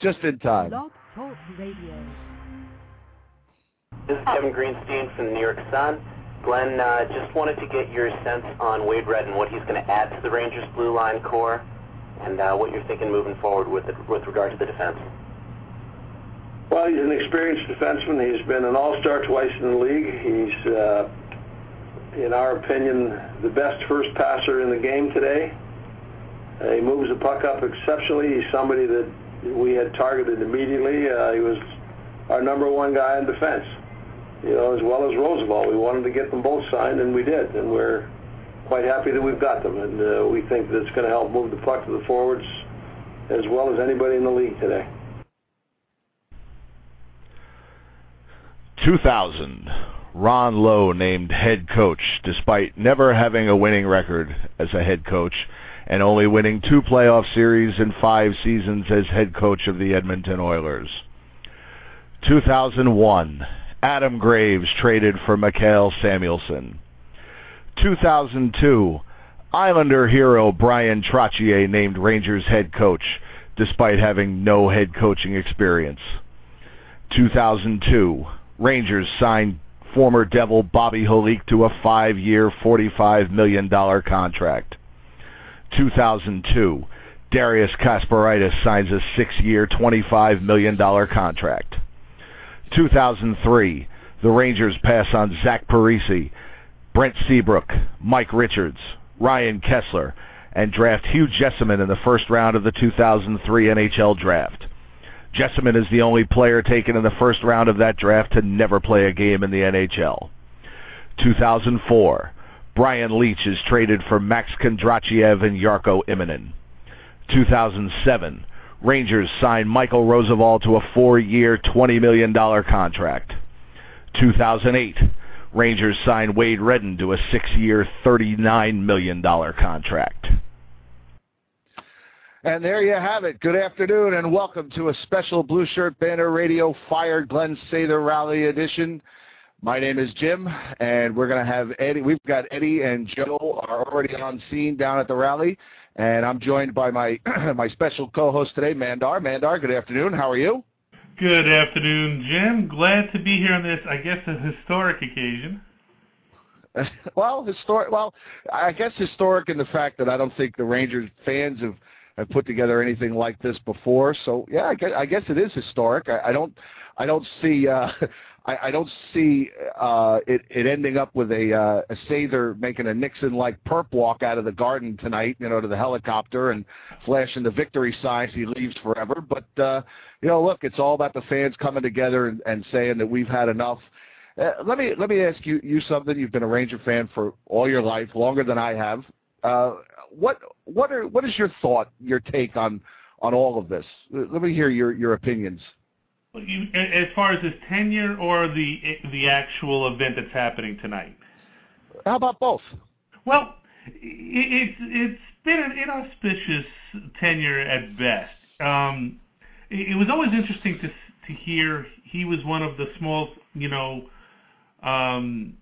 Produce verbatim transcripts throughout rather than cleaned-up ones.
Just in time. Blog Talk Radio. This is Kevin Greenstein from the New York Sun. Glenn, uh, just wanted to get your sense on Wade Redden, what he's going to add to the Rangers' blue line core, and uh, what you're thinking moving forward with it, with regard to the defense. Well, he's an experienced defenseman. He's been an all-star twice in the league. He's, uh, in our opinion, the best first passer in the game today. Uh, he moves the puck up exceptionally. He's somebody that we had targeted immediately. Uh, he was our number one guy in defense. You know, as well as Roosevelt. We wanted to get them both signed, and we did. And we're quite happy that we've got them. And uh, we think that it's going to help move the puck to the forwards as well as anybody in the league today. two thousand. Ron Lowe named head coach, despite never having a winning record as a head coach and only winning two playoff series in five seasons as head coach of the Edmonton Oilers. two thousand one. Adam Graves traded for Mikael Samuelsson. two thousand two, Islander hero Brian Trottier named Rangers head coach, despite having no head coaching experience. two thousand two, Rangers signed former Devil Bobby Holik to a five-year, forty-five million dollars contract. two thousand two, Darius Kasparaitis signs a six-year, twenty-five million dollars contract. two thousand three, the Rangers pass on Zach Parise, Brent Seabrook, Mike Richards, Ryan Kessler, and draft Hugh Jessamine in the first round of the two thousand three N H L draft. Jessamine is the only player taken in the first round of that draft to never play a game in the N H L. two thousand four, Brian Leetch is traded for Max Kondrachiev and Jarkko Immonen. two thousand seven, Rangers signed Michael Roosevelt to a four-year, twenty million dollars contract. two thousand eight, Rangers signed Wade Redden to a six-year, thirty-nine million dollars contract. And there you have it. Good afternoon and welcome to a special Blue Shirt Banner Radio Fire Glenn Sather Rally edition. My name is Jim, and we're going to have Eddie. We've got Eddie and Joe are already on scene down at the rally. And I'm joined by my my special co-host today, Mandar. Mandar, good afternoon. How are you? Good afternoon, Jim. Glad to be here on this, I guess, a historic occasion. well, historic. Well, I guess historic in the fact that I don't think the Rangers fans have, have put together anything like this before. So yeah, I guess, I guess it is historic. I, I don't I don't see. Uh, I, I don't see uh, it, it ending up with a, uh, a Sather making a Nixon-like perp walk out of the Garden tonight, you know, to the helicopter and flashing the victory signs. He leaves forever. But, uh, you know, look, it's all about the fans coming together and, and saying that we've had enough. Uh, let me let me ask you, you something. You've been a Ranger fan for all your life, longer than I have. Uh, what what are what is your thought, your take on, on all of this? Let me hear your, your opinions. You, as far as his tenure or the the actual event that's happening tonight? How about both? Well, it's it's been an inauspicious tenure at best. Um, it was always interesting to to hear. He was one of the small, you know, um,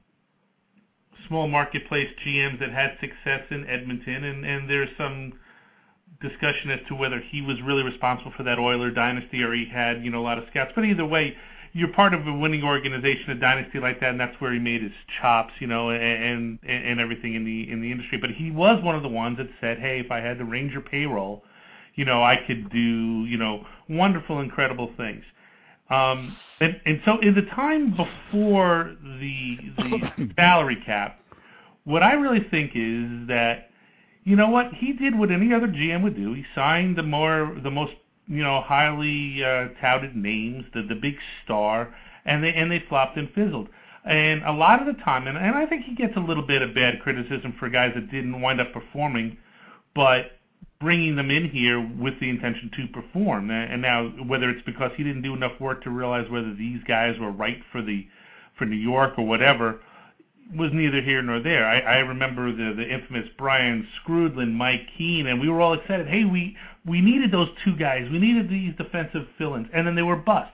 small marketplace G Ms that had success in Edmonton, and, and there's some discussion as to whether he was really responsible for that Oiler dynasty or he had, you know, a lot of scouts. But either way, you're part of a winning organization, a dynasty like that, and that's where he made his chops, you know, and and, and everything in the in the industry. But he was one of the ones that said, hey, if I had the Ranger payroll, you know, I could do, you know, wonderful, incredible things. Um, and, and so in the time before the the salary cap, what I really think is that, you know what? He did what any other G M would do. He signed the more, the most, you know, highly uh, touted names, the the big star, and they and they flopped and fizzled. And a lot of the time, and, and I think he gets a little bit of bad criticism for guys that didn't wind up performing, but bringing them in here with the intention to perform. And now, whether it's because he didn't do enough work to realize whether these guys were right for the for New York or whatever, was neither here nor there. I, I remember the, the infamous Brian Scrudlin, Mike Keane, and we were all excited. Hey, we, we needed those two guys. We needed these defensive fill-ins, and then they were busts.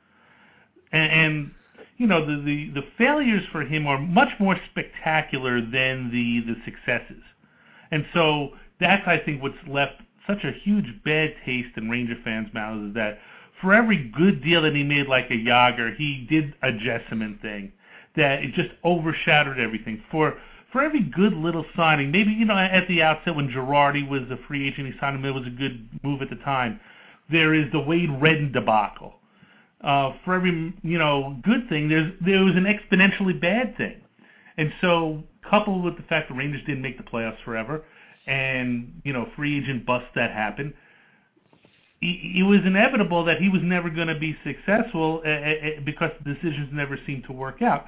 And, and you know, the, the, the failures for him are much more spectacular than the, the successes. And so that's, I think, what's left such a huge bad taste in Ranger fans' mouths is that for every good deal that he made, like a Yager, he did a Jessamine thing that it just overshadowed everything. For for every good little signing, maybe, you know, at the outset when Girardi was a free agent, he signed him, it was a good move at the time. There is the Wade Redden debacle. Uh, for every, you know, good thing, there's there was an exponentially bad thing. And so, coupled with the fact the Rangers didn't make the playoffs forever, and, you know, free agent busts that happened, it was inevitable that he was never going to be successful uh, because the decisions never seemed to work out,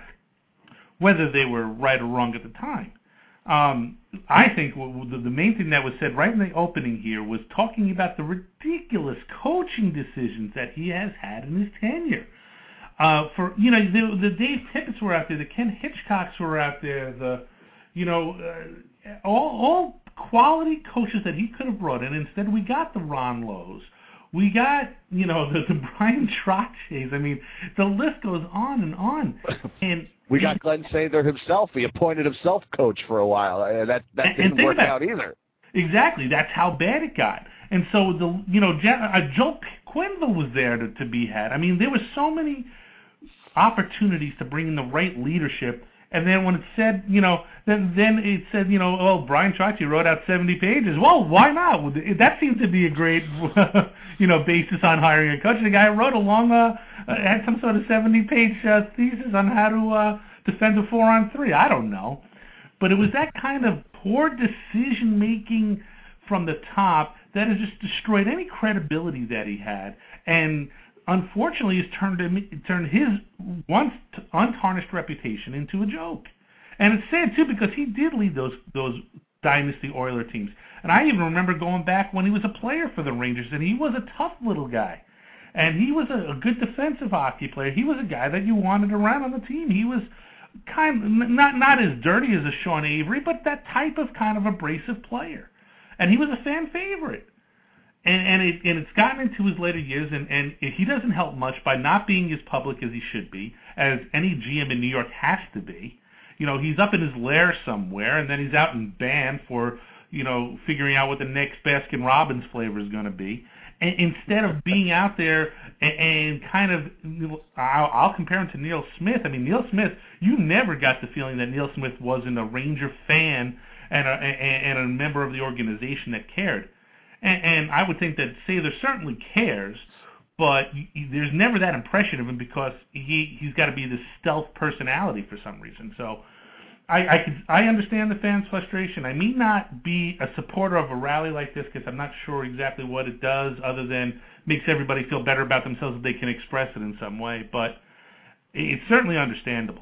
whether they were right or wrong at the time. Um, I think the main thing that was said right in the opening here was talking about the ridiculous coaching decisions that he has had in his tenure. Uh, for you know, the, the Dave Tippett's were out there, the Ken Hitchcocks were out there, the you know, uh, all, all quality coaches that he could have brought in. Instead, we got the Ron Lowe's. We got, you know, the, the Brian Troches. I mean, the list goes on and on. And we got Glenn Sather himself. He appointed himself coach for a while. Uh, that that and, didn't and work out either. Exactly. That's how bad it got. And so, the you know, uh, Joe Quenneville was there to, to be had. I mean, there were so many opportunities to bring in the right leadership. And then when it said, you know, then then it said, you know, oh, Brian Troche wrote out seventy pages. Well, why not? That seems to be a great, you know, basis on hiring a coach. The guy wrote a long, uh, had some sort of seventy-page uh, thesis on how to uh, defend a four-on-three. I don't know. But it was that kind of poor decision-making from the top that has just destroyed any credibility that he had. And unfortunately, it's turned him, turned his once untarnished reputation into a joke. And it's sad, too, because he did lead those those Dynasty Oiler teams. And I even remember going back when he was a player for the Rangers, and he was a tough little guy. And he was a, a good defensive hockey player. He was a guy that you wanted around on the team. He was kind of, not, not as dirty as a Sean Avery, but that type of kind of abrasive player. And he was a fan favorite. And and, it, and it's gotten into his later years, and, and he doesn't help much by not being as public as he should be, as any G M in New York has to be. You know, he's up in his lair somewhere, and then he's out in band for, you know, figuring out what the next Baskin-Robbins flavor is going to be. And instead of being out there and, and kind of, I'll, I'll compare him to Neil Smith. I mean, Neil Smith, you never got the feeling that Neil Smith wasn't a Ranger fan and a, and a member of the organization that cared. And, and I would think that Sather certainly cares, but there's never that impression of him because he, he's got to be this stealth personality for some reason. So I I, could, I understand the fans' frustration. I may not be a supporter of a rally like this because I'm not sure exactly what it does other than makes everybody feel better about themselves if they can express it in some way. But it's certainly understandable.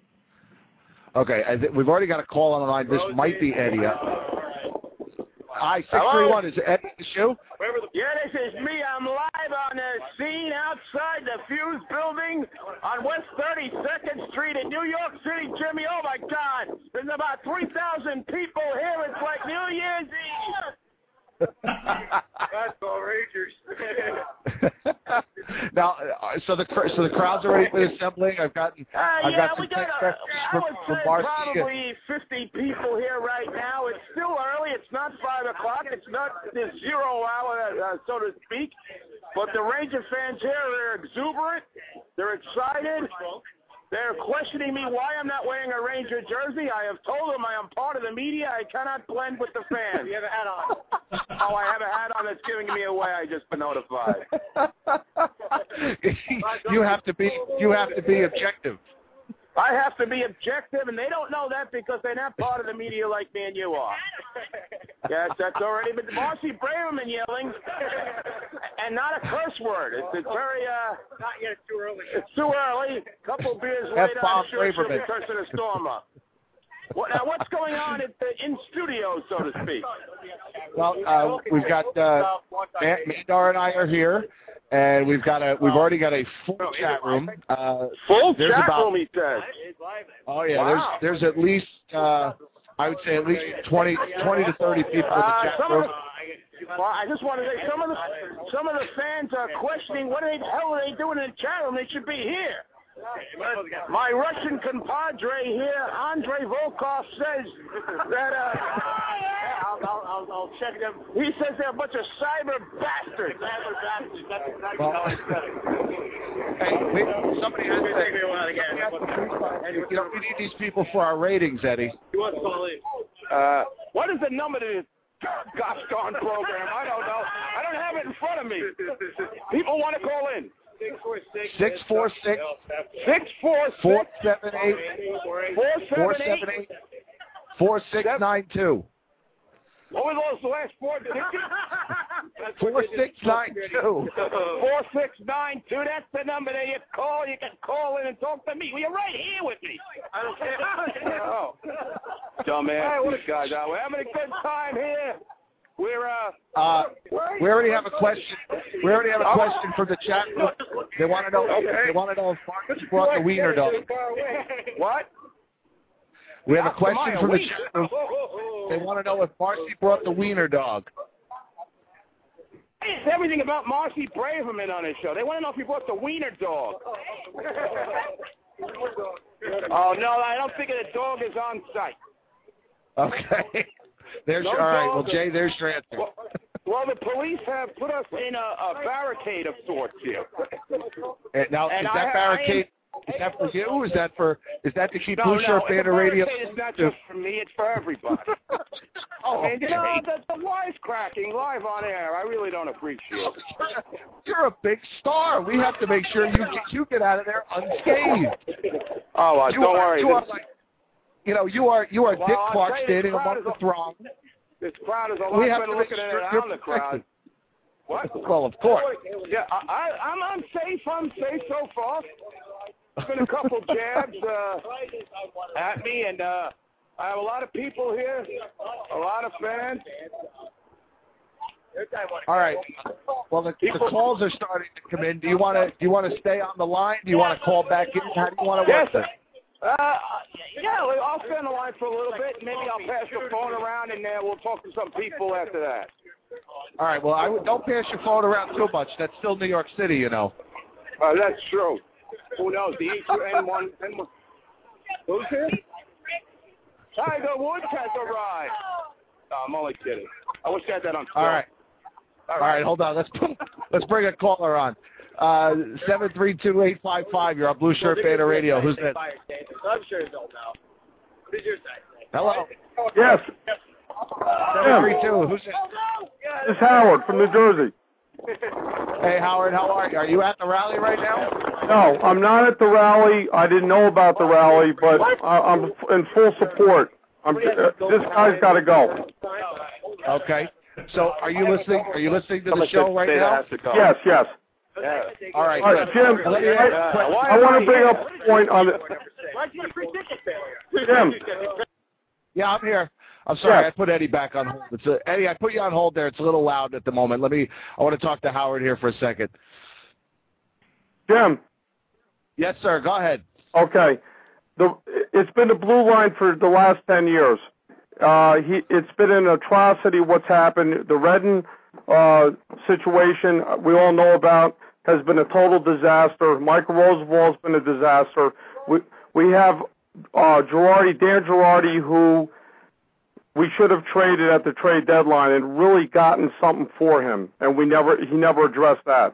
Okay, I th- we've already got a call on the line. This might be Eddie. Uh, Hi, six three one. Is it Eddie the show? Yeah, this is me. I'm live on the scene outside the Fuse building on West thirty-second Street in New York City, Jimmy. Oh, my God. There's about three thousand people here. It's like New Year's Eve. That's all Rangers. Now, uh, so the so the crowd's already been assembling. I've gotten uh, I've yeah, got some we got text a, from, I would from say Marcy. probably fifty people here right now. It's still early. It's not five o'clock. It's not the zero hour, uh, so to speak. But the Ranger fans here are exuberant. They're excited. They're questioning me why I'm not wearing a Ranger jersey. I have told them I am part of the media. I cannot blend with the fans. You have a hat on. Oh, I have a hat on that's giving me away. I just been notified. you have to be. You have to be objective. I have to be objective, and they don't know that because they're not part of the media like me and you are. Yes, that's already been Marcy Braverman yelling, and not a curse word. It's, it's very, uh... Not yet, it's too early. It's too early. A couple beers later, I'm sure she'll be cursing a storm up. What, now, what's going on at the, in studio, so to speak? Well, uh, we've got, uh, Mandar and I are here. And we've got a, we've already got a full chat room. Uh, full chat about, room, he says. Oh yeah, wow. there's there's at least uh, I would say at least twenty, twenty to thirty people in the uh, chat some room. Of the, well, I just want to say some of the some of the fans are questioning what the hell are they doing in the chat room? They should be here. My Russian compadre here, Andrei Volkov, says that uh, I'll, I'll, I'll, I'll check them. He says they're a bunch of cyber bastards. Cyber bastards. That's exactly well, how I said it. Hey, we, somebody has to say, you know, we need these people for our ratings, Eddie. He wants to call in. Uh, what is the number to this gosh darn program? I don't know. I don't have it in front of me. People want to call in. Six four six. Six four six. Six four six. Four seven eight. Four seven eight. Four six nine two. What were those last four digits? Four six nine two. Four six nine two. That's the number that you call. You can call in and talk to me. Well, you're right here with me. I don't care. Oh. Dumbass, these guys are. We're having a good time here. We're uh. Uh, we already have a question. We already have a question from the chat room. They want to know. They want to know if Marcus brought the wiener dog. What? We have a question from the chat room. They want to know if Marcy brought the wiener dog. It's everything about Marcy Braverman on his show. They want to know if he brought the wiener dog. Oh, no, I don't think the dog is on site. Okay. There's no all right. dog. Well, Jay, there's your answer. Well, well, the police have put us in a, a barricade of sorts here. And now, and is that I, barricade? I Is that for you? Is that for? Is that to keep no, Blue no, Shirt Fan Radio? It's not just for me; it's for everybody. Oh, and you okay. know the, the wisecracking live on air, I really don't appreciate it. You're a big star. We have to make sure you get, you get out of there unscathed. Oh, uh, you don't are, worry. You are like, you know, you are you are well, Dick I'll Clark you, standing among the throng. This crowd is a lot We have better to looking make at sure it you're on the crowd. What? Well, of course. Yeah, I, I, I'm unsafe. I'm safe so far. There's been a couple jabs uh, at me, and uh, I have a lot of people here, a lot of fans. All right. Well, the, the calls are starting to come in. Do you want to do you want to stay on the line? Do you want to call back in? How do you want to work yes. this? Uh, yeah, I'll stay on the line for a little bit. Maybe I'll pass the phone around, and uh, we'll talk to some people after that. All right. Well, I would, don't pass your phone around too much. That's still New York City, you know. Uh, that's true. Who knows? The H N one. N one. Who's here? Tiger Woods has arrived. No, I'm only kidding. I wish I had that on film. All right. All right. All right. Hold on. Let's let's bring a caller on. Uh, seven three two eight five five. You're on Blue Shirt Fan Radio. Who's that? I'm sure you don't know. What is your side? Hello. Yes. seven three two. Who's that? This is Howard from New Jersey. Hey, Howard. How are you? Are you at the rally right now? No, I'm not at the rally. I didn't know about the rally, but I, I'm in full support. I'm, uh, this guy's got to go. Okay. So, are you listening? Are you listening to the show right now? Yes, yes. Yeah. All right. All right, good. Jim. Let me I, ask- Uh, I want to bring up a point on it. Jim. Yeah, I'm here. I'm sorry, Yeah. I put Eddie back on hold. It's a, Eddie, I put you on hold there. It's a little loud at the moment. Let me. I want to talk to Howard here for a second. Jim. Yes, sir. Go ahead. Okay. The it's been the blue line for the last ten years. Uh, he it's been an atrocity. What's happened? The Redden uh, situation we all know about has been a total disaster. Michael Roosevelt's been a disaster. We we have uh, Girardi, Dan Girardi, who we should have traded at the trade deadline and really gotten something for him, and we never he never addressed that.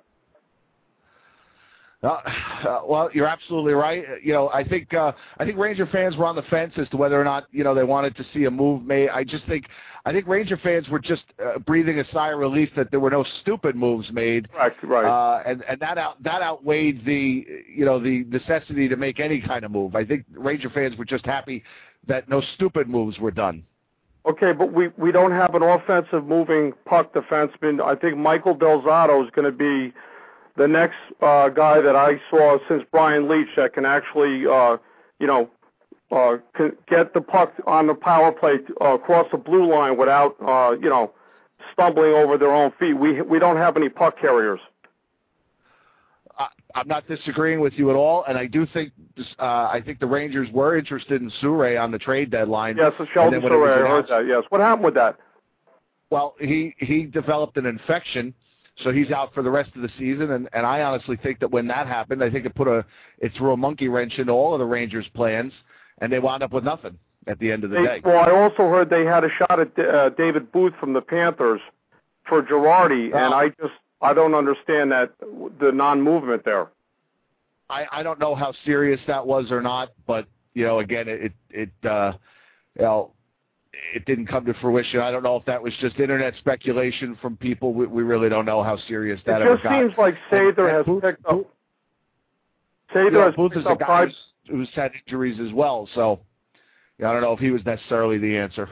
Uh, uh, well, you're absolutely right. You know, I think uh, I think Ranger fans were on the fence as to whether or not you know they wanted to see a move made. I just think I think Ranger fans were just uh, breathing a sigh of relief that there were no stupid moves made. Right, right. Uh, and and that out that outweighed the you know the necessity to make any kind of move. I think Ranger fans were just happy that no stupid moves were done. Okay, but we, we don't have an offensive moving puck defenseman. I think Michael Del Zotto is going to be the next uh, guy that I saw since Brian Leach that can actually, uh, you know, uh, can get the puck on the power play uh, across the blue line without, uh, you know, stumbling over their own feet. We we don't have any puck carriers. I, I'm not disagreeing with you at all, and I do think this, uh, I think the Rangers were interested in Souray on the trade deadline. Yes, Sheldon Souray, I heard that. Yes, what happened with that? Well, he he developed an infection. So he's out for the rest of the season, and, and I honestly think that when that happened, I think it put a it threw a monkey wrench into all of the Rangers' plans, and they wound up with nothing. at the end of the They, day. well, I also heard they had a shot at uh, David Booth from the Panthers for Girardi, Oh. and I just I don't understand that the non-movement there. I, I don't know how serious that was or not, but you know, again, it it uh, you know, it didn't come to fruition. I don't know if that was just internet speculation from people. We, we really don't know how serious that it ever just got. seems like Sather has Booth, picked up. Booth, Sather you know, has Booth is picked a up guy five. who's, who's had injuries as well, so yeah, I don't know if he was necessarily the answer.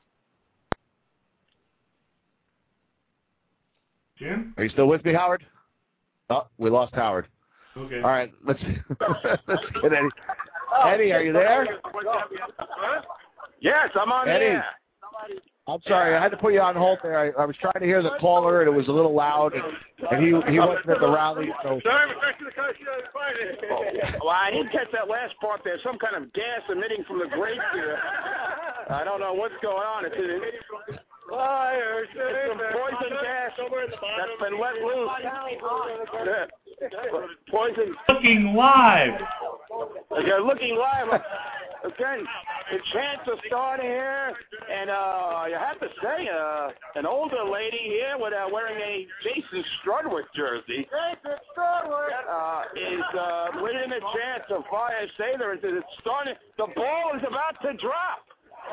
Jim? Are you still with me, Howard? Oh, we lost Howard. Okay. All right, let's let's get Eddie. Eddie, are you there? Yes, I'm on Eddie. there. I'm sorry, I had to put you on hold there. I, I was trying to hear the caller, and it was a little loud, and, and he he wasn't at the rally. So. Well, I didn't catch that last part. There's some kind of gas emitting from the grate here. I don't know what's going on. It's, it's, Fire, it's some poison gas that's been let loose. Poison. Looking live. You're looking live. Again, the chants are starting here, and uh, you have to say, uh, an older lady here with uh, wearing a Jason Strudwick jersey uh, is uh, leading the chant of Fire Sather. It's starting. The ball is about to drop.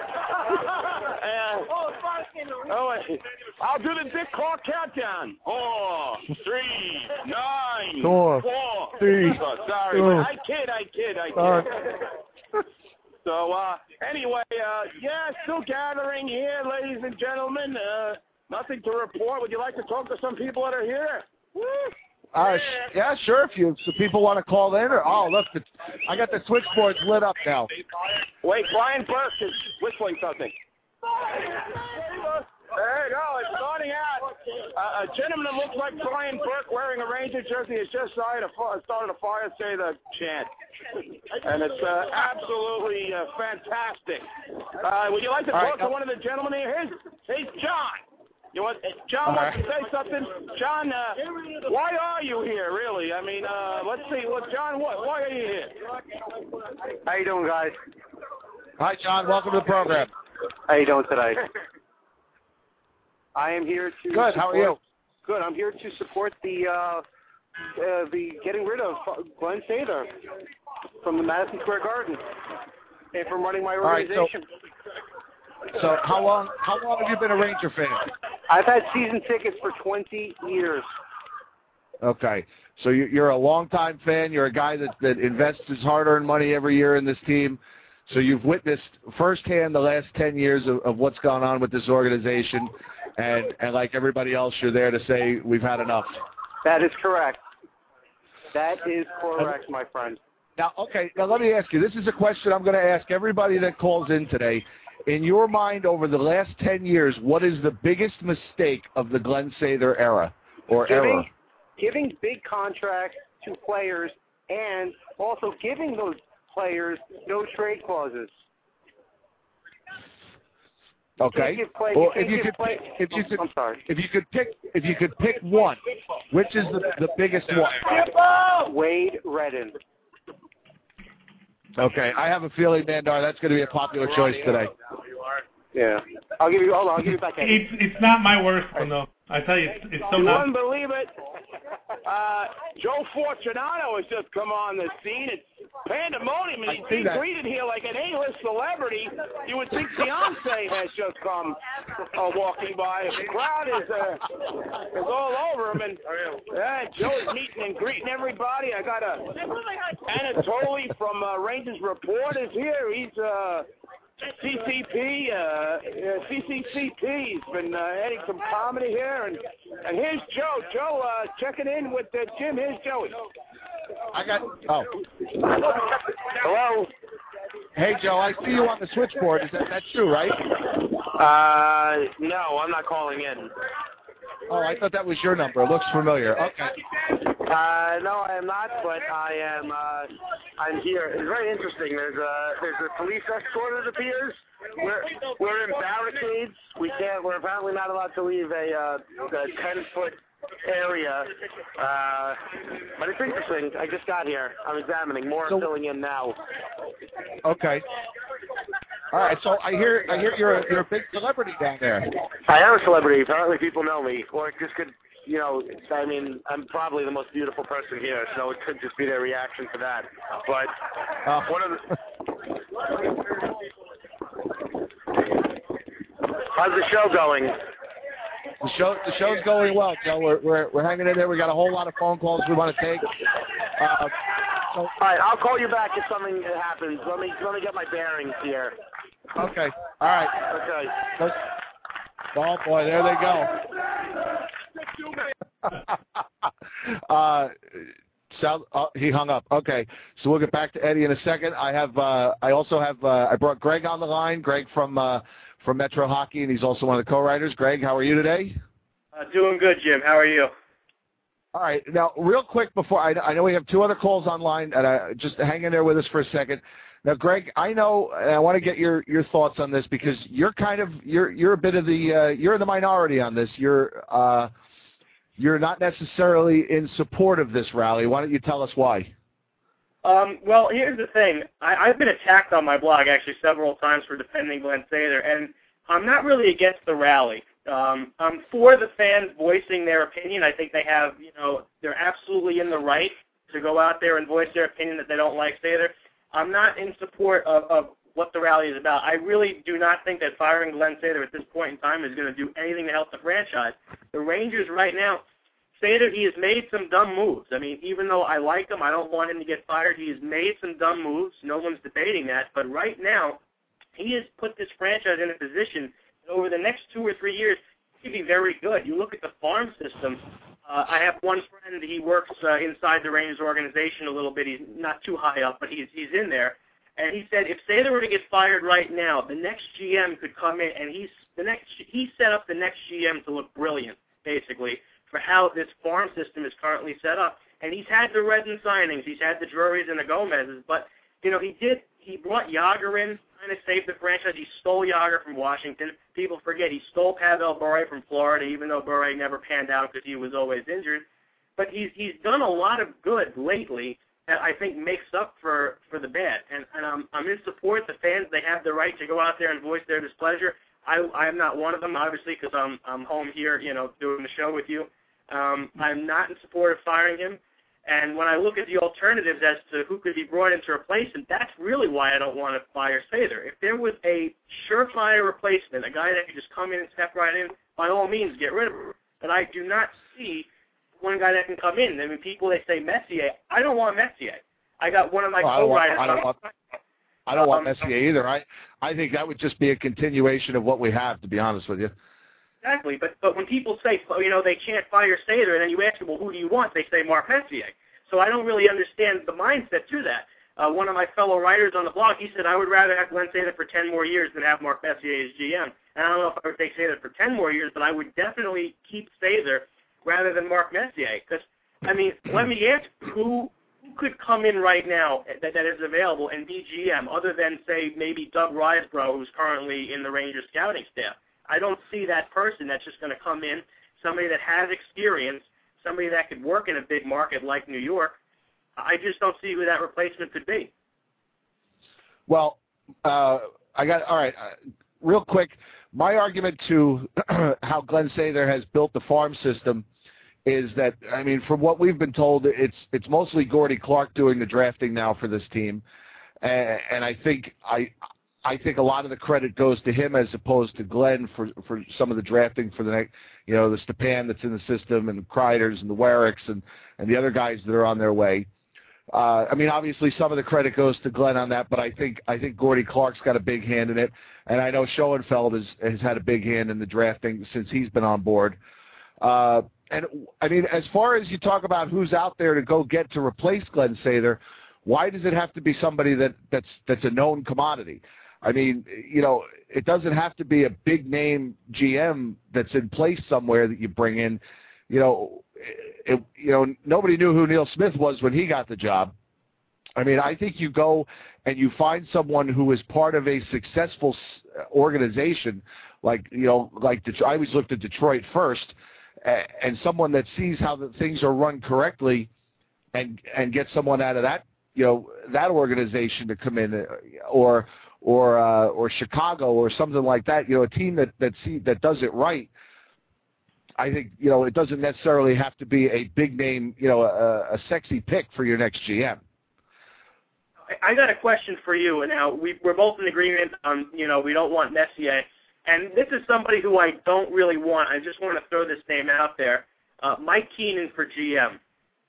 uh, oh, wait. I'll do the Dick Clark countdown. Four, three, nine, Four, four. three, Oh, sorry, two, I kid, I kid, I kid. So, uh, anyway, uh, yeah, still gathering here, ladies and gentlemen. Uh, nothing to report. Would you like to talk to some people that are here? Woo! Uh, sh- yeah, sure. If you if people want to call in, or oh, look, the, I got the switchboards lit up now. Wait, Brian Burke is whistling something. There you go. It's starting out. Uh, a gentleman that looks like Brian Burke wearing a Ranger jersey has just started a, started a Fire Sather chant. And it's uh, absolutely uh, fantastic. Uh, would you like to All talk right, to uh, one of the gentlemen here? Here's, here's John. You want John All wants right. to say something? John, uh, why are you here, really? I mean, uh, let's see. Well, John, what, why are you here? How you doing, guys? Hi, John. Welcome to the program. How you doing today? I am here to Good. How are you? Good. I'm here to support the uh, uh, the getting rid of Glenn Sather from the Madison Square Garden and from running my organization. All right, so, so how long how long have you been a Ranger fan? I've had season tickets for twenty years. Okay. So you- you're a longtime fan. You're a guy that, that invests his hard-earned money every year in this team. So you've witnessed firsthand the last ten years of, of what's gone on with this organization. And, and like everybody else, you're there to say we've had enough. That is correct. That is correct, my friend. Now, okay, now let me ask you. This is a question I'm going to ask everybody that calls in today. In your mind, over the last ten years, what is the biggest mistake of the Glenn Sather era or Giving, era? giving big contracts to players and also giving those players no trade clauses. Okay. You play, Well, you if you give could, play, pick, if you could, I'm sorry. if you could pick, if you could pick one, which is the the biggest one? Wade Redden. Okay, I have a feeling, Mandar, that's going to be a popular choice today. Yeah. I'll give you. Hold on. I'll give you back. Eddie. It's it's not my worst one though. I tell you, it's, it's so You not. wouldn't believe it. Uh, Joe Fortunato has just come on the scene. It's pandemonium. I He's see being that. greeted here like an A-list celebrity. You would think Beyonce has just come uh, walking by. The crowd is uh, is all over him, and uh, Joe's meeting and greeting everybody. I got a Anatoly from uh, Rangers Report is here. He's uh, C C P, uh, uh, C C C P. He's been uh, adding some comedy here, and and here's Joe. Joe uh, checking in with uh, Jim. Here's Joey. I got. Oh, Hello. hey Joe, I see you on the switchboard. Is that that's true, right? Uh, no, I'm not calling in. Oh, I thought that was your number. It looks familiar. Okay. Uh, no, I am not, but I am. Uh, I'm here. It's very interesting. There's a there's a police escort, it appears. We're we're in barricades. We can't. We're apparently not allowed to leave a uh, a ten foot area. Uh, but it's interesting. I just got here. I'm examining. More So- are filling in now. Okay. All right, so I hear I hear you're a, you're a big celebrity down there. I am a celebrity. Apparently, people know me, or it just could, you know. I mean, I'm probably the most beautiful person here, so it could just be their reaction to that. But uh, one of the. How's the show going? The show the show's going well, Joe. We're we're we're hanging in there. We got a whole lot of phone calls we want to take. Uh, so, all right, I'll call you back if something happens. Let me let me get my bearings here. Okay. All right. Okay. Let's, oh boy, there they go. uh, South, oh, he hung up. Okay, so we'll get back to Eddie in a second. I have uh, I also have uh, I brought Greg on the line. Greg from uh, from Metro Hockey, and he's also one of the co-writers. Greg, how are you today? Uh, doing good, Jim. How are you? All right. Now, real quick before I, I know we have two other calls online, and I, just hang in there with us for a second. Now, Greg, I know, and I want to get your, your thoughts on this because you're kind of you're you're a bit of the uh, you're in the minority on this. You're uh, you're not necessarily in support of this rally. Why don't you tell us why? Um, well, here's the thing. I, I've been attacked on my blog actually several times for defending Glenn Sather, and I'm not really against the rally. Um, I'm for the fans voicing their opinion. I think they have, you know, they're absolutely in the right to go out there and voice their opinion that they don't like Sather. I'm not in support of, of what the rally is about. I really do not think that firing Glenn Sather at this point in time is going to do anything to help the franchise. The Rangers right now, Sather, he has made some dumb moves. I mean, even though I like him, I don't want him to get fired. He has made some dumb moves. No one's debating that. But right now, he has put this franchise in a position that over the next two or three years, he could be very good. You look at the farm system. Uh, I have one friend. He works uh, inside the Rangers organization a little bit. He's not too high up, but he's he's in there. And he said if Sather were to get fired right now, the next G M could come in, and he's the next. He set up the next G M to look brilliant, basically, for how this farm system is currently set up. And he's had the Redden signings. He's had the Drurys and the Gomez's. But, you know, he did. He brought Yager in, trying to save the franchise. He stole Yager from Washington. People forget he stole Pavel Bure from Florida, even though Bure never panned out because he was always injured. But he's he's done a lot of good lately that I think makes up for, for the bad. And, and I'm, I'm in support. The fans, they have the right to go out there and voice their displeasure. I, I'm not one of them, obviously, because I'm, I'm home here, you know, doing the show with you. Um, I'm not in support of firing him. And when I look at the alternatives as to who could be brought in to replace him, that's really why I don't want to fire Sather. If there was a surefire replacement, a guy that could just come in and step right in, by all means, get rid of him. But I do not see one guy that can come in. I mean, people, they say Messier. I don't want Messier. I got one of my oh, co-writers. I don't want, I don't want um, Messier either. I, I think that would just be a continuation of what we have, to be honest with you. Exactly, but but when people say, you know, they can't fire Sather, and then you ask them, well, who do you want? They say Mark Messier. So I don't really understand the mindset to that. Uh, one of my fellow writers on the blog, he said, I would rather have Glenn Sather for ten more years than have Mark Messier as G M. And I don't know if I would take Sather for ten more years, but I would definitely keep Sather rather than Mark Messier. Because, I mean, let me ask, who who could come in right now that, that is available and be G M other than, say, maybe Doug Risebrough, who's currently in the Rangers scouting staff? I don't see that person that's just going to come in, somebody that has experience, somebody that could work in a big market like New York. I just don't see who that replacement could be. Well, uh, I got all right. Uh, real quick, my argument to how Glenn Sather has built the farm system is that, I mean, from what we've been told, it's it's mostly Gordy Clark doing the drafting now for this team, and, and I think I. I think a lot of the credit goes to him as opposed to Glenn for for some of the drafting for the next, you know, the Stepan that's in the system and the Kreiders and the Wericks and, and the other guys that are on their way. Uh, I mean, obviously some of the credit goes to Glenn on that, but I think I think Gordy Clark's got a big hand in it, and I know Schoenfeld has, has had a big hand in the drafting since he's been on board. Uh, and, I mean, as far as you talk about who's out there to go get to replace Glenn Sather, why does it have to be somebody that, that's that's a known commodity? I mean, you know, it doesn't have to be a big-name G M that's in place somewhere that you bring in. You know, it, you know, nobody knew who Neil Smith was when he got the job. I mean, I think you go and you find someone who is part of a successful organization, like, you know, like Detroit. I always looked at Detroit first, and someone that sees how the things are run correctly and and get someone out of that, you know, that organization to come in, or or uh, or Chicago or something like that. You know, a team that that see, that does it right. I think, you know, it doesn't necessarily have to be a big name, you know, a, a sexy pick for your next G M. I got a question for you. Now, we, we're both in agreement on, you know, we don't want Messier. And this is somebody who I don't really want. I just want to throw this name out there. Uh, Mike Keenan for G M.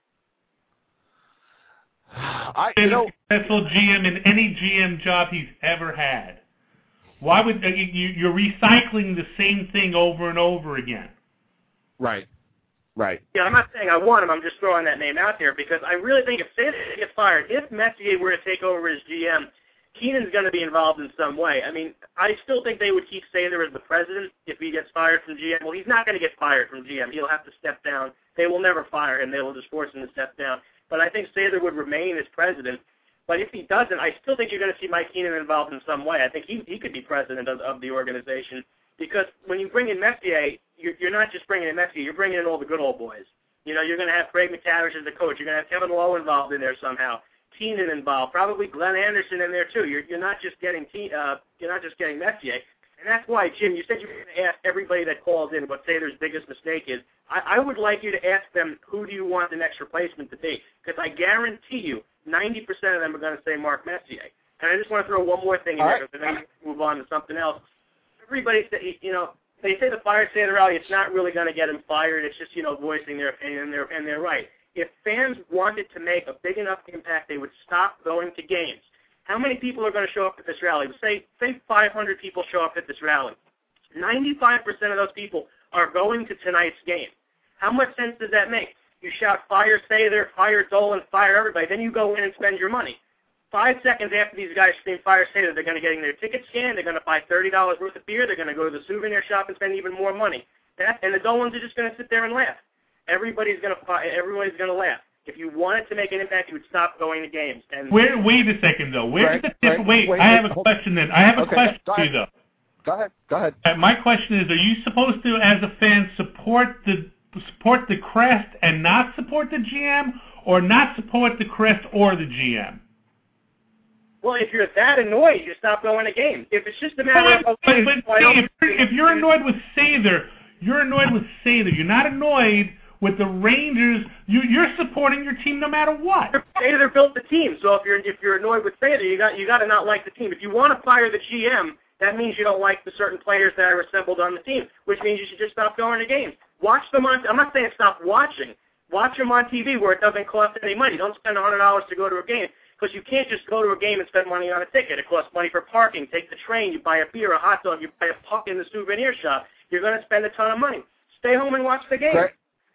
I, you know, successful G M in any G M job he's ever had. Why would uh, you, you're recycling the same thing over and over again? Right, right. Yeah, I'm not saying I want him. I'm just throwing that name out there because I really think if Sather gets fired, if Messier were to take over as G M, Keenan's going to be involved in some way. I mean, I still think they would keep Sather as the president if he gets fired from G M. Well, he's not going to get fired from G M. He'll have to step down. They will never fire him. They will just force him to step down. But I think Sather would remain as president. But if he doesn't, I still think you're going to see Mike Keenan involved in some way. I think he, he could be president of, of the organization. Because when you bring in Messier, you're, you're not just bringing in Messier, you're bringing in all the good old boys. You know, you're going to have Craig McTavish as the coach. You're going to have Kevin Lowe involved in there somehow. Keenan involved, probably Glenn Anderson in there too. You're, you're not just getting uh, you're not just getting Messier. And that's why, Jim, you said you were going to ask everybody that calls in what Sather's biggest mistake is. I, I would like you to ask them, who do you want the next replacement to be? Because I guarantee you, ninety percent of them are going to say Mark Messier. And I just want to throw one more thing in there, because then we move on to something else. Everybody, you know, they say the fire Sather rally, it's not really going to get him fired. It's just, you know, voicing their opinion, and they're, and they're right. If fans wanted to make a big enough impact, they would stop going to games. How many people are going to show up at this rally? Say, say five hundred people show up at this rally. ninety-five percent of those people are going to tonight's game. How much sense does that make? You shout, fire Sather, fire Dolan, fire everybody. Then you go in and spend your money. Five seconds after these guys scream fire Sather, they're going to get their ticket scanned, they're going to buy thirty dollars worth of beer, they're going to go to the souvenir shop and spend even more money. That, and the Dolans are just going to sit there and laugh. Everybody's going to everybody's going to laugh. If you wanted to make an impact, you would stop going to games. And Where, wait a second, though. Where's Greg, the difference? Wait, wait, I have wait, a hold question then. I have a okay, question go for you, ahead. though. Go ahead. Go ahead. Uh, my question is, are you supposed to, as a fan, support the support the crest and not support the G M, or not support the crest or the G M? Well, if you're that annoyed, you stop going to games. If it's just a matter but, of... But, but, but see, if, you're, if you're annoyed with Sather, you're annoyed with Sather. You're not annoyed with the Rangers. You, you're supporting your team no matter what. Sather built the team, so if you're if you're annoyed with Sather, you got you got to not like the team. If you want to fire the G M, that means you don't like the certain players that are assembled on the team, which means you should just stop going to games. Watch them on. I'm not saying stop watching. Watch them on T V where it doesn't cost any money. Don't spend one hundred dollars to go to a game, because you can't just go to a game and spend money on a ticket. It costs money for parking. Take the train. You buy a beer, a hot dog. You buy a puck in the souvenir shop. You're going to spend a ton of money. Stay home and watch the game. Greg,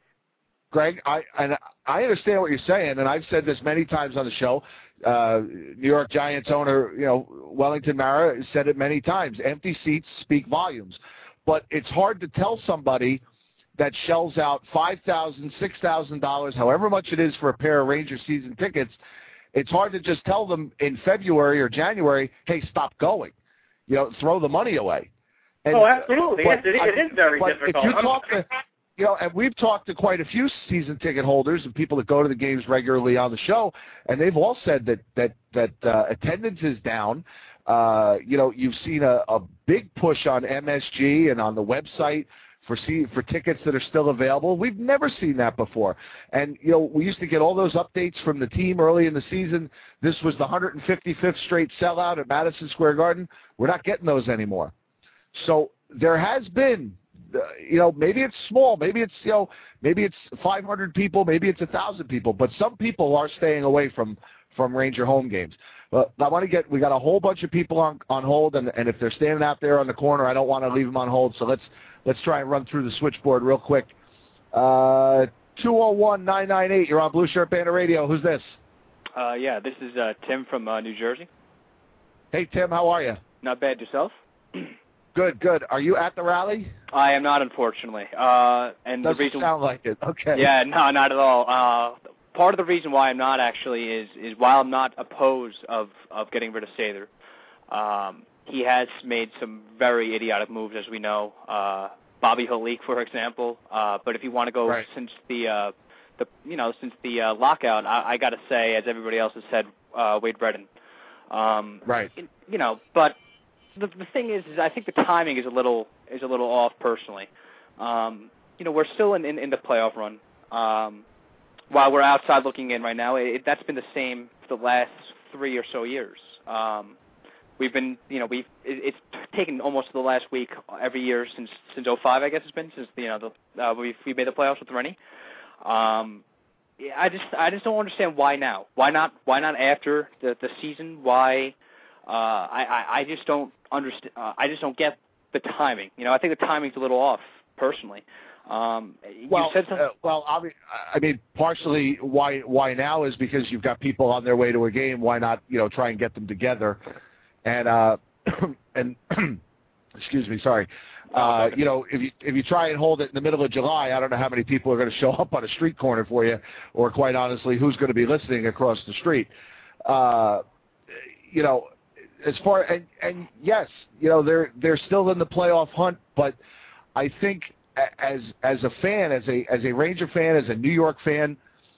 Greg I and I understand what you're saying, and I've said this many times on the show. Uh, New York Giants owner, you know, Wellington Mara said it many times. Empty seats speak volumes, but it's hard to tell somebody that shells out five thousand dollars, six thousand dollars, however much it is for a pair of Ranger season tickets. It's hard to just tell them in February or January, hey, stop going. You know, throw the money away. And, oh, absolutely. Yes, it, I, it is very but difficult. If you talk to, you know, and we've talked to quite a few season ticket holders and people that go to the games regularly on the show, and they've all said that that that uh, attendance is down. Uh, you know, you've seen a, a big push on M S G and on the website for see, for tickets that are still available. We've never seen that before. And, you know, we used to get all those updates from the team early in the season. This was the one hundred fifty-fifth straight sellout at Madison Square Garden. We're not getting those anymore. So there has been, uh, you know, maybe it's small, maybe it's, you know, maybe it's five hundred people, maybe it's one thousand people, but some people are staying away from, from Ranger home games. But I want to get, we got a whole bunch of people on, on hold, and, and if they're standing out there on the corner, I don't want to leave them on hold, so let's, Let's try and run through the switchboard real quick. Uh, two oh one, nine nine eight, you're on Blue Shirt Band Radio. Who's this? Uh, yeah, this is uh, Tim from uh, New Jersey. Hey, Tim, how are you? Not bad, yourself? Good, good. Are you at the rally? I am not, unfortunately. Uh, and Doesn't the reason, sound like it. Okay. Yeah, no, not at all. Uh, part of the reason why I'm not actually is, is while I'm not opposed of, of getting rid of Sather, um, he has made some very idiotic moves, as we know. Uh, Bobby Holik, for example. Uh, but if you want to go right. since the, uh, the you know, since the uh, lockout, I, I got to say, as everybody else has said, uh, Wade Redden. Um, right. You know, but the the thing is, is I think the timing is a little is a little off personally. Um, you know, we're still in, in, in the playoff run. Um, while we're outside looking in right now, it, that's been the same for the last three or so years. Um, we've been, you know, we've it, it's taken almost the last week every year since since oh five, I guess it's been since you know the uh, we we made the playoffs with Rennie. Um, yeah, I just I just don't understand why now. Why not? Why not after the the season? Why? Uh, I, I I just don't understand. Uh, I just don't get the timing. You know, I think the timing's a little off personally. Um, well, you said something. Uh, well, I mean, partially why why now is because you've got people on their way to a game. Why not, you know, try and get them together? And uh, and excuse me, sorry. Uh, you know, if you if you try and hold it in the middle of July, I don't know how many people are going to show up on a street corner for you, or quite honestly, who's going to be listening across the street. Uh, you know, as far and and yes, you know, they're they're still in the playoff hunt, but I think as as a fan, as a as a Ranger fan, as a New York fan,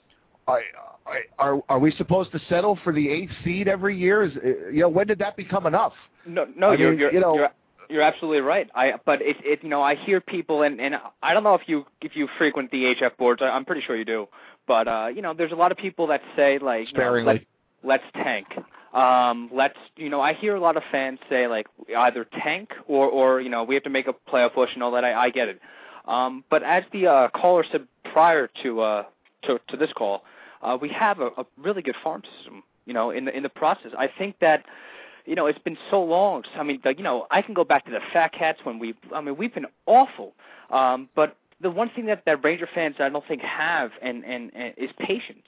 I, I, are are we supposed to settle for the eighth seed every year? Is, you know, when did that become enough? No, no, I you're, mean, you're, you know, you're you're absolutely right. I but it it you know I hear people and and I don't know if you if you frequent the H F boards. I, I'm pretty sure you do. But uh, you know, there's a lot of people that say like, sparingly, you know, let, let's tank. Um, let's, you know, I hear a lot of fans say, like, either tank or, or you know, we have to make a playoff push and all that. I, I get it. Um, but as the uh, caller said prior to, uh, to to this call, uh, we have a, a really good farm system, you know, in the in the process. I think that, you know, it's been so long. I mean, the, you know, I can go back to the Fat Cats when we, I mean, we've been awful. Um, but the one thing that, that Ranger fans I don't think have and, and, and is patience.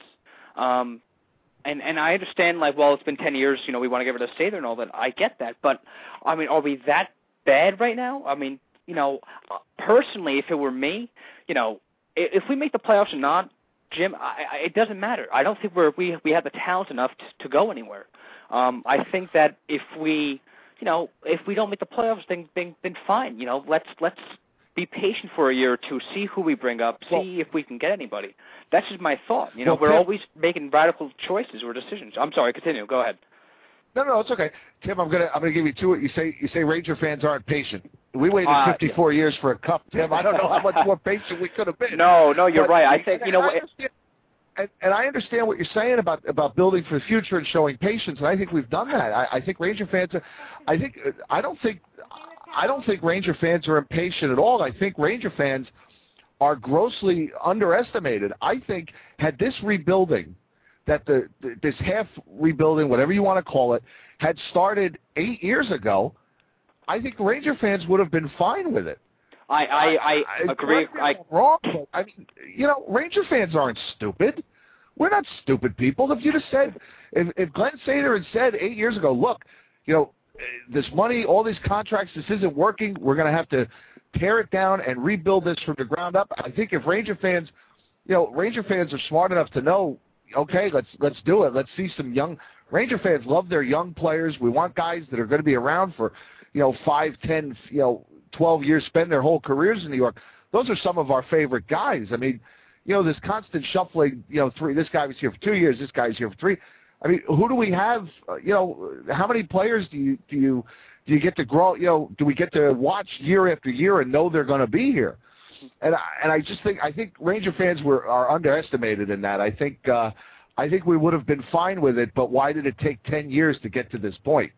Um, And and I understand, like, well, it's been ten years, you know, we want to get rid of Sather and all that. I get that. But, I mean, are we that bad right now? I mean, you know, personally, if it were me, you know, if we make the playoffs or not, Jim, I, I, it doesn't matter. I don't think we're, we we have the talent enough to, to go anywhere. Um, I think that if we, you know, if we don't make the playoffs, then, then, then fine. You know, let's let's be patient for a year or two, see who we bring up, see well, if we can get anybody. That's just my thought. You know, well, we're Tim, always making radical choices or decisions. I'm sorry, continue. Go ahead. No, no, it's okay, Tim. I'm gonna I'm gonna give you two. You say you say Ranger fans aren't patient. We waited uh, fifty-four yeah. years for a cup, Tim. I don't know how much more patient we could have been. No, no, you're but, right. I think you know what. And, and I understand what you're saying about about building for the future and showing patience, and I think we've done that. I, I think Ranger fans are. I think I don't think I don't think Ranger fans are impatient at all. I think Ranger fans are grossly underestimated. I think had this rebuilding, that the this half rebuilding, whatever you want to call it, had started eight years ago, I think Ranger fans would have been fine with it. I I, I, I agree. I, wrong. But, I mean, you know, Ranger fans aren't stupid. We're not stupid people. If you'd have said, if, if Glenn Sather had said eight years ago, look, you know, this money, all these contracts, this isn't working. We're going to have to tear it down and rebuild this from the ground up. I think if Ranger fans, you know, Ranger fans are smart enough to know, okay, let's let's do it. Let's see some young Ranger fans love their young players. We want guys that are going to be around for, you know, five, ten, you know, twelve years, spend their whole careers in New York. Those are some of our favorite guys. I mean, you know, this constant shuffling, you know, three, this guy was here for two years, this guy's here for three. I mean, who do we have, uh, you know, how many players do you, do you, do you get to grow, you know, do we get to watch year after year and know they're going to be here? And I, and I just think, I think Ranger fans were, are underestimated in that. I think, uh, I think we would have been fine with it, but why did it take ten years to get to this point?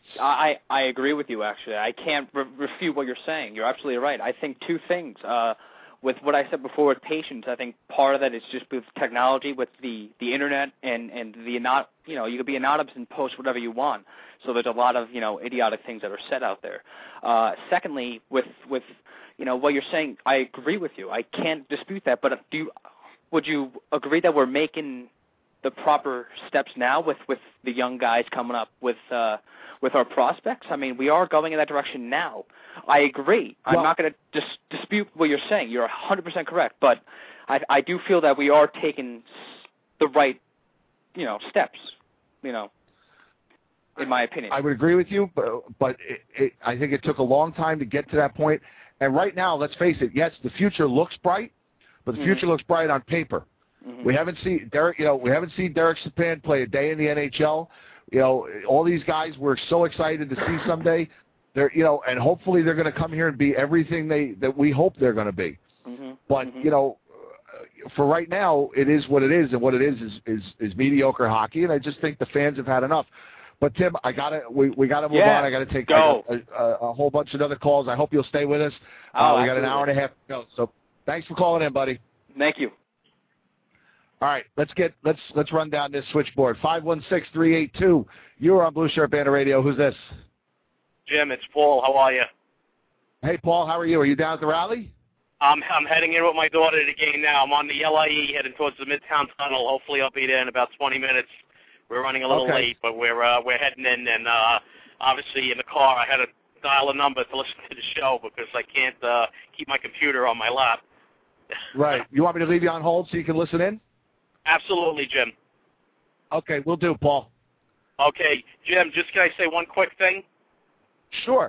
I, I agree with you, actually. I can't re- refute what you're saying. You're absolutely right. I think two things. Uh, with what I said before with patience, I think part of that is just with technology, with the, the Internet, and, and the not, you know, you could be anonymous and post whatever you want. So there's a lot of, you know, idiotic things that are said out there. Uh, secondly, with, with, you know, what you're saying, I agree with you. I can't dispute that. But do you, would you agree that we're making the proper steps now with, with the young guys coming up with uh, with our prospects? I mean, we are going in that direction now. I agree. I'm well, not going to dis- dispute what you're saying. You're one hundred percent correct. But I, I do feel that we are taking the right, you know, steps, you know, in my opinion. I would agree with you, but, but it, it, I think it took a long time to get to that point. And right now, let's face it, yes, the future looks bright, but the mm-hmm. future looks bright on paper. Mm-hmm. We haven't seen Derek, you know, we haven't seen Derek Stepan play a day in the N H L. You know, all these guys we're so excited to see someday. They're, you know, and hopefully they're going to come here and be everything they that we hope they're going to be. Mm-hmm. But mm-hmm. you know, for right now, it is what it is, and what it is is, is is mediocre hockey. And I just think the fans have had enough. But Tim, I gotta we we gotta move yeah. on. I gotta take go. a, a, a whole bunch of other calls. I hope you'll stay with us. Oh, uh, we got absolutely. an hour and a half to go. So thanks for calling in, buddy. Thank you. All right, let's get let's let's run down this switchboard. Five one six three eight two. You're on Blue Shirt Band Radio. Who's this? Jim, it's Paul. How are you? Hey, Paul. How are you? Are you down at the rally? I'm I'm heading in with my daughter to the game now. I'm on the L I E heading towards the Midtown Tunnel. Hopefully, I'll be there in about twenty minutes. We're running a little okay. late, but we're uh, we're heading in, and uh, obviously in the car I had to dial a number to listen to the show because I can't uh, keep my computer on my lap. Right. You want me to leave you on hold so you can listen in? Absolutely, Jim. Okay, we'll do, Paul. Okay, Jim. Just can I say one quick thing? Sure.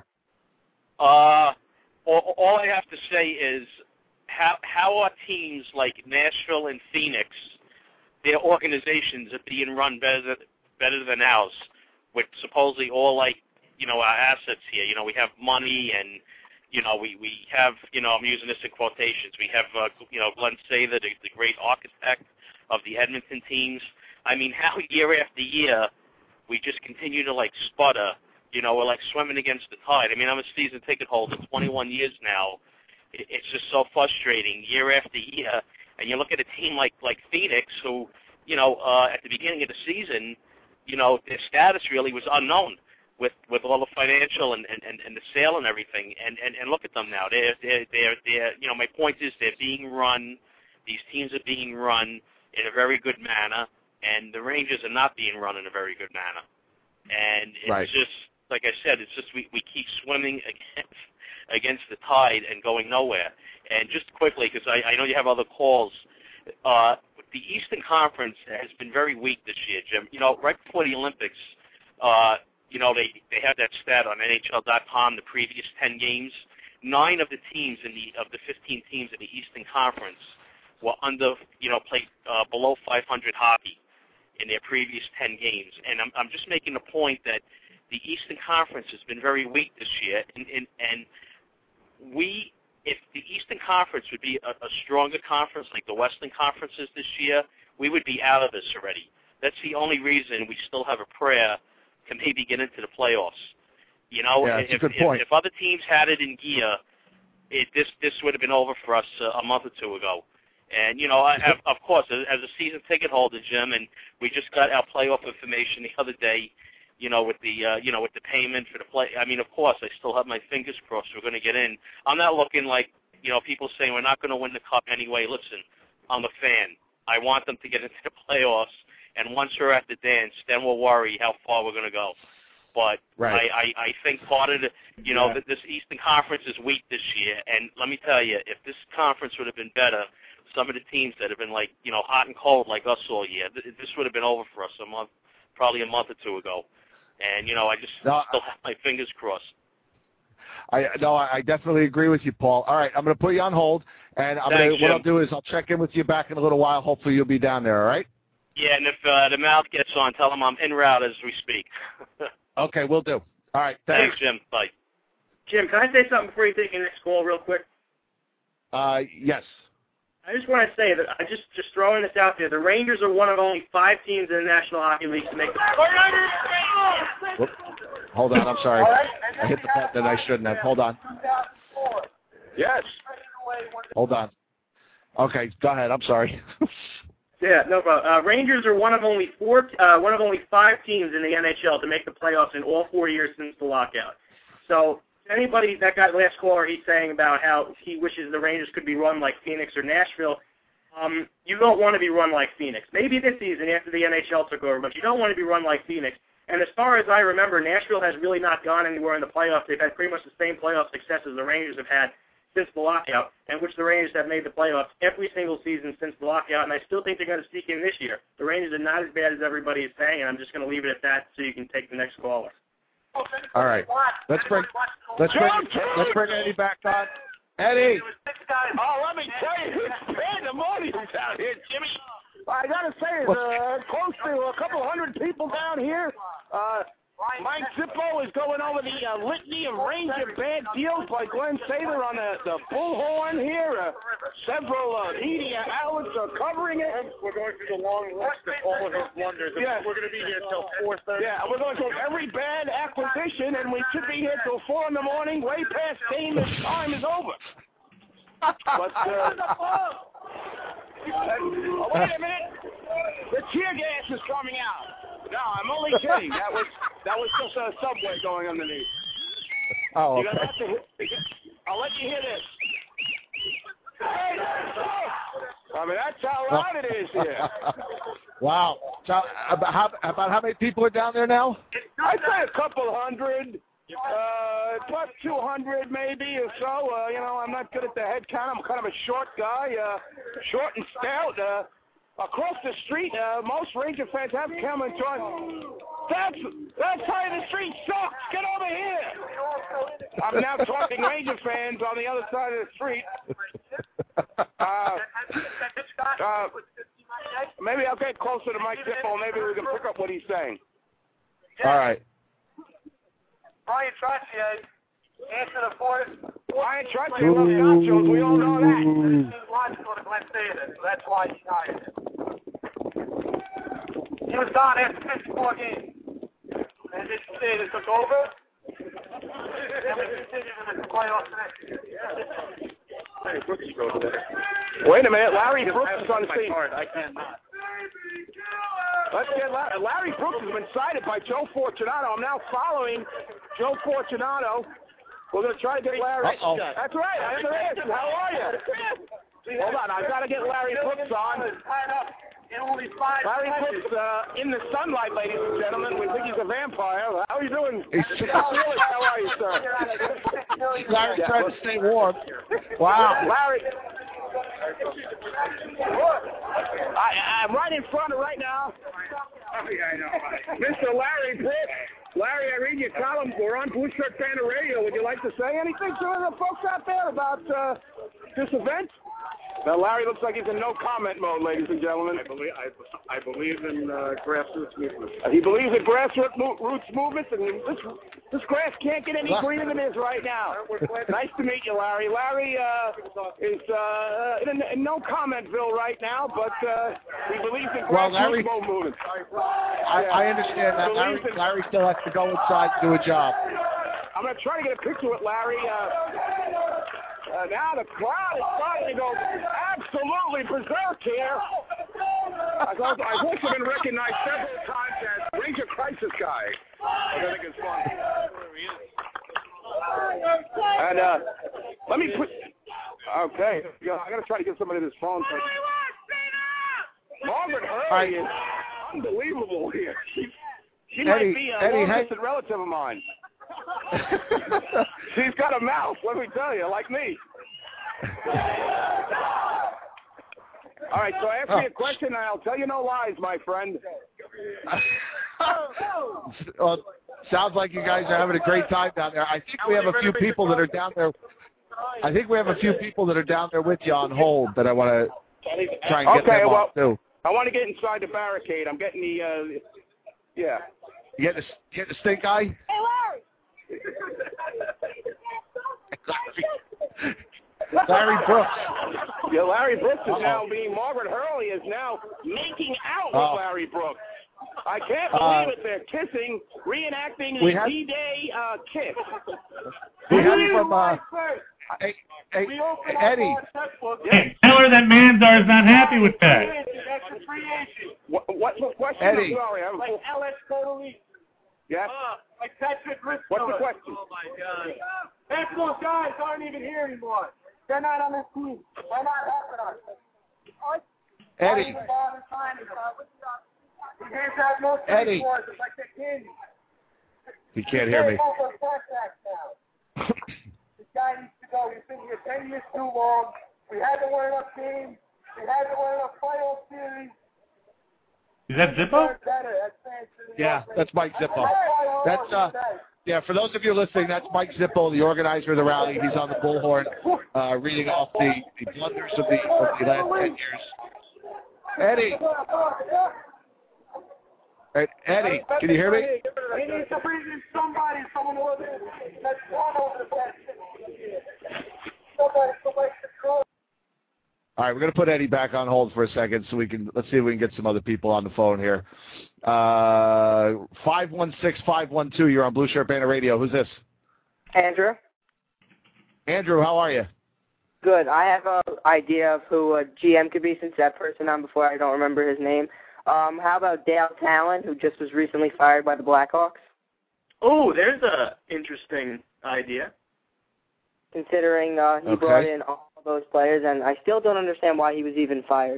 Uh, all, all I have to say is how how are teams like Nashville and Phoenix, their organizations are being run better better than ours, with supposedly all like you know our assets here. You know we have money and you know we, we have you know I'm using this in quotations. We have uh, you know Glenn Sather, the, the great architect of the Edmonton teams. I mean, how year after year we just continue to like sputter. You know, we're like swimming against the tide. I mean, I'm a season ticket holder, twenty-one years now. It, it's just so frustrating year after year. And you look at a team like like Phoenix, who, you know, uh, at the beginning of the season, you know, their status really was unknown with, with all the financial and, and, and, and the sale and everything. And, and, and look at them now. They're, they're, they're, they're, you know, my point is they're being run. These teams are being run in a very good manner. And the Rangers are not being run in a very good manner. And it's right. just, like I said, it's just we, we keep swimming against against the tide and going nowhere. And just quickly, because I, I know you have other calls, uh, the Eastern Conference has been very weak this year, Jim. You know, right before the Olympics, uh, you know, they, they had that stat on N H L dot com, the previous ten games. Nine of the teams in the of the fifteen teams in the Eastern Conference were under, you know, played uh, below five hundred hockey in their previous ten games. And I'm, I'm just making the point that the Eastern Conference has been very weak this year, and, and, and we, if the Eastern Conference would be a, a stronger conference like the Western Conferences this year, we would be out of this already. That's the only reason we still have a prayer to maybe get into the playoffs. You know, yeah, if, that's a good point. if, if other teams had it in gear, it, this this would have been over for us uh, a month or two ago. And, you know, I have, of course, as, as a season ticket holder, Jim, and we just got our playoff information the other day, you know, with the, uh, you know, with the payment for the play. I mean, of course, I still have my fingers crossed we're going to get in. I'm not looking like, you know, people saying we're not going to win the cup anyway. Listen, I'm a fan. I want them to get into the playoffs, and once we're at the dance, then we'll worry how far we're going to go. But right. I, I, I think part of the, you know, yeah. this Eastern Conference is weak this year, and let me tell you, if this conference would have been better, some of the teams that have been like, you know, hot and cold like us all year, th- this would have been over for us a month, probably a month or two ago. And, you know, I just no, still have my fingers crossed. I no, I definitely agree with you, Paul. All right, I'm going to put you on hold, and I'm Thanks, gonna, what Jim. I'll do is I'll check in with you back in a little while. Hopefully you'll be down there, all right? Yeah, and if uh, the mouth gets on, tell them I'm en route as we speak. Okay, we'll do. All right, thanks. Thanks, Jim. Bye. Jim, can I say something before you take your next call real quick? Uh, yes. I just want to say that I just just throwing this out there. The Rangers are one of only five teams in the National Hockey League to make the. Whoop. Hold on, I'm sorry. I hit the button that I shouldn't have. Hold on. Yes. Hold on. Okay, go ahead. I'm sorry. Yeah, no problem. Uh, Rangers are one of only four, uh, one of only five teams in the N H L to make the playoffs in all four years since the lockout. So anybody, that guy last caller, he's saying about how he wishes the Rangers could be run like Phoenix or Nashville. Um, you don't want to be run like Phoenix. Maybe this season after the N H L took over, but you don't want to be run like Phoenix. And as far as I remember, Nashville has really not gone anywhere in the playoffs. They've had pretty much the same playoff success as the Rangers have had since the lockout, and which the Rangers have made the playoffs every single season since the lockout, and I still think they're going to sneak in this year. The Rangers are not as bad as everybody is saying, and I'm just going to leave it at that so you can take the next caller. All right. Let's bring let's bring let's bring Eddie back on. Eddie. Oh, let me tell you, it's pandemonium out here, Jimmy. I gotta say, it's uh, close to a couple hundred people down here. Uh, Mike Zippo is going over the uh, litany of Ranger bad deals by Glenn Sather on the, the bullhorn here. Uh, several uh, media outlets are covering it. We're going through the long list of all of his blunders. Yeah. We're going to be here till four thirty. Yeah, we're going through every bad acquisition, and we should be here till four in the morning, way past game. This time is over. But, uh, oh, wait a minute. The tear gas is coming out. No, I'm only kidding. That was that was just a subway going underneath. Oh, You okay. got to, I'll let you hear this. I mean, that's how loud it is here. Wow. So, about how, about how many people are down there now? I'd say a couple hundred, uh, plus two hundred maybe or so. Uh, you know, I'm not good at the head count. I'm kind of a short guy, uh, short and stout. Uh, across the street, uh, most Ranger fans have come and joined. That's, that side of the street sucks. Get over here. I'm now talking Ranger fans on the other side of the street. Uh, uh, maybe I'll get closer to Mike Zippo. Maybe we can pick up what he's saying. All right. Brian Trottier, answer the fourth. Brian Trottier loves nachos. We all know that. This is logical to Glenn Sather, so that's why he hired him. He was gone after fifty-four games. And this Sather took over. And we continue in the playoffs next year. Wait a minute, Larry Brooks is on the scene. I cannot. Let's get Larry. Larry Brooks has been cited by Joe Fortunato. I'm now following Joe Fortunato. We're going to try to get Larry. Uh-oh. That's right. I'm the answer. How are you? Hold on. I've got to get Larry Brooks on. Larry Brooks uh, in the sunlight, ladies and gentlemen. We think he's a vampire. How are you doing? How are you, sir? Larry's trying to stay warm. Wow. Larry. I, I'm right in front of right now. Mister Larry Brooks. Larry, I read your column. We're on Blue Shirt Banner Radio. Would you like to say anything to the folks out there about uh, this event? Now, Larry looks like he's in no comment mode, ladies and gentlemen. I believe I, I believe in uh, grassroots movements. He believes in grassroots mo- roots movements, and this this grass can't get any greener than it is right now. Nice to meet you, Larry. Larry uh, is uh, in, in no commentville right now, but uh, he believes in Well, grassroots Larry, movements. I, I understand that. Larry, Larry still has to go inside and do a job. I'm going to try to get a picture with Larry. Uh, Uh, now the crowd is starting to go absolutely berserk here. I've also, I've also been recognized several times as Ranger Crisis Guy, which I think is fun. And uh, let me put. Okay, yeah, I got to try to get somebody to this phone. Margaret Hurley is unbelievable here. She, she Eddie, might be a Eddie, long-distance relative of mine. She's got a mouth, let me tell you, like me. All right, so ask me a question, and I'll tell you no lies, my friend. Well, sounds like you guys are having a great time down there. I think we have a few people that are down there. I think we have a few people that are down there with you on hold that I want to try and get okay, them well, off too. I want to get inside the barricade. I'm getting the, uh, yeah. You get the, get the stink eye? Hey, Larry! Larry Brooks. Yeah, Larry Brooks is Uh-oh. now being, Margaret Hurley is now making out with oh. Larry Brooks. I can't believe uh, it. They're kissing, reenacting the have, D-Day uh, kiss. We have from, uh, hey, hey, Eddie. Hey, tell her that Manzar is not happy with that. What, what's the question? Eddie. I'm sorry. I'm like Alex totally. Yes? Uh, like Patrick Risco. What's the question? Oh, my God. Half of those guys aren't even here anymore. They're not on this team. They're not helping us. Eddie. Eddie. He can't hear me. This guy needs to go. He's been here ten years too long. We haven't won enough games. We haven't won enough playoff series. Is that Zippo? Yeah, that's Mike Zippo. That's uh, yeah. For those of you listening, that's Mike Zippo, the organizer of the rally. He's on the bullhorn, uh, reading off the, the blunders of the of the last ten years. Eddie, hey, Eddie, can you hear me? He needs to bring in somebody, someone who that's one over the fence. Somebody, somebody control. All right, we're going to put Eddie back on hold for a second so we can, let's see if we can get some other people on the phone here. Uh, five one six, five one two, you're on Blue Shirt Banner Radio. Who's this? Andrew. Andrew, how are you? Good. I have an idea of who a G M could be since that person on before I don't remember his name. Um, how about Dale Talon, who just was recently fired by the Blackhawks? Oh, there's a interesting idea. Considering uh, he Okay. brought in all those players, and I still don't understand why he was even fired.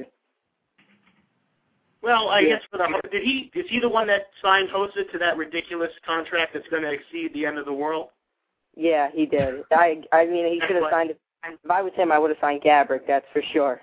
Well, I Yeah. guess for the did he is he the one that signed Hossa to that ridiculous contract that's going to exceed the end of the world? Yeah, he did. I I mean, he should have signed it. If I was him, I would have signed Gabrick, that's for sure.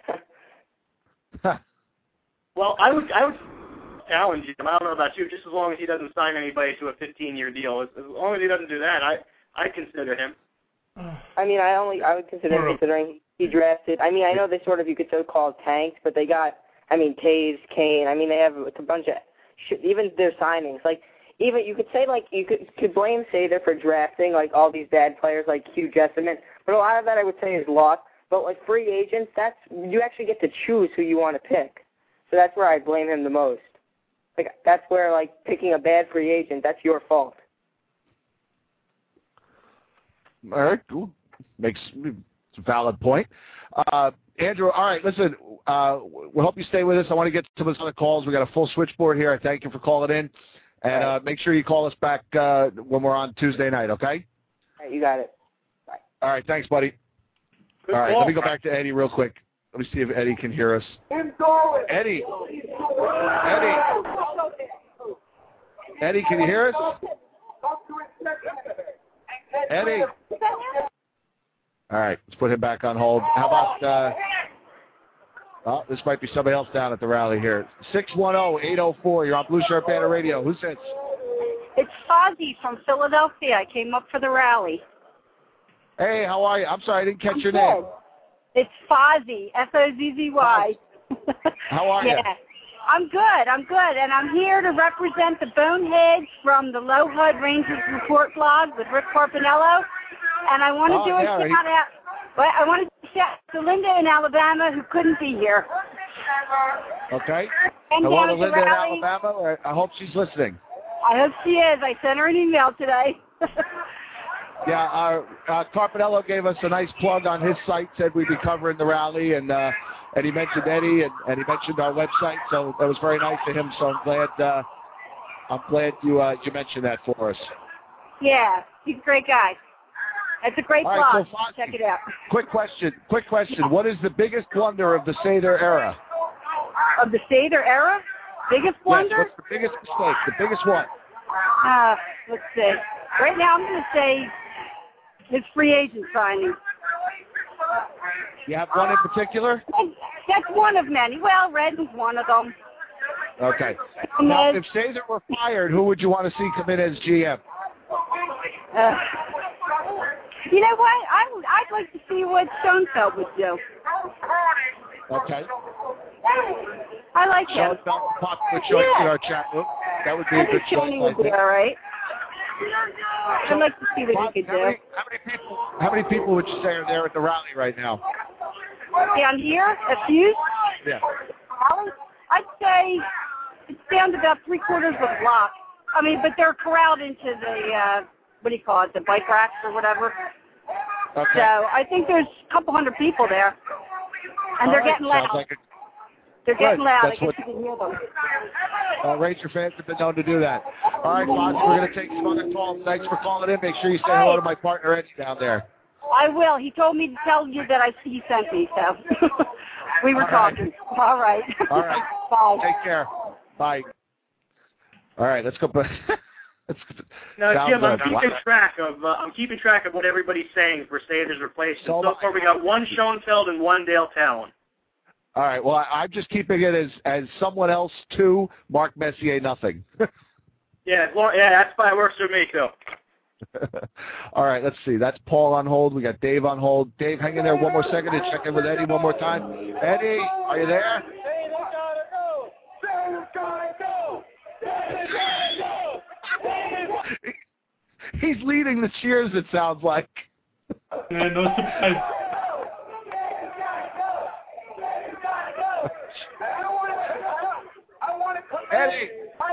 Well, I would I would challenge him. I don't know about you, just as long as he doesn't sign anybody to a fifteen-year deal. As, as long as he doesn't do that, I I consider him. I mean, I only I would consider him considering he drafted. I mean, I know they sort of you could so-called tanked, but they got. I mean, Taves, Kane. I mean, they have a bunch of sh- even their signings. Like even you could say like you could could blame Sather for drafting like all these bad players like Hugh Jessamine, but a lot of that I would say is luck. But like free agents, that's you actually get to choose who you want to pick. So that's where I blame him the most. Like that's where like picking a bad free agent, that's your fault. All right, cool. Makes it's a valid point. Uh, Andrew, all right, listen, uh, we hope you stay with us. I want to get to some other calls. We got a full switchboard here. I thank you for calling in. And uh, make sure you call us back uh, when we're on Tuesday night, okay? All right, you got it. Bye. All right, thanks, buddy. Good all right, call. let me go back to Eddie real quick. Let me see if Eddie can hear us. Eddie. Eddie. Eddie, can you hear us? Eddie. All right, let's put him back on hold. How about, uh, oh, this might be somebody else down at the rally here. six one zero, eight zero four, you're on Blue Shirt Banner Radio. Who's this? It's Fozzie from Philadelphia. I came up for the rally. Hey, how are you? I'm sorry, I didn't catch I'm your good. name. It's Fozzie, F O Z Z Y. How are yeah. you? I'm good, I'm good, and I'm here to represent the Boneheads from the Low H U D Rangers Report blog with Rick Carpinello, and I want to Oh, do a yeah, shout he- out. Well, I want to shout out to Linda in Alabama who couldn't be here. Okay. And Hello down to at the Linda in rally. Alabama. I hope she's listening. I hope she is. I sent her an email today. Yeah, uh, uh, Carpinello gave us a nice plug on his site, said we'd be covering the rally, and uh, and he mentioned Eddie, and, and he mentioned our website, so that was very nice of him, so I'm glad uh, I'm glad you uh, you mentioned that for us. Yeah, he's a great guy. It's a great All right, blog. so Fozzie, Check it out. Quick question, quick question. What is the biggest blunder of the Sather era? Of the Sather era? Biggest blunder? Yes, what's the biggest mistake, the biggest one? Uh, let's see. Right now I'm going to say his free agent signing. You have one in particular? That's one of many. Well, Redden's one of them. Okay. And Now, then- if Sather were fired, who would you want to see come in as G M? Uh, you know what? I would, I'd like to see what Schoenfeld would do. Okay. I like him. Schoenfeld, popular choice Yeah. in our chat room. That would be I a think good choice, Shoney I would be think. all right. I'd like to see what he could How do. many, how many people? How many people would you say are there at the rally right now? Down here, a few. Yeah. I'd say it's down to about three quarters of a block. I mean, but they're corralled into the, uh, what do you call it, the bike racks or whatever. Okay. So I think there's a couple hundred people there. And All they're right, getting loud. sounds like a- they're getting Good. loud. That's I guess what- you can hear them. Uh, Ranger fans have been known to do that. All right, Fozzie, we're going to take some other calls. Thanks for calling in. Make sure you say hello to my partner, Eddie, down there. I will. He told me to tell you that I he sent me, so we were All right. talking. All right. All right. Bye. Take care. Bye. All right, let's go back. let's go. Now, Sounds Jim, I'm good. keeping track of uh, I'm keeping track of what everybody's saying for Sather's replacement. So So far, we got one Schoenfeld and one Dale Talon. All right, well, I, I'm just keeping it as, as someone else, two, Mark Messier, nothing. Yeah, well, yeah, that's fine. Works for me too. All right, let's see. That's Paul on hold. We got Dave on hold. Dave, hang in there one more second and check in with Eddie one more time. Eddie, are you there? Go! he's leading the cheers, it sounds like. Yeah, no surprise. Eddie.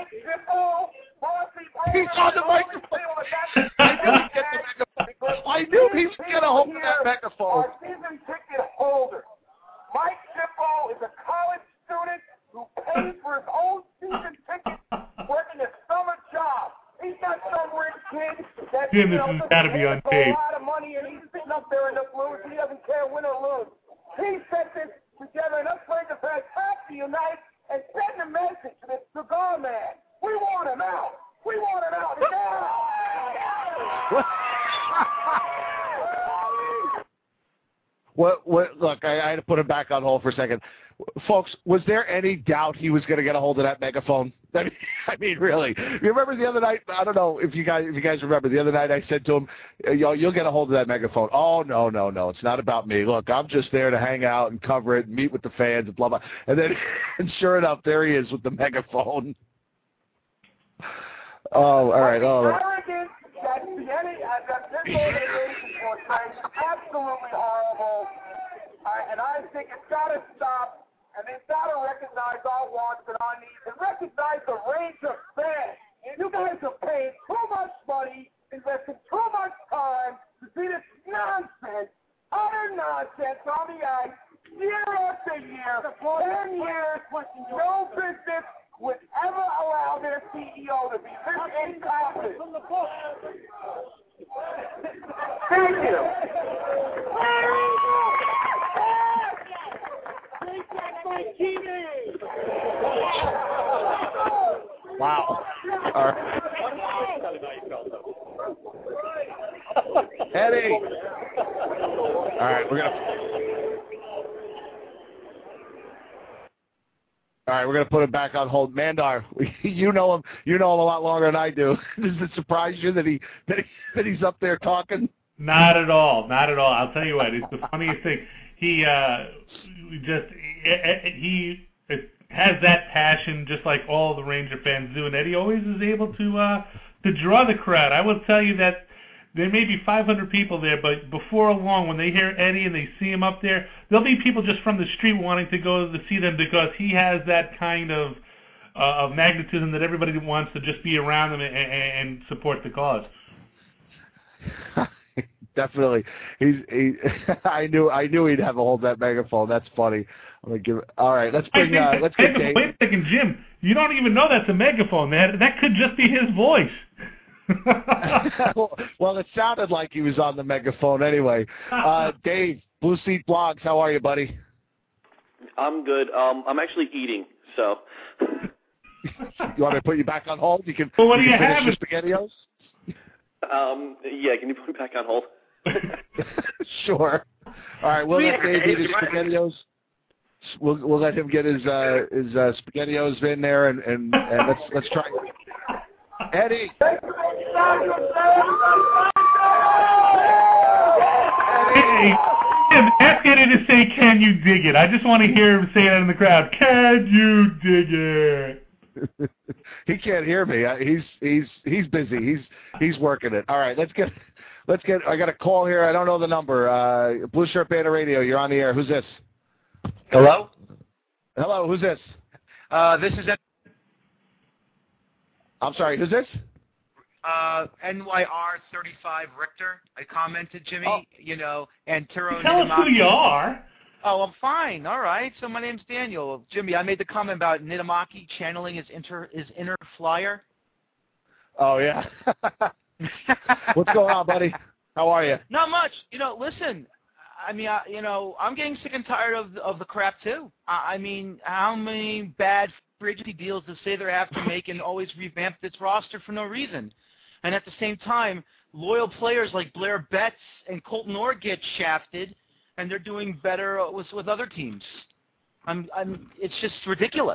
He's on the microphone. I knew he'd get the megaphone. I knew he was going to hold that megaphone. Our season ticket holder. Mike Zippo is a college student who pays for his own season ticket, working a summer job. He's not some rich kid that Jim, you this know, has got to be on for tape. a lot of money and he's sitting up there in the blues. He doesn't care win or lose. He set this together, and us Ranger fans have to unite and send a message to this cigar man. We want him out. We want him out now. What? What? Look, I, I had to put him back on hold for a second. Folks, was there any doubt he was going to get a hold of that megaphone? I mean, I mean, really. You remember the other night? I don't know if you guys, if you guys remember the other night. I said to him, "Yo, you'll get a hold of that megaphone." Oh no, no, no! It's not about me. Look, I'm just there to hang out and cover it, and meet with the fans, and blah blah. And then, and sure enough, there he is with the megaphone. Oh, all right. Oh. Arrogance that the that this organization portrays absolutely horrible, uh, and I think it's got to stop. And they've got to recognize our wants and our needs and recognize the range of fans. You guys are paying too much money, investing too much time to see this nonsense, utter nonsense on the ice, year after year, ten years, no business would ever allow their C E O to be this incompetent. Thank you. Wow. All right. Eddie. All right, we're gonna. All right, we're gonna put him back on hold. Mandar, you know him. You know him a lot longer than I do. Does it surprise you that he that, he, that he's up there talking? Not at all. Not at all. I'll tell you what. It's the funniest thing. He uh, just he has that passion, just like all the Ranger fans do, and Eddie always is able to uh, to draw the crowd. I will tell you that there may be five hundred people there, but before long, when they hear Eddie and they see him up there, there'll be people just from the street wanting to go to see them because he has that kind of uh, of magnetism that everybody wants to just be around him and, and, and support the cause. Definitely, he's. He, I knew. I knew he'd have a hold of that megaphone. That's funny. I'm gonna give. It, all right, let's bring. Uh, let's get Dave. Wait a second, Jim. You don't even know that's a megaphone. That that could just be his voice. well, well, it sounded like he was on the megaphone anyway. Uh, Dave, Blue Seat Blogs, how are you, buddy? I'm good. Um, I'm actually eating, so. You want me to put you back on hold? You can. Well, what you do you can have? Your SpaghettiOs? Um, yeah, can you put me back on hold? Sure. All right, we'll let Dave eat his SpaghettiOs. We'll we'll let him get his uh, his uh, SpaghettiOs in there, and, and, and let's let's try. Eddie. Hey, Jim, ask Eddie to say, "Can you dig it?" I just want to hear him say that in the crowd. Can you dig it? He can't hear me. He's he's he's busy. He's he's working it. All right, let's get let's get. I got a call here. I don't know the number. Uh, Blue Shirt Band Radio. You're on the air. Who's this? Hello. Hello. Who's this? Uh, this is. I'm sorry. Who's this? Uh, N Y R thirty-five Richter. I commented, Jimmy. Oh. You know, and Turo. Tell us who you are. Oh, I'm fine. All right. So my name's Daniel. Jimmy, I made the comment about Nitamaki channeling his inter his inner flyer. Oh yeah. What's going on, buddy? How are you? Not much. You know, listen. I mean, I, you know, I'm getting sick and tired of of the crap too. I, I mean, how many bad free agency deals does Sather have to make and always revamp this roster for no reason? And at the same time, loyal players like Blair Betts and Colton Orr get shafted, and they're doing better with with other teams. I'm, I'm. It's just ridiculous.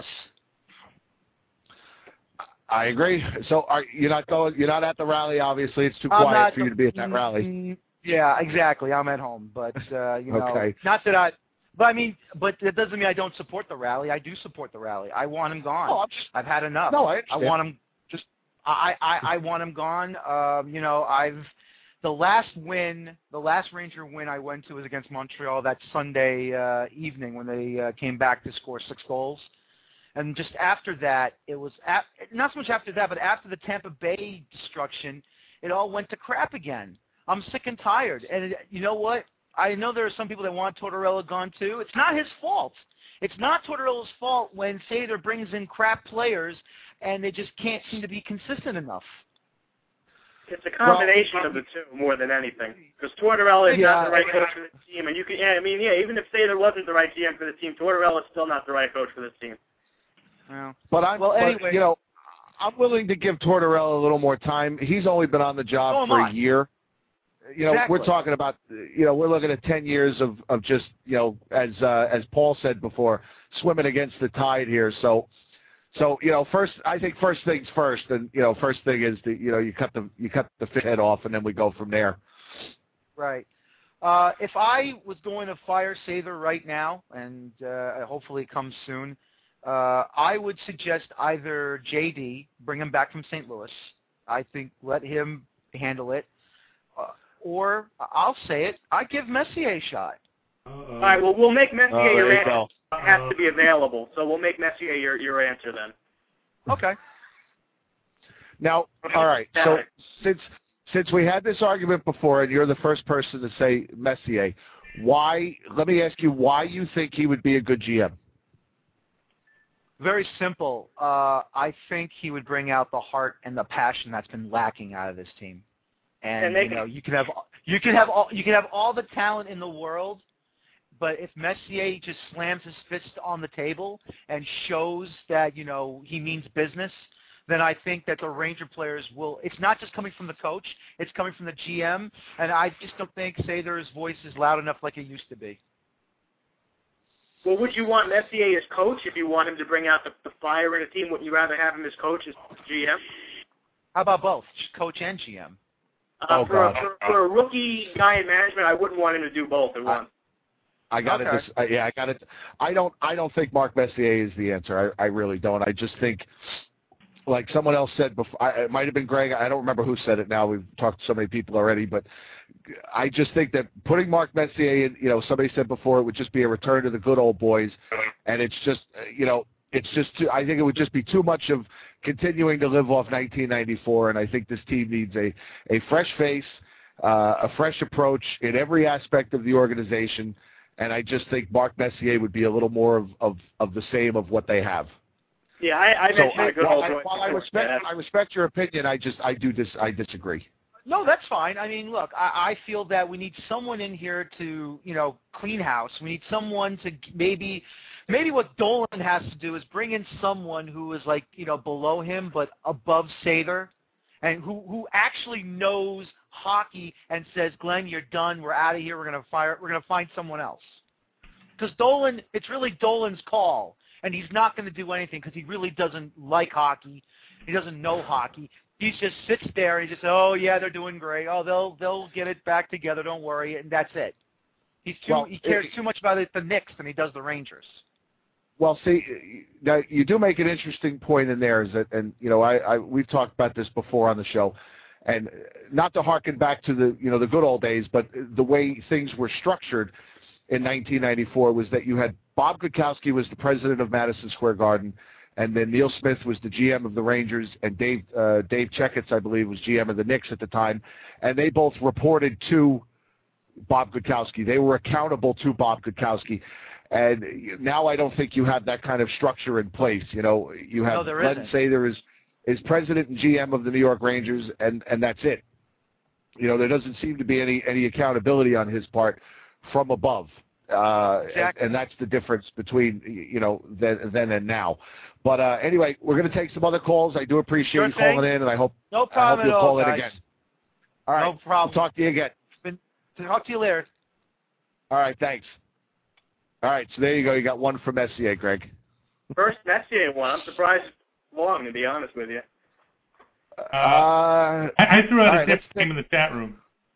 I agree. So, are you're not going? You're not at the rally. Obviously, it's too I'm quiet not, for you to be at that rally. Yeah, exactly. I'm at home, but uh, you know, Okay. not that I. But I mean, but that doesn't mean I don't support the rally. I do support the rally. I want him gone. Oh, I'm just, I've had enough. No, I I understand. want him. Just, I, I, I want him gone. Um, you know, I've the last win, the last Ranger win I went to was against Montreal that Sunday uh, evening when they uh, came back to score six goals. And just after that, it was at, not so much after that, but after the Tampa Bay destruction, it all went to crap again. I'm sick and tired. And it, you know what? I know there are some people that want Tortorella gone too. It's not his fault. It's not Tortorella's fault when Sather brings in crap players and they just can't seem to be consistent enough. It's a combination well, of the two more than anything. Because Tortorella is yeah, not the right coach for the team, and you can, yeah, I mean, yeah, even if Sather wasn't the right G M for the team, Tortorella is still not the right coach for this team. Well, but I'm, well, but, anyway, you know, I'm willing to give Tortorella a little more time. He's only been on the job so for I. a year. You know, exactly. we're talking about, you know, we're looking at ten years of, of just, you know, as uh, as Paul said before, swimming against the tide here. So, so you know, first, I think first things first, and you know, first thing is that you know you cut the you cut the fish head off, and then we go from there. Right. Uh, if I was going to fire Sather right now, and uh, hopefully it comes soon, uh, I would suggest either J D, bring him back from Saint Louis. I think let him handle it. Uh, Or, I'll say it, I give Messier a shot. Uh-oh. All right, well, we'll make Messier oh, your you answer. Go. It has to be available, so we'll make Messier your, your answer then. Okay. Now, all right, so since since we had this argument before, and you're the first person to say Messier, why, let me ask you why you think he would be a good G M? Very simple. Uh, I think he would bring out the heart and the passion that's been lacking out of this team. And, and they, you know, you can have you can have all you can have all the talent in the world, but if Messier just slams his fist on the table and shows that you know he means business, then I think that the Ranger players will. It's not just coming from the coach; it's coming from the G M, and I just don't think Sather's voice is loud enough like it used to be. Well, would you want Messier as coach if you want him to bring out the, the fire in a team? Wouldn't you rather have him as coach as G M? How about both, coach and G M? Uh, oh, for, God. A, for, for a rookie guy in management, I wouldn't want him to do both at once. I got it. Okay. Uh, yeah, I got it. I don't. I don't think Mark Messier is the answer. I, I really don't. I just think, like someone else said before, I, it might have been Greg. I don't remember who said it. Now we've talked to so many people already, but I just think that putting Mark Messier in, you know, somebody said before it would just be a return to the good old boys, and it's just, you know, it's just. Too, I think it would just be too much of continuing to live off nineteen ninety-four, and I think this team needs a, a fresh face, uh, a fresh approach in every aspect of the organization, and I just think Mark Messier would be a little more of, of, of the same of what they have. Yeah, I, I mentioned so, a good while, old I, while I respect I respect your opinion, I just I do dis, I disagree. No, that's fine. I mean, look, I, I feel that we need someone in here to, you know, clean house. We need someone to maybe, maybe what Dolan has to do is bring in someone who is like, you know, below him but above Sather, and who who actually knows hockey and says, Glenn, you're done. We're out of here. We're gonna fire. We're gonna find someone else. Because Dolan, it's really Dolan's call, and he's not going to do anything because he really doesn't like hockey. He doesn't know hockey. He just sits there and he just, oh yeah, they're doing great. Oh, they'll they'll get it back together. Don't worry, and that's it. He's too well, he cares it, too much about it, the Knicks than he does the Rangers. Well, see, now you do make an interesting point in there, is that, and you know, I, I we've talked about this before on the show, and not to harken back to the you know the good old days, but the way things were structured in nineteen ninety-four was that you had Bob Gutkowski was the president of Madison Square Garden, and then Neil Smith was the G M of the Rangers, and Dave uh, Dave Checketts, I believe, was G M of the Knicks at the time, and they both reported to Bob Gutkowski. They were accountable to Bob Gutkowski. And now I don't think you have that kind of structure in place. You know, you have no, Glenn Sather is is president and G M of the New York Rangers, and, and that's it. You know, there doesn't seem to be any, any accountability on his part from above. Uh, exactly. and, and that's the difference between, you know, then, then and now. But uh, anyway, we're going to take some other calls. I do appreciate sure you thing. calling in, and I hope, no I problem hope you'll at all, call guys. in again. All right. No problem. We'll talk to you again. Been, talk to you later. All right, thanks. All right, so there you go. You got one from Messier, Greg. First Messier one. I'm surprised it's long, to be honest with you. Uh, uh, I, I threw out a right, different name in the chat room.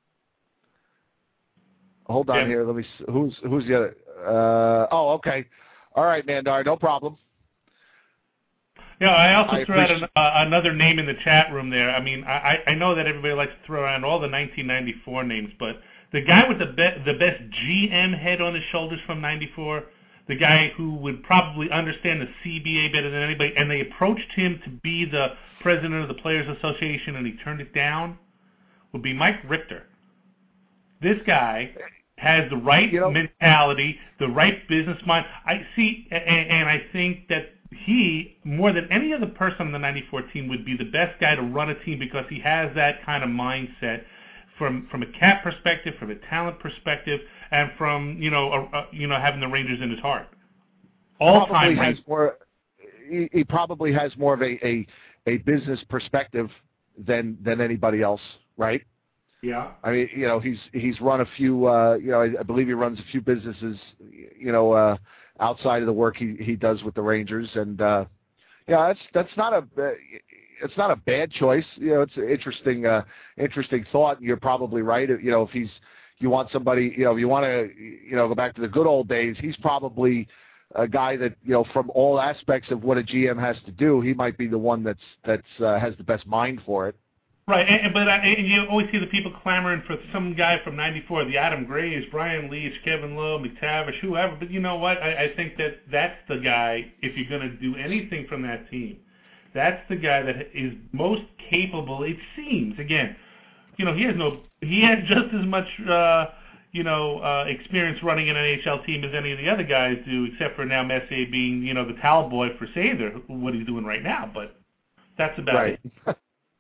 Hold on yeah. here. Let me. See. Who's who's the other? Uh, oh, okay. All right, Mandar. No problem. Yeah, I also I threw out an, uh, another name in the chat room there. I mean, I, I know that everybody likes to throw around all the nineteen ninety-four names, but the guy with the, be- the best G M head on his shoulders from ninety-four, the guy who would probably understand the C B A better than anybody, and they approached him to be the president of the Players Association, and he turned it down, would be Mike Richter. This guy has the right you know, mentality, the right business mind. I see, and, and I think that he, more than any other person on the ninety-four team, would be the best guy to run a team because he has that kind of mindset from from a cap perspective, from a talent perspective, and from you know a, a, you know having the Rangers in his heart. All time, has more. He, he probably has more of a, a a business perspective than than anybody else, right? Yeah. I mean, you know, he's he's run a few. Uh, you know, I, I believe he runs a few businesses. You know. Uh, outside of the work he, he does with the Rangers, and uh, yeah, that's that's not a it's not a bad choice. You know, it's an interesting uh, interesting thought. You're probably right. You know, if he's you want somebody, you know, if you want to, you know, go back to the good old days, he's probably a guy that you know from all aspects of what a G M has to do, he might be the one that's that's uh, has the best mind for it. Right, and, but I, and you always see the people clamoring for some guy from ninety-four, the Adam Grays, Brian Leach, Kevin Lowe, McTavish, whoever. But you know what? I, I think that that's the guy, if you're going to do anything from that team, that's the guy that is most capable, it seems. Again, you know, he has no, he has just as much, uh, you know, uh, experience running an N H L team as any of the other guys do, except for now Messier being, you know, the towel boy for Sather, what he's doing right now. But that's about right. it.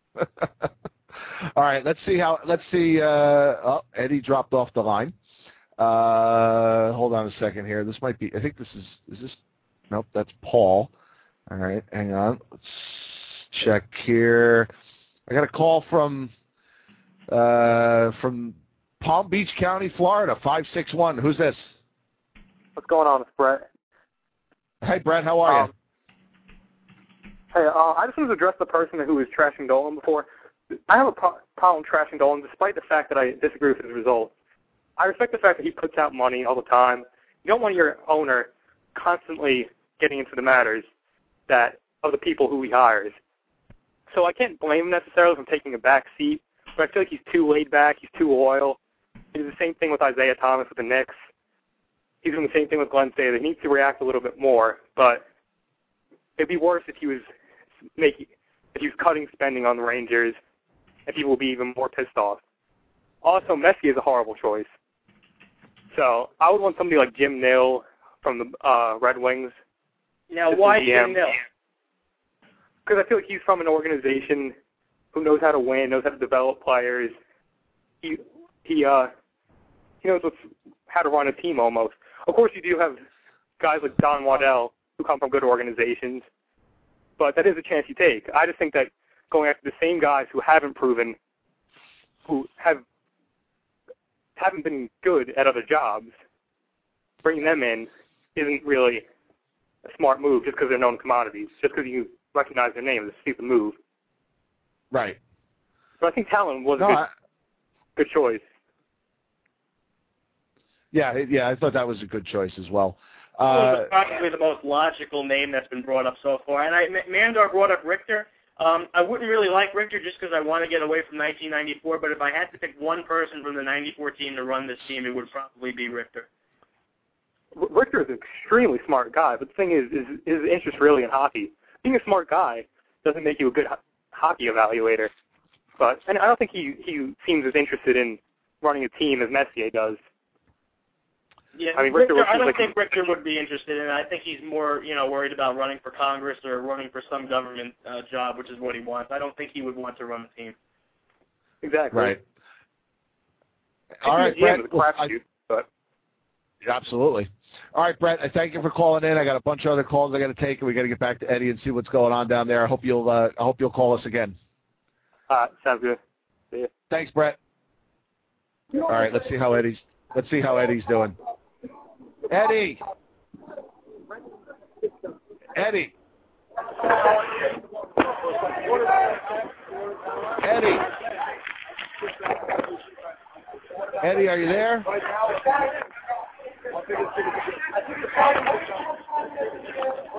All right, let's see how. Let's see. Uh, oh, Eddie dropped off the line. Uh, hold on a second here. This might be. I think this is. Is this? Nope, that's Paul. All right, hang on. Let's check here. I got a call from uh, from Palm Beach County, Florida. Five six one. Who's this? What's going on? It's Brett. Hey, Brett. How are um, you? Hey, uh, I just wanted to address the person who was trashing Dolan before. I have a pro- problem trashing Dolan, despite the fact that I disagree with his results. I respect the fact that he puts out money all the time. You don't want your owner constantly getting into the matters that of the people who he hires. So I can't blame him necessarily for taking a back seat, but I feel like he's too laid back. He's too loyal. He did the same thing with Isaiah Thomas with the Knicks. He's doing the same thing with Glenn Sather. He needs to react a little bit more, but it'd be worse if he was making if he was cutting spending on the Rangers, and people would be even more pissed off. Also, Messier is a horrible choice. So I would want somebody like Jim Nill from the uh, Red Wings. Now, why Jim Nill? Because I feel like he's from an organization who knows how to win, knows how to develop players. He he uh he knows what's, how to run a team almost. Of course, you do have guys like Don Waddell who come from good organizations, but that is a chance you take. I just think that going after the same guys who haven't proven, who have haven't been good at other jobs, bringing them in isn't really a smart move just because they're known commodities, just because you recognize their name. It's a stupid move. Right. So I think Talon was no, a good, I, good choice. Yeah, yeah, I thought that was a good choice as well. It was Uh, probably the most logical name that's been brought up so far. And I, Mandar brought up Richter. Um, I wouldn't really like Richter just because I want to get away from nineteen ninety-four, but if I had to pick one person from the ninety-four team to run this team, it would probably be Richter. Richter is an extremely smart guy, but the thing is, is his interest really in hockey. Being a smart guy doesn't make you a good ho- hockey evaluator. But and I don't think he, he seems as interested in running a team as Messier does. Yeah, I mean, Richter, Richter I don't like think Richter would be interested in it. I think he's more, you know, worried about running for Congress or running for some government uh, job, which is what he wants. I don't think he would want to run a team. Exactly. Right. All All right, Brett. Brett. I, but. Absolutely. All right, Brett, I thank you for calling in. I got a bunch of other calls I got to take, and we got to get back to Eddie and see what's going on down there. I hope you'll uh, I hope you'll call us again. Uh, sounds good. See ya. Thanks, Brett. All right, let's see how Eddie's let's see how Eddie's doing. Eddie. Eddie. Eddie. Eddie, are you there?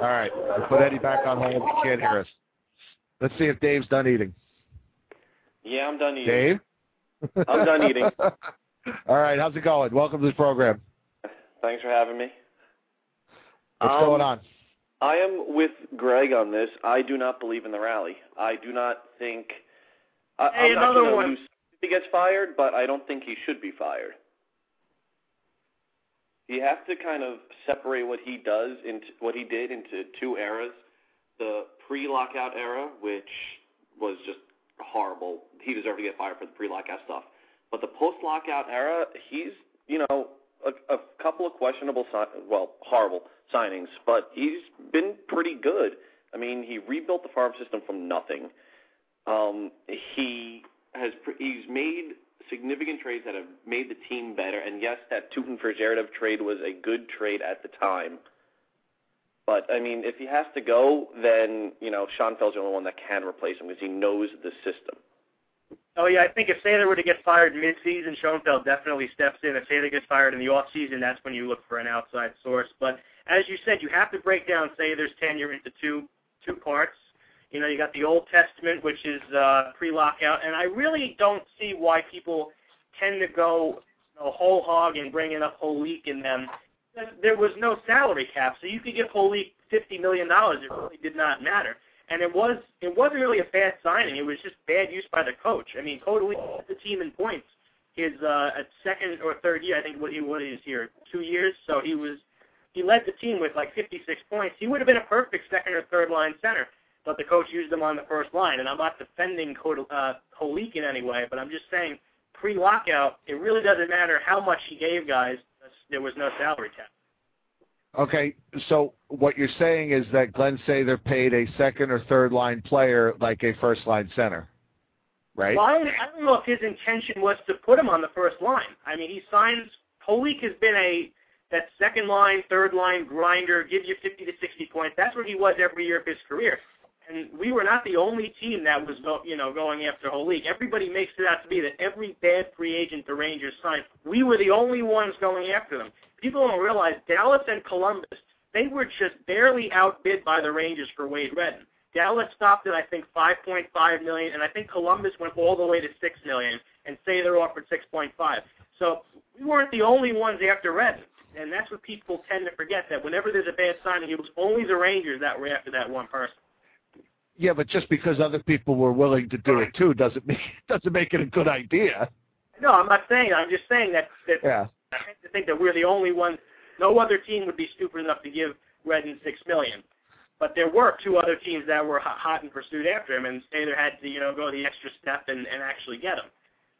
All right. We'll put Eddie back on hold. He can't hear us. Let's see if Dave's done eating. Yeah, I'm done eating. Dave? I'm done eating. All right. How's it going? Welcome to the program. Thanks for having me. What's um, going on? I am with Greg on this. I do not believe in the rally. I do not think... I, Hey, I'm not another going to one. lose if he gets fired, but I don't think he should be fired. You have to kind of separate what he does into what he did into two eras. The pre-lockout era, which was just horrible. He deserved to get fired for the pre-lockout stuff. But the post-lockout era, he's, you know, a, a couple of questionable, si- well, horrible signings, but he's been pretty good. I mean, he rebuilt the farm system from nothing. Um, he has he's made significant trades that have made the team better. And yes, that Tutin for Zverev trade was a good trade at the time. But, I mean, if he has to go, then, you know, Schoenfeld's the only one that can replace him because he knows the system. Oh, yeah, I think if Sather were to get fired mid-season, Schoenfeld definitely steps in. If Sather gets fired in the off-season, that's when you look for an outside source. But as you said, you have to break down Sather's tenure into two two parts. You know, you got the Old Testament, which is uh, pre-lockout, and I really don't see why people tend to go you know, whole hog and bringing up Holik in them. There was no salary cap, so you could give Holik fifty million dollars. It really did not matter. And it was it wasn't really a bad signing. It was just bad use by the coach. I mean, totally led the team in points. His uh, at second or third year, I think what he what is here, two years. So he was he led the team with like fifty-six points. He would have been a perfect second or third line center, but the coach used him on the first line. And I'm not defending uh, Holik in any way, but I'm just saying pre-lockout, it really doesn't matter how much he gave guys. There was no salary cap. Okay, so what you're saying is that Glenn Sather paid a second or third line player like a first line center, right? Well, I don't, I don't know if his intention was to put him on the first line. I mean, he signs. Holik has been a that second line, third line grinder, give you fifty to sixty points. That's where he was every year of his career. And we were not the only team that was, go, you know, going after Holik. Everybody makes it out to be that every bad free agent the Rangers signed, we were the only ones going after them. People don't realize Dallas and Columbus, they were just barely outbid by the Rangers for Wade Redden. Dallas stopped at, I think, five point five million dollars, and I think Columbus went all the way to six million dollars, and Sather offered six point five. So we weren't the only ones after Redden, and that's what people tend to forget, that whenever there's a bad signing, it was only the Rangers that were after that one person. Yeah, but just because other people were willing to do it too doesn't make doesn't make it a good idea. No, I'm not saying. I'm just saying that. that yeah. I tend to think that we're the only ones. No other team would be stupid enough to give Redden six million dollars. But there were two other teams that were hot in pursuit after him, and Sather had to, you know, go the extra step and, and actually get him.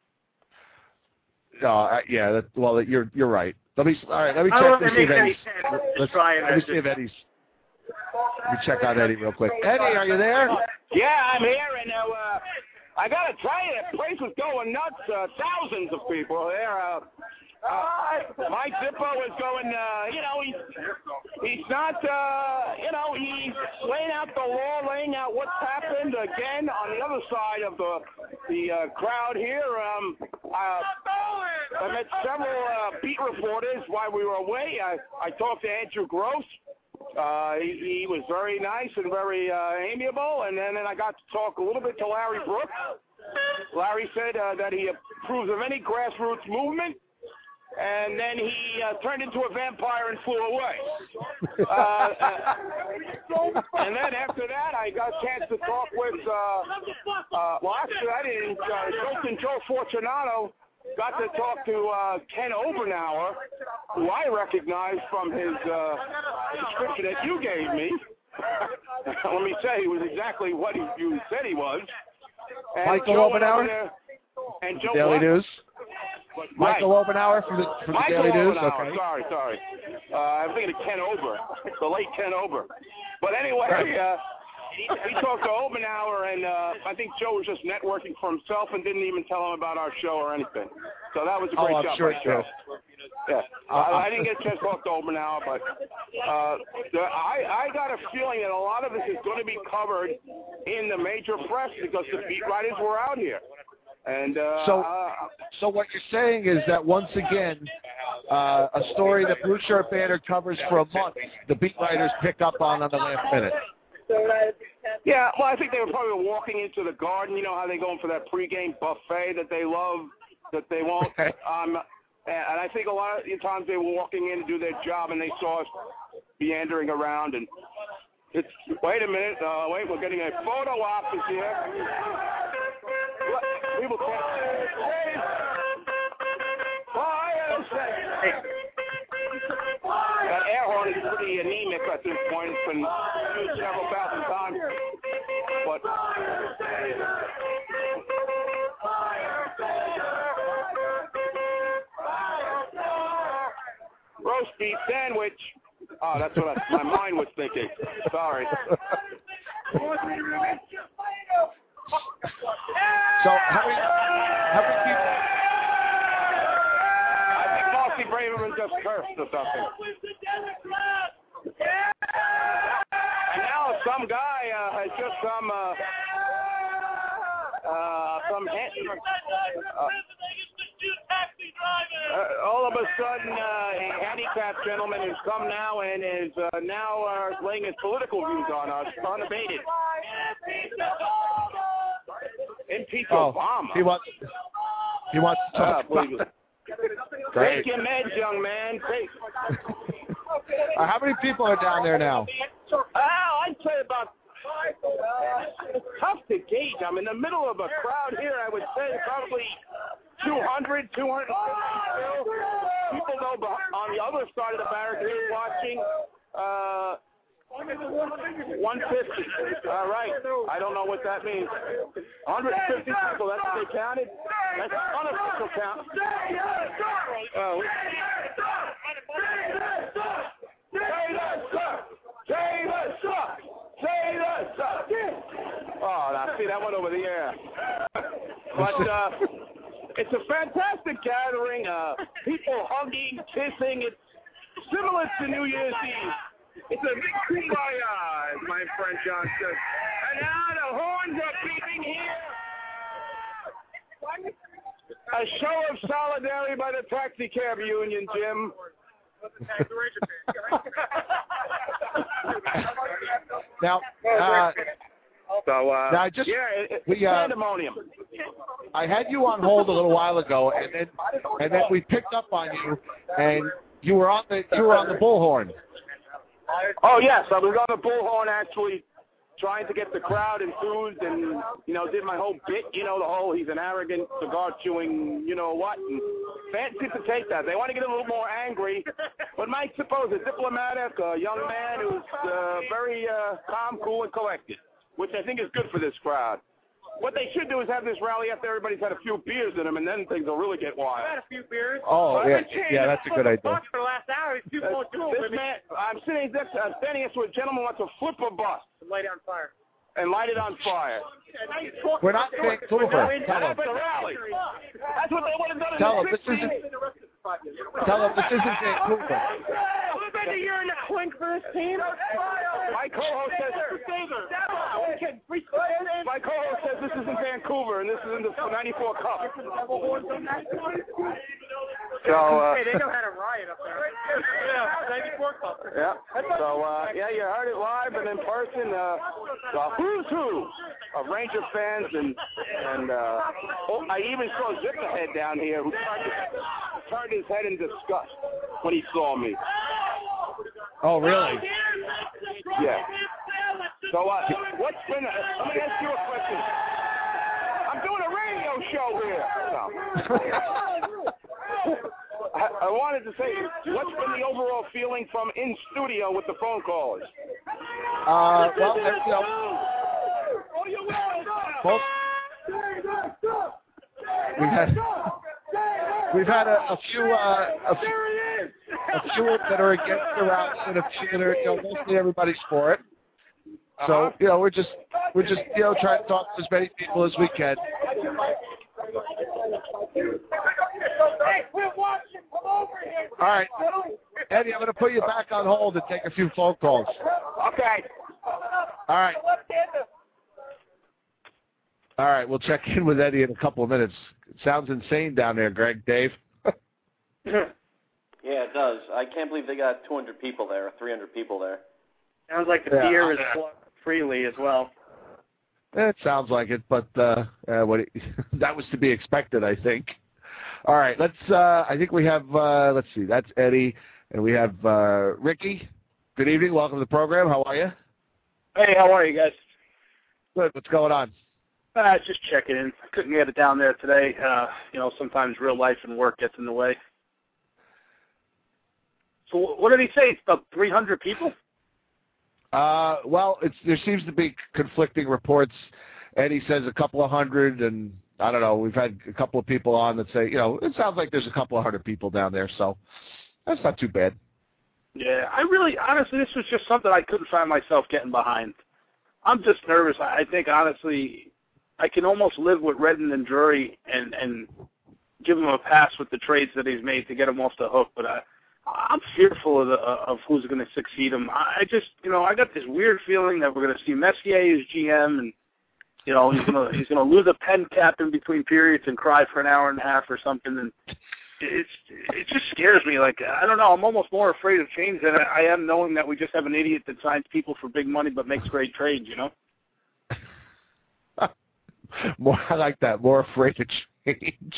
No, uh, yeah. That, well, you're you're right. Let me all right. Let me I check don't to know if see it if makes Eddie's. any sense. Just Let's, try it let me as see if Eddie's. Let me check out Eddie real quick. Eddie, are you there? Yeah, I'm here, and uh, uh, I got to tell you, the place was going nuts. Uh, thousands of people there. Uh, uh, Mike Zippo is going, uh, you know, he's, he's not, uh, you know, he's laying out the law, laying out what's happened again on the other side of the the uh, crowd here. Um, uh, I met several uh, beat reporters while we were away. I, I talked to Andrew Gross. Uh, he, he was very nice and very uh, amiable, and then, then I got to talk a little bit to Larry Brooks. Larry said uh, that he approves of any grassroots movement, and then he uh, turned into a vampire and flew away. Uh, uh, and then after that, I got a chance to talk with, uh, uh, well, actually, I didn't, uh, Colton Joe Fortunato. Got to talk to uh, Ken Obernower, who I recognize from his uh, description that you gave me. Let me say, he was exactly what he, you said he was. And Michael Joe Obernower? And Joe Daily what? News? Right. Michael Obernower from the, from the Michael Daily News? Obernower. Okay. Sorry, sorry. Uh, I'm thinking of Ken Ober, the late Ken Ober. But anyway, uh, we talked to Obernower, and uh, I think Joe was just networking for himself and didn't even tell him about our show or anything. So that was a great oh, I'm job sure by Joe. Yeah, uh, I, I didn't get a chance to talk to Obernower, but uh, the, I, I got a feeling that a lot of this is going to be covered in the major press because the beat writers were out here. And uh, so, uh, so what you're saying is that once again, uh, a story that Blue Shirt Banner covers for a month. The beat writers pick up on on the last minute. Yeah, well, I think they were probably walking into the Garden. You know how they go in for that pregame buffet that they love, that they won't. Um, and I think a lot of times they were walking in to do their job, and they saw us meandering around. And it's wait a minute, uh, wait, we're getting a photo op here. People can't. That air horn is pretty anemic at this point. It's been used several thousand times. But roast beef sandwich. Oh, that's what I, my mind was thinking. Sorry. So how many, how many people? I think Marcy Braverman just cursed or something. And now some guy uh, has just some uh, uh, some uh, uh, all of a sudden uh, a handicapped gentleman has come now and is uh, now uh, laying his political views on us unabated. Impeach Oh, Obama. he wants. He wants to talk Uh, about. Take your meds, young man. Take. Uh, how many people are down there now? Oh, I'd say about. It's tough to gauge. I'm in the middle of a crowd here. I would say probably two hundred, two hundred fifty people know on the other side of the barricade watching. Uh, one fifty. All right. I don't know what that means. one hundred fifty people. That's what they counted. That's unofficial count. Oh. Oh, now see, that went over the air. But uh, it's a fantastic gathering. Uh, people hugging, kissing. It's similar to New Year's Eve. It's a big kumbaya, as my friend John says. And now the horns are beeping here. A show of solidarity by the taxi cab union, Jim. Now, uh, so, uh, now I just yeah, it, it's we, uh, pandemonium. I had you on hold a little while ago, and then and then we picked up on you, and you were on the you were on the bullhorn. Oh yes, I was on the bullhorn actually, trying to get the crowd enthused, and you know, did my whole bit. You know, the whole he's an arrogant cigar chewing, you know what? And fans seem to take that. They want to get a little more angry, but Mike Suppose, a diplomatic, a young man who's uh, very uh, calm, cool, and collected, which I think is good for this crowd. What they should do is have this rally after everybody's had a few beers in them, and then things will really get wild. I had a few beers. Oh, yeah, yeah, that's a good idea. For the last hour, it's two point two. This man, I'm sitting next, I'm standing next to a gentleman who wants to flip a bus. Light on fire. And light it on fire. We're not in Vancouver. Tell him. That's the rally. That's what they would have done in Tell the him this sixties. isn't. Tell him this isn't Vancouver. We've been a year in the clink for this team. My co-host says. My co-host says this isn't Vancouver and this is in the ninety-four Cup. So, uh, hey, they know how to riot up there. Yeah, ninety-four Cup. Yeah. So, uh, yeah, you heard it live and in person. Uh, the who's who of Ranger fans, and and uh, oh, I even saw Zipperhead down here who turned his, turned his head in disgust when he saw me. Oh, really? Yeah. So, uh, what's been? Uh, let me ask you a question. I'm doing a radio show here. No. I, I wanted to say, what's been the overall feeling from in studio with the phone callers? Uh, well, you know, both, we've had we've had a, a few uh, a few a few that are against the rally and a few that are, you know, mostly everybody's for it. So, you know, we're just we're just you know trying to talk to as many people as we can. All right, Eddie, I'm going to put you back on hold and take a few phone calls. Okay. All right. All right, we'll check in with Eddie in a couple of minutes. It sounds insane down there, Greg, Dave. Yeah, Yeah, it does. I can't believe they got two hundred people there, or three hundred people there. Sounds like the Yeah. beer is flowing freely as well. It sounds like it, but uh, uh, what it, that was to be expected, I think. All right, let's. Uh, I think we have. Uh, let's see. That's Eddie, and we have uh, Ricky. Good evening. Welcome to the program. How are you? Hey, how are you guys? Good. What's going on? Uh, just checking in. I couldn't get it down there today. Uh, you know, sometimes real life and work gets in the way. So what did he say? It's about three hundred people? Uh, well, it's, there seems to be conflicting reports. Eddie says a couple of hundred, and I don't know. We've had a couple of people on that say, you know, it sounds like there's a couple of hundred people down there, so that's not too bad. Yeah, I really, honestly, this was just something I couldn't find myself getting behind. I'm just nervous. I think, honestly, I can almost live with Redden and Drury and, and give him a pass with the trades that he's made to get him off the hook, but I, I'm fearful of, the, of who's going to succeed him. I just, you know, I got this weird feeling that we're going to see Messier as G M, and you know, he's going to he's going to lose a pen cap in between periods and cry for an hour and a half or something, and it's it just scares me. Like, I don't know, I'm almost more afraid of change than I am knowing that we just have an idiot that signs people for big money but makes great trades. You know. More, I like that. More afraid to change.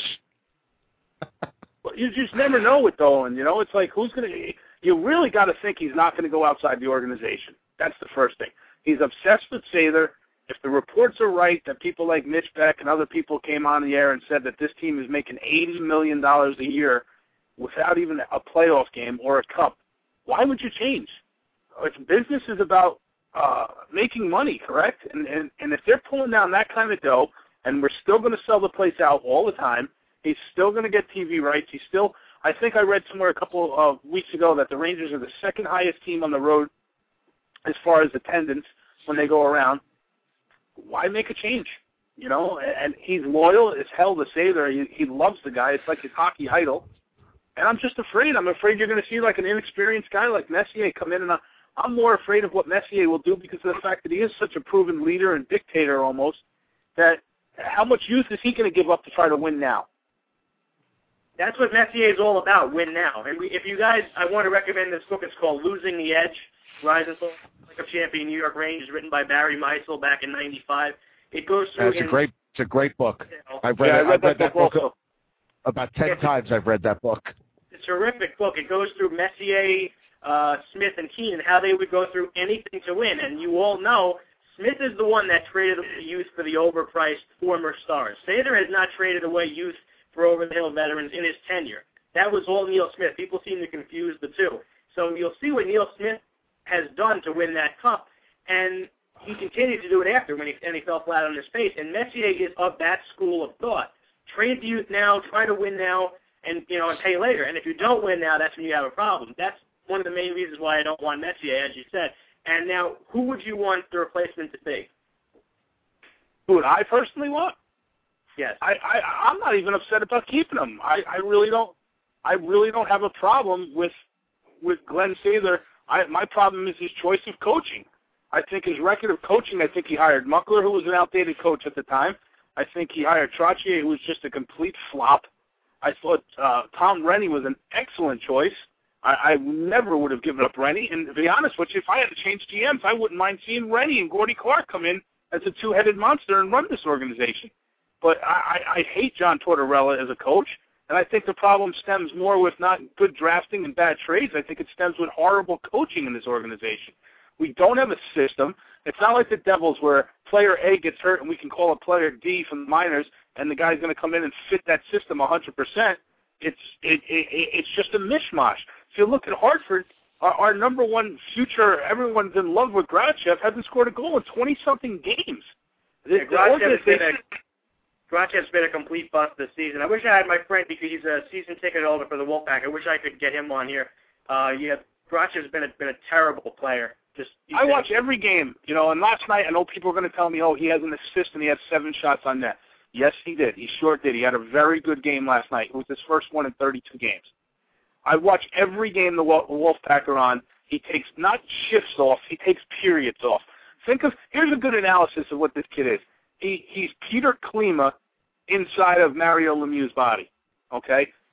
You just never know with Dolan, you know. It's like, who's going to – you really got to think he's not going to go outside the organization. That's the first thing. He's obsessed with Sather. If the reports are right that people like Mitch Beck and other people came on the air and said that this team is making eighty million dollars a year without even a playoff game or a cup, why would you change? It's business is about uh, making money, correct? And, and, and if they're pulling down that kind of dough and we're still going to sell the place out all the time, he's still going to get T V rights. He's still – I think I read somewhere a couple of weeks ago that the Rangers are the second highest team on the road as far as attendance when they go around. Why make a change? You know, and he's loyal as hell to Sather. He, he loves the guy. It's like his hockey idol. And I'm just afraid. I'm afraid you're going to see like an inexperienced guy like Messier come in, and I, I'm more afraid of what Messier will do because of the fact that he is such a proven leader and dictator almost, that how much youth is he going to give up to try to win now? That's what Messier is all about, win now. And we, if you guys, I want to recommend this book. It's called Losing the Edge, Rise and Fall like a Champion New York Rangers, written by Barry Meisel back in ninety-five. It goes through... That's in, a great, it's a great book. I've read, yeah, it, I read I've that read that book book also. about ten yeah. times. I've read that book. It's a terrific book. It goes through Messier, uh, Smith, and Keenan, how they would go through anything to win. And you all know Smith is the one that traded away youth for the overpriced former stars. Sather has not traded away youth for over-the-hill veterans in his tenure. That was all Neil Smith. People seem to confuse the two. So you'll see what Neil Smith has done to win that cup, and he continued to do it after when he, and he fell flat on his face. And Messier is of that school of thought. Trade the youth now, try to win now, and you know, and pay later. And if you don't win now, that's when you have a problem. That's one of the main reasons why I don't want Messier, as you said. And now, who would you want the replacement to be? Who would I personally want? Yes. I, I, I'm not even upset about keeping him. I, I really don't. I really don't have a problem with with Glenn Sather. I, my problem is his choice of coaching. I think his record of coaching, I think he hired Muckler, who was an outdated coach at the time. I think he hired Trottier, who was just a complete flop. I thought uh, Tom Rennie was an excellent choice. I, I never would have given up Rennie. And to be honest with you, if I had to change G Ms, I wouldn't mind seeing Rennie and Gordy Clark come in as a two-headed monster and run this organization. But I, I, I hate John Tortorella as a coach. And I think the problem stems more with not good drafting and bad trades. I think it stems with horrible coaching in this organization. We don't have a system. It's not like the Devils where player A gets hurt and we can call a player D from the minors and the guy's going to come in and fit that system one hundred percent. It's it, it, it's just a mishmash. If you look at Hartford, our, our number one future, everyone's in love with Gratchev, hasn't scored a goal in twenty-something games. Yeah, Gratchev's been a Gratchev's been a complete bust this season. I wish I had my friend, because he's a season ticket holder for the Wolfpack. I wish I could get him on here. Uh, yeah, Gratchev's been a, been a terrible player. Just I watch every game, you know, and last night I know people are going to tell me, oh, he has an assist and he had seven shots on net. Yes, he did. He sure did. He had a very good game last night. It was his first one in thirty-two games. I watch every game the Wolfpack are on. He takes not shifts off, he takes periods off. Think of, here's a good analysis of what this kid is. He He's Peter Klima inside of Mario Lemieux's body, okay?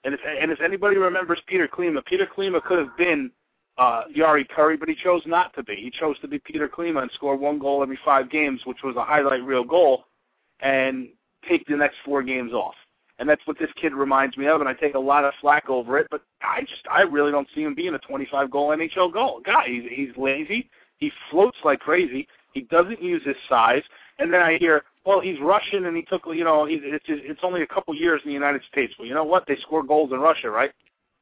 And if and if anybody remembers Peter Klima, Peter Klima could have been uh, Yari Curry, but he chose not to be. He chose to be Peter Klima and score one goal every five games, which was a highlight reel goal, and take the next four games off. And that's what this kid reminds me of, and I take a lot of flack over it, but I just I really don't see him being a twenty-five goal N H L goal guy. He's, he's lazy. He floats like crazy. He doesn't use his size. And then I hear, well, he's Russian, and he took, you know, he, it's it's only a couple years in the United States. Well, you know what? They score goals in Russia, right?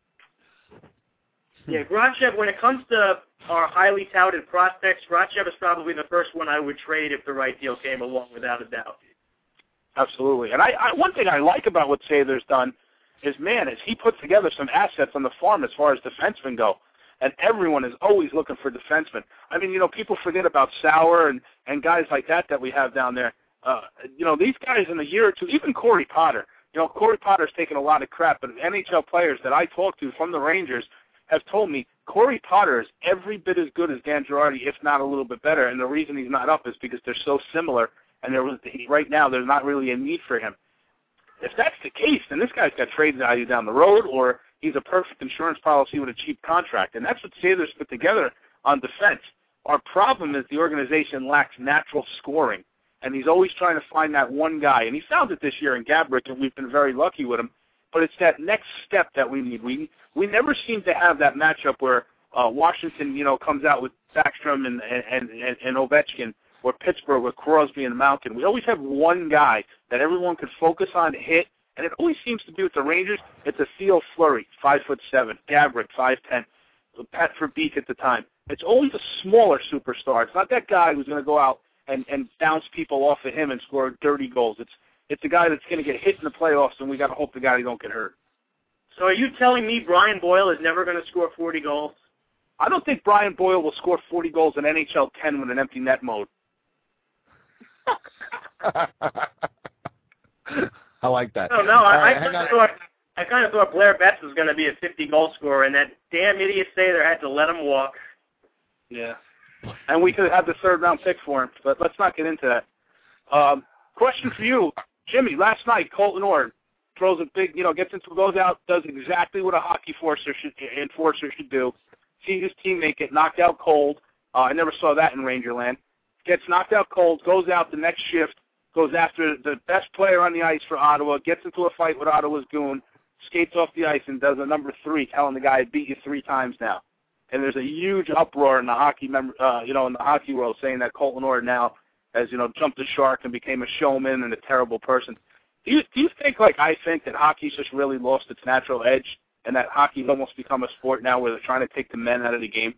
Yeah, Grachev, when it comes to our highly touted prospects, Grachev is probably the first one I would trade if the right deal came along, without a doubt. Absolutely. And I, I one thing I like about what Sather's done is, man, is he put together some assets on the farm as far as defensemen go. And everyone is always looking for defensemen. I mean, you know, people forget about Sauer and, and guys like that that we have down there. Uh, you know, these guys in a year or two, even Corey Potter. You know, Corey Potter's taken a lot of crap, but N H L players that I talk to from the Rangers have told me Corey Potter is every bit as good as Dan Girardi, if not a little bit better. And the reason he's not up is because they're so similar, and there was, right now there's not really a need for him. If that's the case, then this guy's got trade value down the road, or he's a perfect insurance policy with a cheap contract. And that's what Sather's put together on defense. Our problem is the organization lacks natural scoring, and he's always trying to find that one guy. And he found it this year in Gabrick, and we've been very lucky with him. But it's that next step that we need. We we never seem to have that matchup where uh, Washington, you know, comes out with Backstrom and, and, and, and Ovechkin, or Pittsburgh with Crosby and Malkin. We always have one guy that everyone could focus on, hit, and it always seems to be with the Rangers. It's a Theo Fleury, five foot seven, Gabrick, five ten, Pat Verbeek at the time. It's always a smaller superstar. It's not that guy who's going to go out and, and bounce people off of him and score dirty goals. It's it's a guy that's going to get hit in the playoffs, and we got to hope the guy don't get hurt. So are you telling me Brian Boyle is never going to score forty goals? I don't think Brian Boyle will score forty goals in N H L ten with an empty net mode. I like that. No, no, I, right, I, kind of thought, I kind of thought Blair Betts was going to be a fifty-goal scorer, and that damn idiot Sather had to let him walk. Yeah. And we could have had the third-round pick for him, but let's not get into that. Um, question for you, Jimmy. Last night, Colton Orr throws a big, you know, gets into, goes out, does exactly what a hockey enforcer should, enforcer should do. See his teammate get knocked out cold. Uh, I never saw that in Rangerland. Gets knocked out cold, goes out the next shift, goes after the best player on the ice for Ottawa, gets into a fight with Ottawa's goon, skates off the ice and does a number three, telling the guy, I beat you three times now. And there's a huge uproar in the hockey, mem- uh, you know, in the hockey world, saying that Colton Orr now has, you know, jumped the shark and became a showman and a terrible person. Do you do you think, like I think, that hockey's just really lost its natural edge, and that hockey's almost become a sport now where they're trying to take the men out of the game?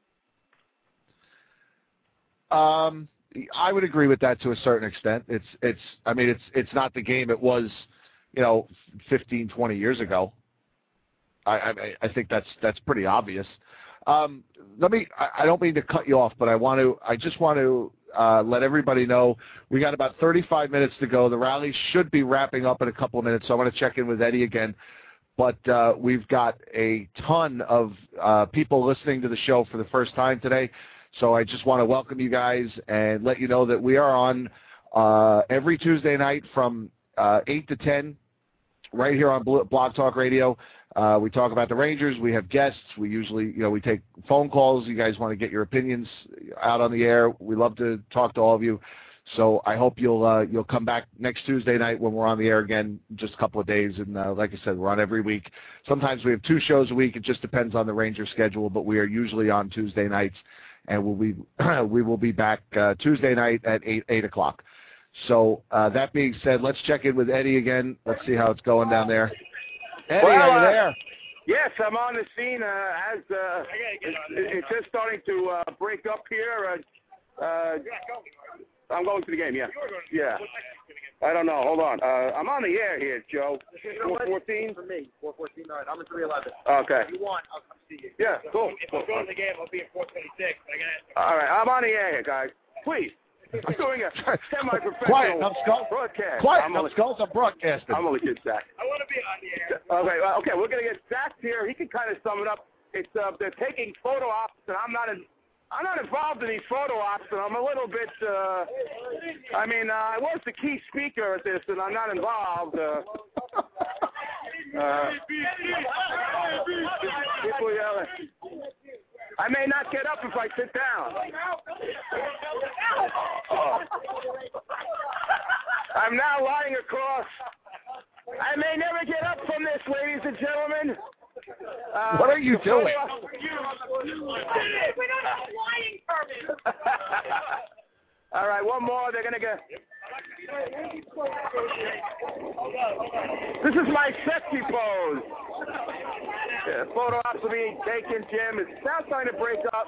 Um. I would agree with that to a certain extent. It's, it's. I mean, it's, it's not the game it was, you know, fifteen, twenty years ago. I, I, I think that's, that's pretty obvious. Um, let me. I, I don't mean to cut you off, but I want to. I just want to uh, let everybody know we got about thirty-five minutes to go. The rally should be wrapping up in a couple of minutes, so I want to check in with Eddie again. But uh, we've got a ton of uh, people listening to the show for the first time today. So I just want to welcome you guys and let you know that we are on uh, every Tuesday night from uh, eight to ten right here on Blog Talk Radio. Uh, we talk about the Rangers. We have guests. We usually, you know, we take phone calls. You guys want to get your opinions out on the air. We love to talk to all of you. So I hope you'll uh, you'll come back next Tuesday night when we're on the air again, just a couple of days. And uh, like I said, we're on every week. Sometimes we have two shows a week. It just depends on the Ranger schedule, but we are usually on Tuesday nights. And we'll be, we will be back uh, Tuesday night at eight, eight o'clock. So uh, that being said, let's check in with Eddie again. Let's see how it's going down there. Eddie, well, are you uh, there? Yes, I'm on the scene. Uh, as uh, it's, it's just starting to uh, break up here. Uh, uh, I'm going to the game, yeah. Yeah. I don't know. Hold on. Uh, I'm on the air here, Joe. four fourteen? For me, four fourteen. All right, I'm in three eleven. Okay. If you want, I'll come see you. Yeah, cool. If I'm going to the game, I'll be at four twenty-six. All right, I'm on the air here, guys. Please. I'm doing a semi-professional Quiet, numbskulls. broadcast. Quiet, I'm only, numbskulls. I'm broadcasting. I'm only kidding, Zach. I want to be on the air. Okay, well, okay, we're going to get Zach here. He can kind of sum it up. It's uh, they're taking photo ops, and I'm not in, I'm not involved in these photo ops, and I'm a little bit. Uh, I mean, uh, I was the key speaker at this, and I'm not involved. Uh, Uh, people yelling. I may not get up if I sit down. Oh. I'm now lying across. I may never get up from this, ladies and gentlemen. Uh, what are you doing? We don't have lying permit. All right, one more. They're going to get... This is my sexy pose. Yeah, photo ops are being taken, Jim. It's now starting to break up.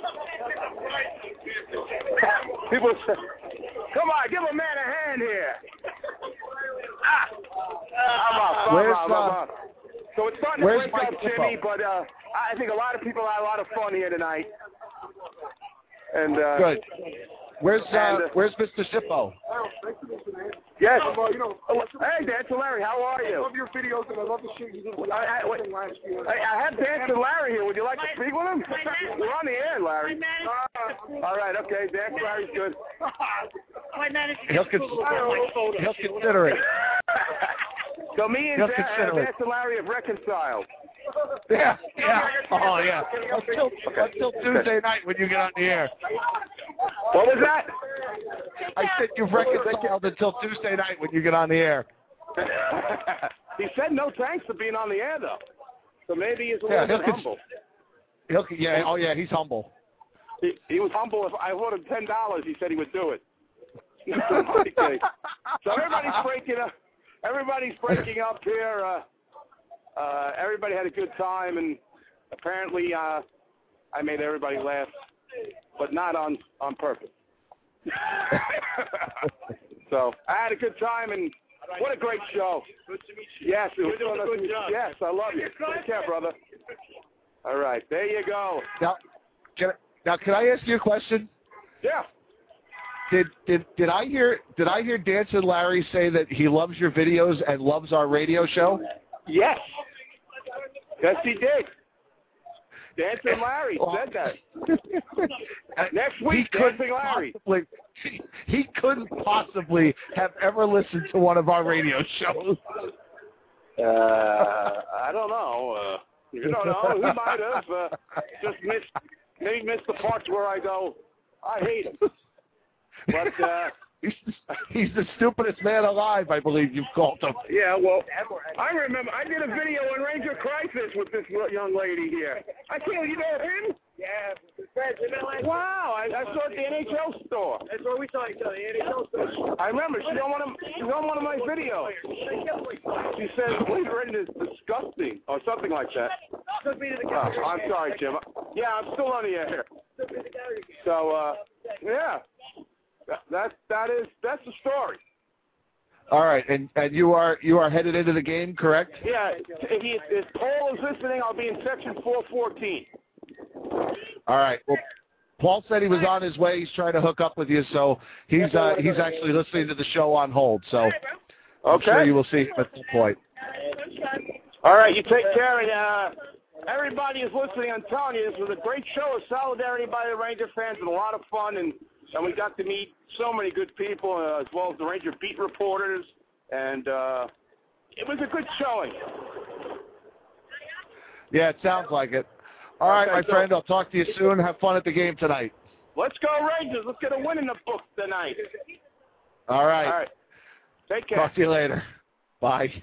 People say, come on, give a man a hand here. Ah! I'm up, I'm Where's, up, I'm uh, up. So it's starting to where's break Mike up, Jimmy, Zippo? but uh, I think a lot of people had a lot of fun here tonight. And uh, Good. Where's uh, and, uh, Where's Mister Zippo? Yes. Um, uh, you know, hey, Dan and Larry, how are you? I love your videos and I love the shit you did I, I, wait, last year. I, I have Dan and Larry here. Would you like to speak with him? We're on the air, Larry. Uh, all right, okay. Dan and Larry's good. He'll, cons- he'll consider it. So me and He'll Dan, consider Dan it. and Larry have reconciled. Yeah, yeah. Oh, yeah. Until, until Tuesday night when you get on the air. What was that? I said you've reconciled until Tuesday night when you get on the air. He said no thanks for being on the air, though. So maybe he's a Yeah, little bit he'll humble. He'll, yeah, oh, yeah, he's humble. He, he was humble. If I owed him ten dollars, he said he would do it. Okay. So everybody's breaking up. Everybody's breaking up here. Uh, uh, everybody had a good time, and apparently uh, I made everybody laugh, but not on, on purpose. So I had a good time, and what a great show. Good to meet you. Yes, it was You're doing so a nice good to meet job. you. Yes, I love you. Take care, brother. All right, there you go. Now, can I, now, can I ask you a question? Yeah. Did did did I hear did I hear Dancing Larry say that he loves your videos and loves our radio show? Yes. Yes, he did. Dancing Larry said that. Next week, he couldn't Dancing Larry. Possibly, he couldn't possibly have ever listened to one of our radio shows. Uh, I don't know. Uh, you don't know. He might have uh, just missed, maybe missed the parts where I go, I hate him. But uh, he's, he's the stupidest man alive, I believe you've called him. yeah, well, I remember I did a video on Ranger Crisis with this young lady here. I can't. You know him? Yeah. Wow, I, I saw it at the N H L store. That's where we saw each other, the N H L store. I remember. She's on one of she's on one of my videos. She says Wade Redden is disgusting or something like that. Oh, I'm sorry, Jim. Yeah, I'm still on the air. So, uh, yeah, that, that that is that's the story. All right, and, and you are you are headed into the game, correct? Yeah, if, he, if Paul is listening, I'll be in section four fourteen. All right. Well, Paul said he was on his way. He's trying to hook up with you, so he's uh, he's actually listening to the show on hold. So I'm Okay. sure you will see him at some point. All right, you take care, and uh, everybody is listening. I'm telling you, this was a great show of solidarity by the Ranger fans and a lot of fun, and, and we got to meet so many good people, uh, as well as the Ranger beat reporters, and uh, it was a good showing. Yeah, it sounds like it. All right, Okay, my so- friend. I'll talk to you soon. Have fun at the game tonight. Let's go Rangers. Let's get a win in the book tonight. All right. All right. Take care. Talk to you later. Bye.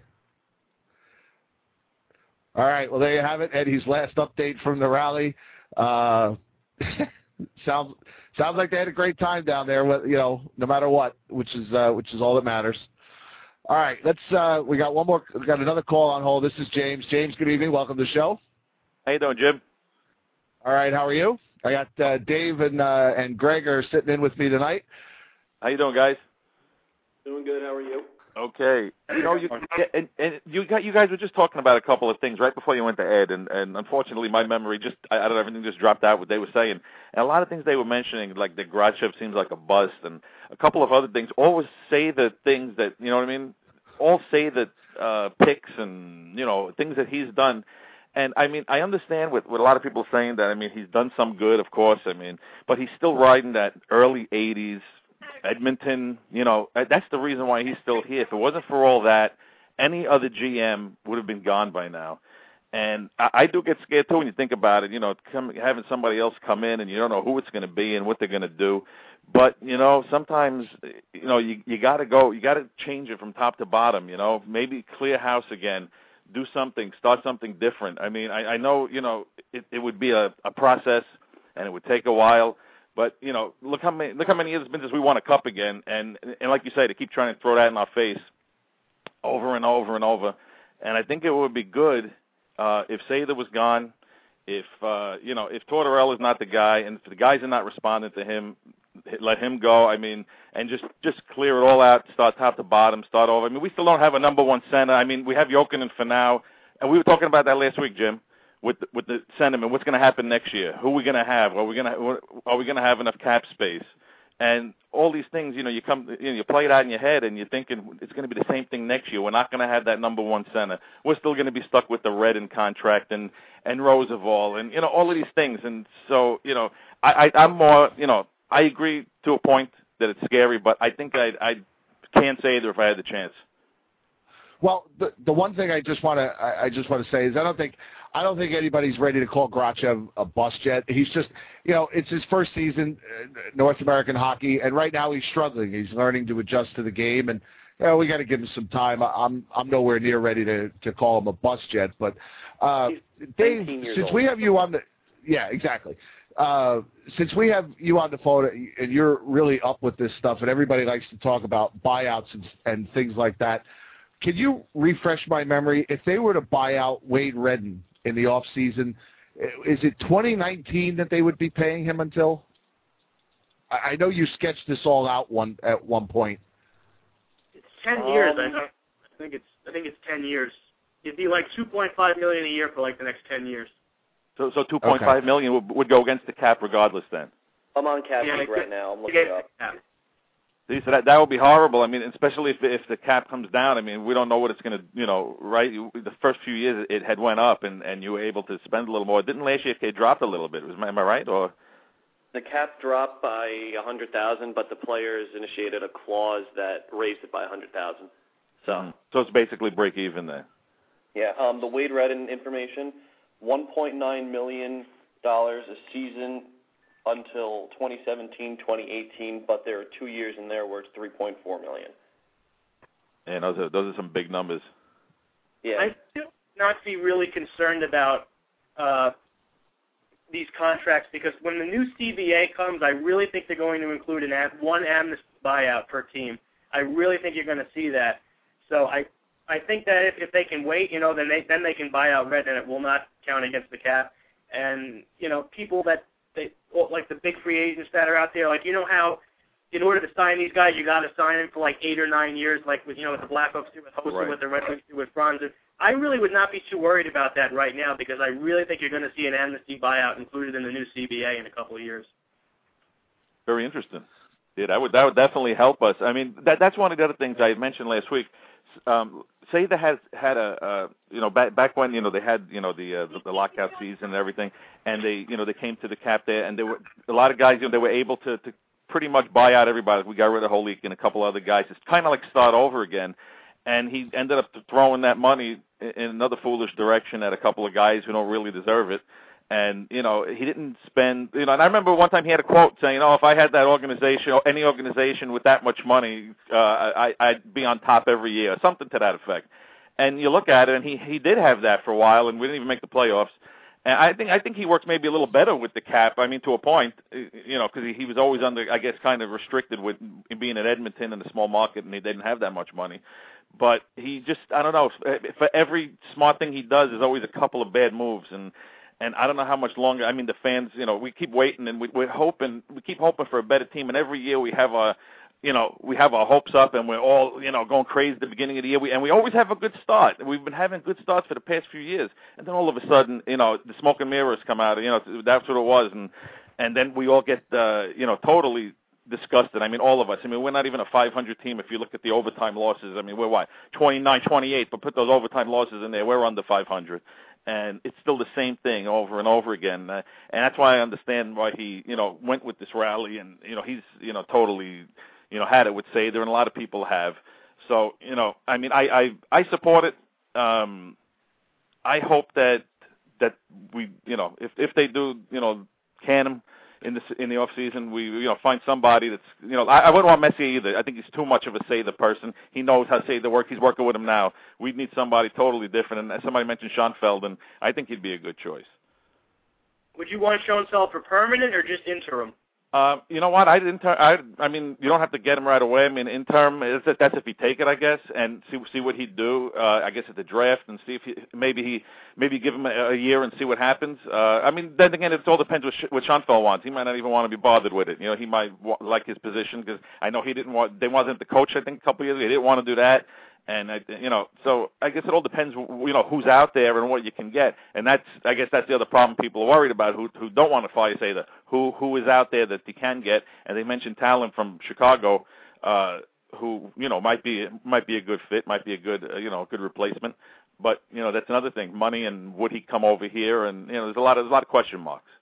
All right. Well, there you have it. Eddie's last update from the rally. Uh, sounds sounds like they had a great time down there. You know, no matter what, which is uh, which is all that matters. All right. Let's. Uh, we got one more. We got another call on hold. This is James. James, good evening. Welcome to the show. How you doing, Jim? All right. How are you? I got uh, Dave and uh, and Greg are sitting in with me tonight. How you doing, guys? Doing good. How are you? Okay. You know, you and, and you got you guys were just talking about a couple of things right before you went to Ed, and, and unfortunately my memory just I, I don't know, everything just dropped out what they were saying, and a lot of things they were mentioning, like the Grachev seems like a bust, and a couple of other things. Always say the things that you know what I mean. All say that uh, picks and you know things that he's done. And, I mean, I understand what, what a lot of people are saying that, I mean, he's done some good, of course, I mean, but he's still riding that early eighties, Edmonton, you know, that's the reason why he's still here. If it wasn't for all that any other G M would have been gone by now. And I, I do get scared, too, when you think about it, you know, come, having somebody else come in and you don't know who it's going to be and what they're going to do. But, you know, sometimes, you know, you, you got to go, you got to change it from top to bottom, you know, maybe clear house again, do something, start something different. I mean, I, I know, you know, it, it would be a, a process and it would take a while. But, you know, look how many look how many years it's been since we won a cup again. And, and like you say, to keep trying to throw that in our face over and over and over. And I think it would be good uh, if Sather was gone, if, uh, you know, if Tortorella's not the guy, and if the guys are not responding to him, let him go. I mean, and just, just clear it all out, start top to bottom, start over. I mean, we still don't have a number one center. I mean, we have Jokinen for now. And we were talking about that last week, Jim. With the, with the sentiment, what's going to happen next year? Who are we going to have? Are we going to are we going to have enough cap space? And all these things, you know, you come, you know, you play it out in your head, and you're thinking it's going to be the same thing next year. We're not going to have that number one center. We're still going to be stuck with the Redden contract and and Roosevelt and you know all of these things. And so, you know, I, I I'm more, you know, I agree to a point that it's scary, but I think I I can't say it if I had the chance. Well, the the one thing I just want to I, I just want to say is I don't think. I don't think anybody's ready to call Grachev a bust yet. He's just, you know, it's his first season, uh, North American hockey, and right now he's struggling. He's learning to adjust to the game, and you know, we got to give him some time. I'm I'm nowhere near ready to, to call him a bust yet. But uh, Dave, since we have you on the, yeah, exactly. Uh, since we have you on the phone and you're really up with this stuff, and everybody likes to talk about buyouts and, and things like that, can you refresh my memory? If they were to buy out Wade Redden in the off season, is it twenty nineteen that they would be paying him until? I, I know you sketched this all out one at one point. It's ten um, years. I, I think it's I think it's ten years. It'd be like two point five million a year for like the next ten years. So so two point five okay. million would, would go against the cap regardless. Then I'm on cap yeah, right now. I'm looking up. So that that would be horrible. I mean, especially if if the cap comes down. I mean, we don't know what it's going to, you know, right? The first few years it had went up, and, and you were able to spend a little more. Didn't last year it dropped a little bit? Was am I right? Or the cap dropped by a hundred thousand, but the players initiated a clause that raised it by a hundred thousand. So mm-hmm. so it's basically break even there. Yeah. Um, the Wade Redden information: one point nine million dollars a season until twenty seventeen, twenty eighteen, but there are two years in there where it's three point four million dollars. And those are those are some big numbers. Yeah. I do not be really concerned about uh, these contracts because when the new C B A comes, I really think they're going to include an am- one amnesty buyout per team. I really think you're going to see that. So I I think that if, if they can wait, you know, then they then they can buy out Red and it will not count against the cap. And you know, people that They, like the big free agents that are out there, like you know how, in order to sign these guys, you got to sign them for like eight or nine years, like with you know with the Blackhawks do with Hossa, right. with the Red Wings do with Franz. I really would not be too worried about that right now because I really think you're going to see an amnesty buyout included in the new C B A in a couple of years. Very interesting. Yeah, that would that would definitely help us. I mean, that that's one of the other things I had mentioned last week. Um, Sather has had a, uh, you know, back back when you know they had you know the uh, the, the lockout season and everything, and they you know they came to the cap there, and there were a lot of guys you know they were able to to pretty much buy out everybody. We got rid of Holik and a couple other guys. It's kind of like start over again, and he ended up throwing that money in another foolish direction at a couple of guys who don't really deserve it. And, you know, he didn't spend, you know, and I remember one time he had a quote saying, oh, if I had that organization, or any organization with that much money, uh, I, I'd be on top every year, something to that effect. And you look at it, and he, he did have that for a while, and we didn't even make the playoffs. And I think I think he works maybe a little better with the cap, I mean, to a point, you know, because he, he was always under, I guess, kind of restricted with being in Edmonton in a small market, and he didn't have that much money. But he just, I don't know, for every smart thing he does, there's always a couple of bad moves, and And I don't know how much longer. I mean, the fans, you know, we keep waiting and we, we're hoping, we keep hoping for a better team. And every year we have a, you know, we have our hopes up and we're all, you know, going crazy at the beginning of the year. We, and we always have a good start. We've been having good starts for the past few years. And then all of a sudden, you know, the smoke and mirrors come out. You know, that's what it was. And and then we all get, uh, you know, totally disgusted. I mean, all of us. I mean, we're not even a five hundred team if you look at the overtime losses. I mean, we're what, twenty-nine, twenty-eight, but put those overtime losses in there, we're under five hundred. And it's still the same thing over and over again. Uh, and that's why I understand why he, you know, went with this rally. And, you know, he's, you know, totally, you know, had it with Sather, and a lot of people have. So, you know, I mean, I I, I support it. Um, I hope that that we, you know, if if they do, you know, can him in the in the off season, we you know find somebody that's, you know, I, I wouldn't want Messier either. I think he's too much of a say the person. He knows how to say the work. He's working with him now. We need somebody totally different. And as somebody mentioned Schoenfeld, and I think he'd be a good choice. Would you want Schoenfeld for permanent or just interim? Uh, you know what? I didn't. I, I mean, you don't have to get him right away. I mean, interim is that that's if he take it, I guess, and see see what he'd do. Uh, I guess at the draft and see if he, maybe he maybe give him a, a year and see what happens. Uh, I mean, then again, it all depends what, what Schoenfeld wants. He might not even want to be bothered with it. You know, he might wa- like his position because I know he didn't want. They wasn't the coach. I think a couple of years ago, he didn't want to do that. And, I, you know, so I guess it all depends, you know, who's out there and what you can get. And that's, I guess that's the other problem people are worried about, who who don't want to fire Sather, who who is out there that they can get. And they mentioned Talon from Chicago, uh, who, you know, might be might be a good fit, might be a good, uh, you know, good replacement. But, you know, that's another thing, money, and would he come over here? And, you know, there's a lot of, there's a lot of question marks.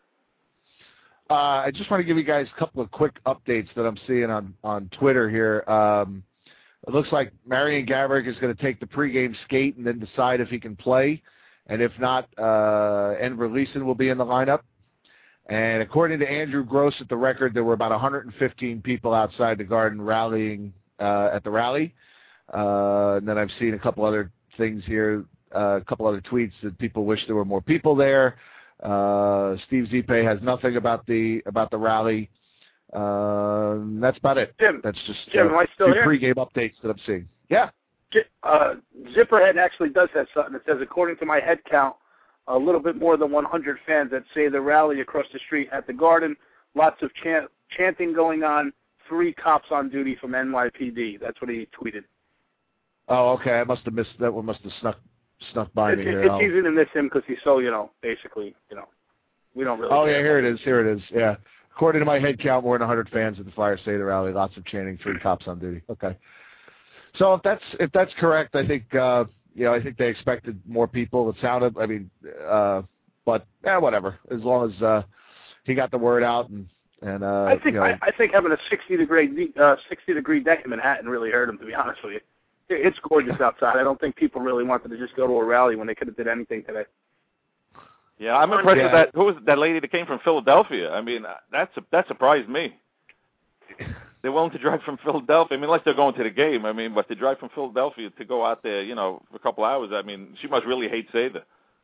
Uh, I just want to give you guys a couple of quick updates that I'm seeing on, on Twitter here. Um, It looks like Marian Gaborik is going to take the pregame skate and then decide if he can play. And if not, uh, Enver Leeson will be in the lineup. And according to Andrew Gross at the record, there were about one hundred fifteen people outside the Garden rallying uh, at the rally. Uh, and then I've seen a couple other things here, uh, a couple other tweets that people wish there were more people there. Uh, Steve Zipe has nothing about the about the rally. Uh, that's about it. Jim, that's just Jim, uh, am I still two here? pregame updates that I'm seeing. Yeah. Uh, Zipperhead actually does have something. It says, according to my head count, a little bit more than one hundred fans that say the rally across the street at the Garden. Lots of chant, chanting going on. Three cops on duty from N Y P D. That's what he tweeted. Oh, okay. I must have missed that. One must have snuck snuck by It's, me here. it's Oh. easy to miss him because he's so, you know, basically, you know, we don't really. Oh care. yeah, here it is. Here it is. Yeah. According to my head count, more than one hundred fans at the Fire Sather rally. Lots of chanting. Three cops on duty. Okay. So if that's if that's correct, I think uh, you know I think they expected more people. It sounded. I mean, uh, but yeah, whatever. As long as uh, he got the word out and and uh, I think you know, I, I think having a sixty degree uh, sixty degree deck in Manhattan really hurt him. To be honest with you, It- it's gorgeous outside. I don't think people really wanted to just go to a rally when they could have did anything today. Yeah, I'm impressed Yeah. with that. Who was that lady that came from Philadelphia? I mean, that's that surprised me. They're willing to drive from Philadelphia. I mean, unless they're going to the game. I mean, but to drive from Philadelphia to go out there, you know, for a couple hours. I mean, she must really hate Sather.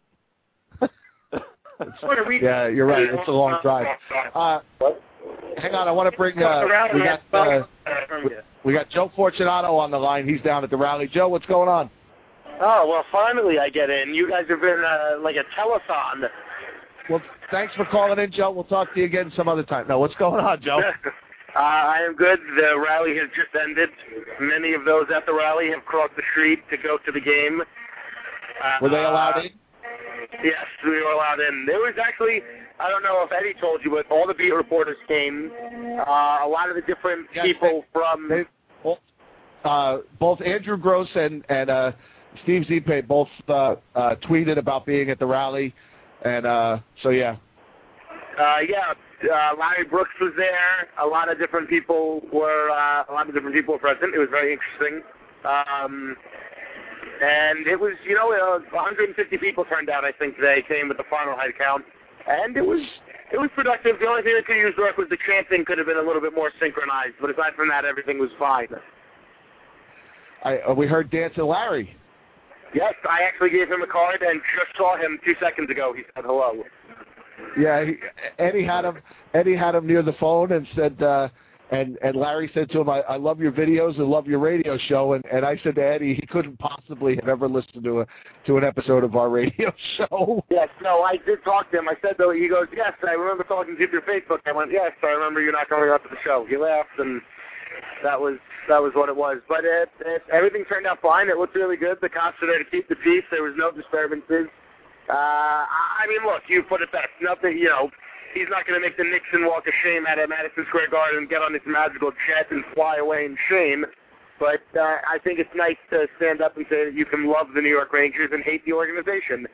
yeah, you're right. It's a long drive. Uh, hang on, I want to bring. Uh, we got uh, we got Joe Fortunato on the line. He's down at the rally. Joe, what's going on? Oh, well, finally I get in. You guys have been uh, like a telethon. Well, thanks for calling in, Joe. We'll talk to you again some other time. No, what's going on, Joe? Uh, I am good. The rally has just ended. Many of those at the rally have crossed the street to go to the game. Uh, Were they allowed in? Yes, we were allowed in. There was actually, I don't know if Eddie told you, but all the beat reporters came. Uh, a lot of the different Yes, people they, from... They, both, uh, both Andrew Gross and, and uh, Steve Zipe both uh, uh, tweeted about being at the rally. And uh, so, yeah. Uh, yeah, uh, Larry Brooks was there. A lot of different people were uh, a lot of different people were present. It was very interesting, um, and it was you know uh, one hundred fifty people turned out. I think they came with the final head count, and it was it was productive. The only thing that could use work was the chanting could have been a little bit more synchronized. But aside from that, everything was fine. I, uh, we heard Dancing Larry. Yes, I actually gave him a card and just saw him two seconds ago. He said hello. Yeah, he, Eddie had him. Eddie had him near the phone and said, uh, and and Larry said to him, I, "I love your videos and love your radio show." And, and I said to Eddie, he couldn't possibly have ever listened to a to an episode of our radio show. Yes, no, I did talk to him. I said though, he goes, "Yes, I remember talking to you through Facebook." I went, "Yes, I remember you not going out to the show." He laughed, and that was that was what it was. But it, it, everything turned out fine. It looked really good. The cops were there to keep the peace. There was no disturbances. Uh, I mean, look, you put it best. Nothing, you know, he's not going to make the Nixon walk of shame out of Madison Square Garden and get on his magical jet and fly away in shame. But uh, I think it's nice to stand up and say that you can love the New York Rangers and hate the organization.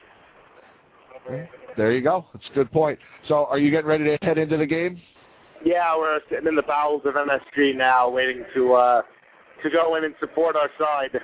There you go. That's a good point. So are you getting ready to head into the game? Yeah, we're sitting in the bowels of M S G now, waiting to uh, to go in and support our side.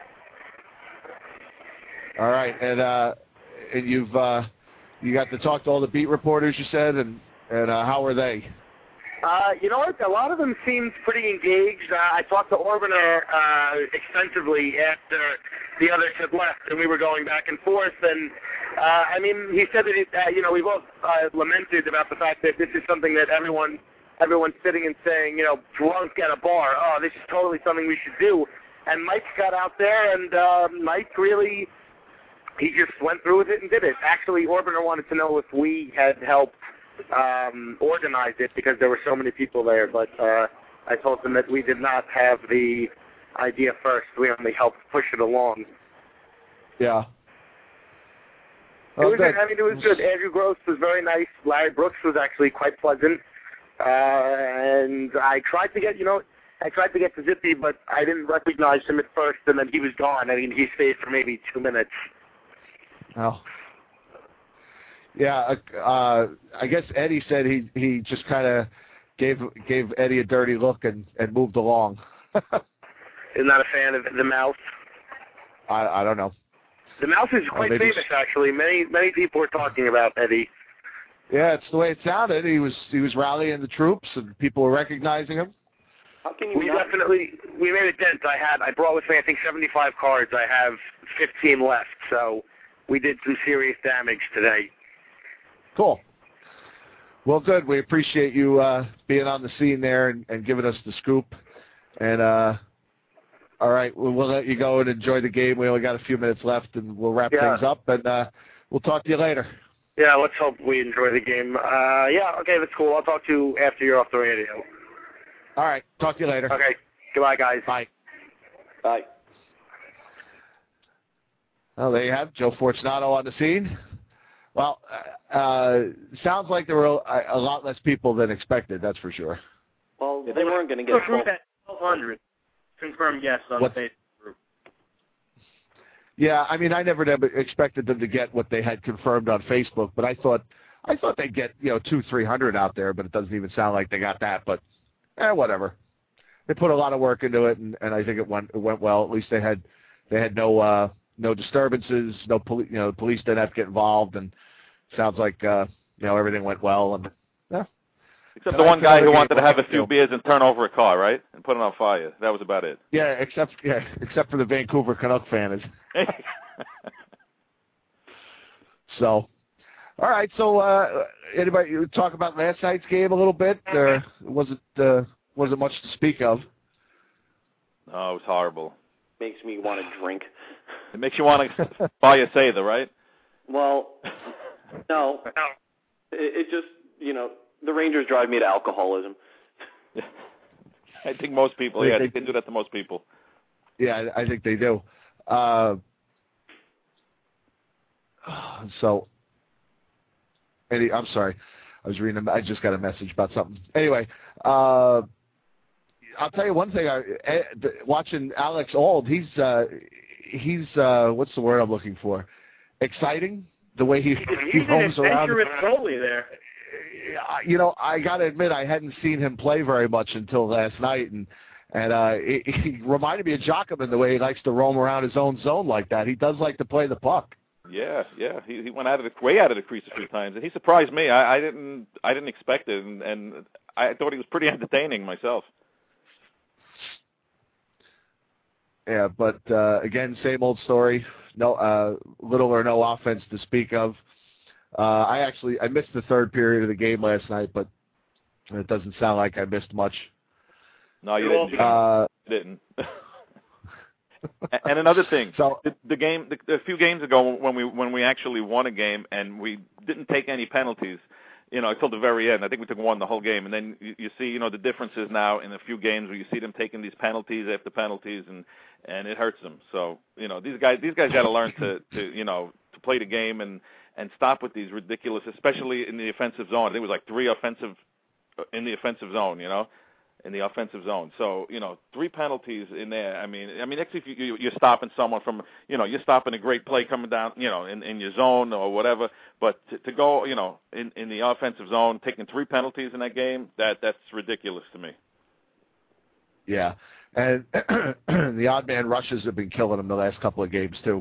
All right, and uh, and you've uh, you got to talk to all the beat reporters, you said, and and uh, how are they? Uh, you know what? A lot of them seemed pretty engaged. Uh, I talked to Orbaner uh, extensively after the others had left, and we were going back and forth. And uh, I mean, he said that it, uh, you know we both uh, lamented about the fact that this is something that everyone everyone's sitting and saying, you know, drunk at a bar. Oh, this is totally something we should do. And Mike got out there, and uh, Mike really he just went through with it and did it. Actually, Orbaner wanted to know if we had helped um, organize it because there were so many people there, but uh, I told them that we did not have the idea first. We only helped push it along. Yeah. It was, I mean, it was good. Andrew Gross was very nice. Larry Brooks was actually quite pleasant. Uh, and I tried to get, you know, I tried to get to Zippy, but I didn't recognize him at first, and then he was gone. I mean, he stayed for maybe two minutes. Oh. Yeah, uh, I guess Eddie said he he just kind of gave gave Eddie a dirty look and, and moved along. Is not a fan of the Mouse. I I don't know. The Mouse is quite uh, famous, actually. Many many people were talking about Eddie. Yeah, it's the way it sounded. He was he was rallying the troops, and people were recognizing him. How can you we not? definitely we made a dent. I had I brought with me I think seventy-five cards. I have fifteen left, so we did some serious damage today. Cool. Well, good. We appreciate you uh, being on the scene there and, and giving us the scoop. And uh, all right, we'll, we'll let you go and enjoy the game. We only got a few minutes left, and we'll wrap yeah. things up. And uh, we'll talk to you later. Yeah, let's hope we enjoy the game. Uh, yeah, okay, that's cool. I'll talk to you after you're off the radio. All right, talk to you later. Okay, goodbye, guys. Bye. Bye. Well, there you have Joe Fortunato on the scene. Well, uh, sounds like there were a, a lot less people than expected, that's for sure. Well, they weren't going to get twelve hundred confirmed guests on what? the Facebook group. Yeah, I mean, I never expected them to get what they had confirmed on Facebook, but I thought I thought they'd get, you know, two, three hundred out there, but it doesn't even sound like they got that. But eh, whatever. They put a lot of work into it, and, and I think it went it went well. At least they had they had no uh, no disturbances, no poli- you know, the police didn't have to get involved, and sounds like uh, you know everything went well. And yeah. Except the one guy who wanted to have a few beers and turn over a car, right, and put it on fire. That was about it. Yeah, except yeah, except for the Vancouver Canuck fan is. So, all right. So, uh, anybody you talk about last night's game a little bit? Or was it uh, was it much to speak of? Oh, it was horrible. Makes me want to drink. It makes you want to buy a Sather, right? Well, no. It, it just, you know, the Rangers drive me to alcoholism. I think most people, yeah, they can do that to most people. Yeah, I think they do. Uh, so, Eddie, I'm sorry. I was reading. I just got a message about something. Anyway, uh, I'll tell you one thing. I, watching Alex Auld, he's uh, he's uh, what's the word I'm looking for? Exciting. The way he he roams around. He's an adventurous goalie there. You know, I got to admit, I hadn't seen him play very much until last night, and and uh, he, he reminded me of Jockerman the way he likes to roam around his own zone like that. He does like to play the puck. Yeah, yeah. He he went out of the way out of the crease a few times, and he surprised me. I, I didn't I didn't expect it, and, and I thought he was pretty entertaining myself. Yeah, but uh, again, same old story. No, uh, little or no offense to speak of. Uh, I actually I missed the third period of the game last night, but it doesn't sound like I missed much. No, you didn't. Uh, you didn't. And another thing, so, the, the game, the, a few games ago, when we when we actually won a game and we didn't take any penalties, you know, until the very end. I think we took one the whole game, and then you, you see, you know, the differences now in a few games where you see them taking these penalties after penalties, and and it hurts them. So, you know, these guys these guys got to learn to to you know to play the game and. and stop with these ridiculous, especially in the offensive zone. I think it was like three offensive in the offensive zone, you know, in the offensive zone. So, you know, three penalties in there. I mean, I mean, actually, if you, you're stopping someone from, you know, you're stopping a great play coming down, you know, in, in your zone or whatever. But to, to go, you know, in, in the offensive zone, taking three penalties in that game, that that's ridiculous to me. Yeah. And the odd man rushes have been killing them the last couple of games too.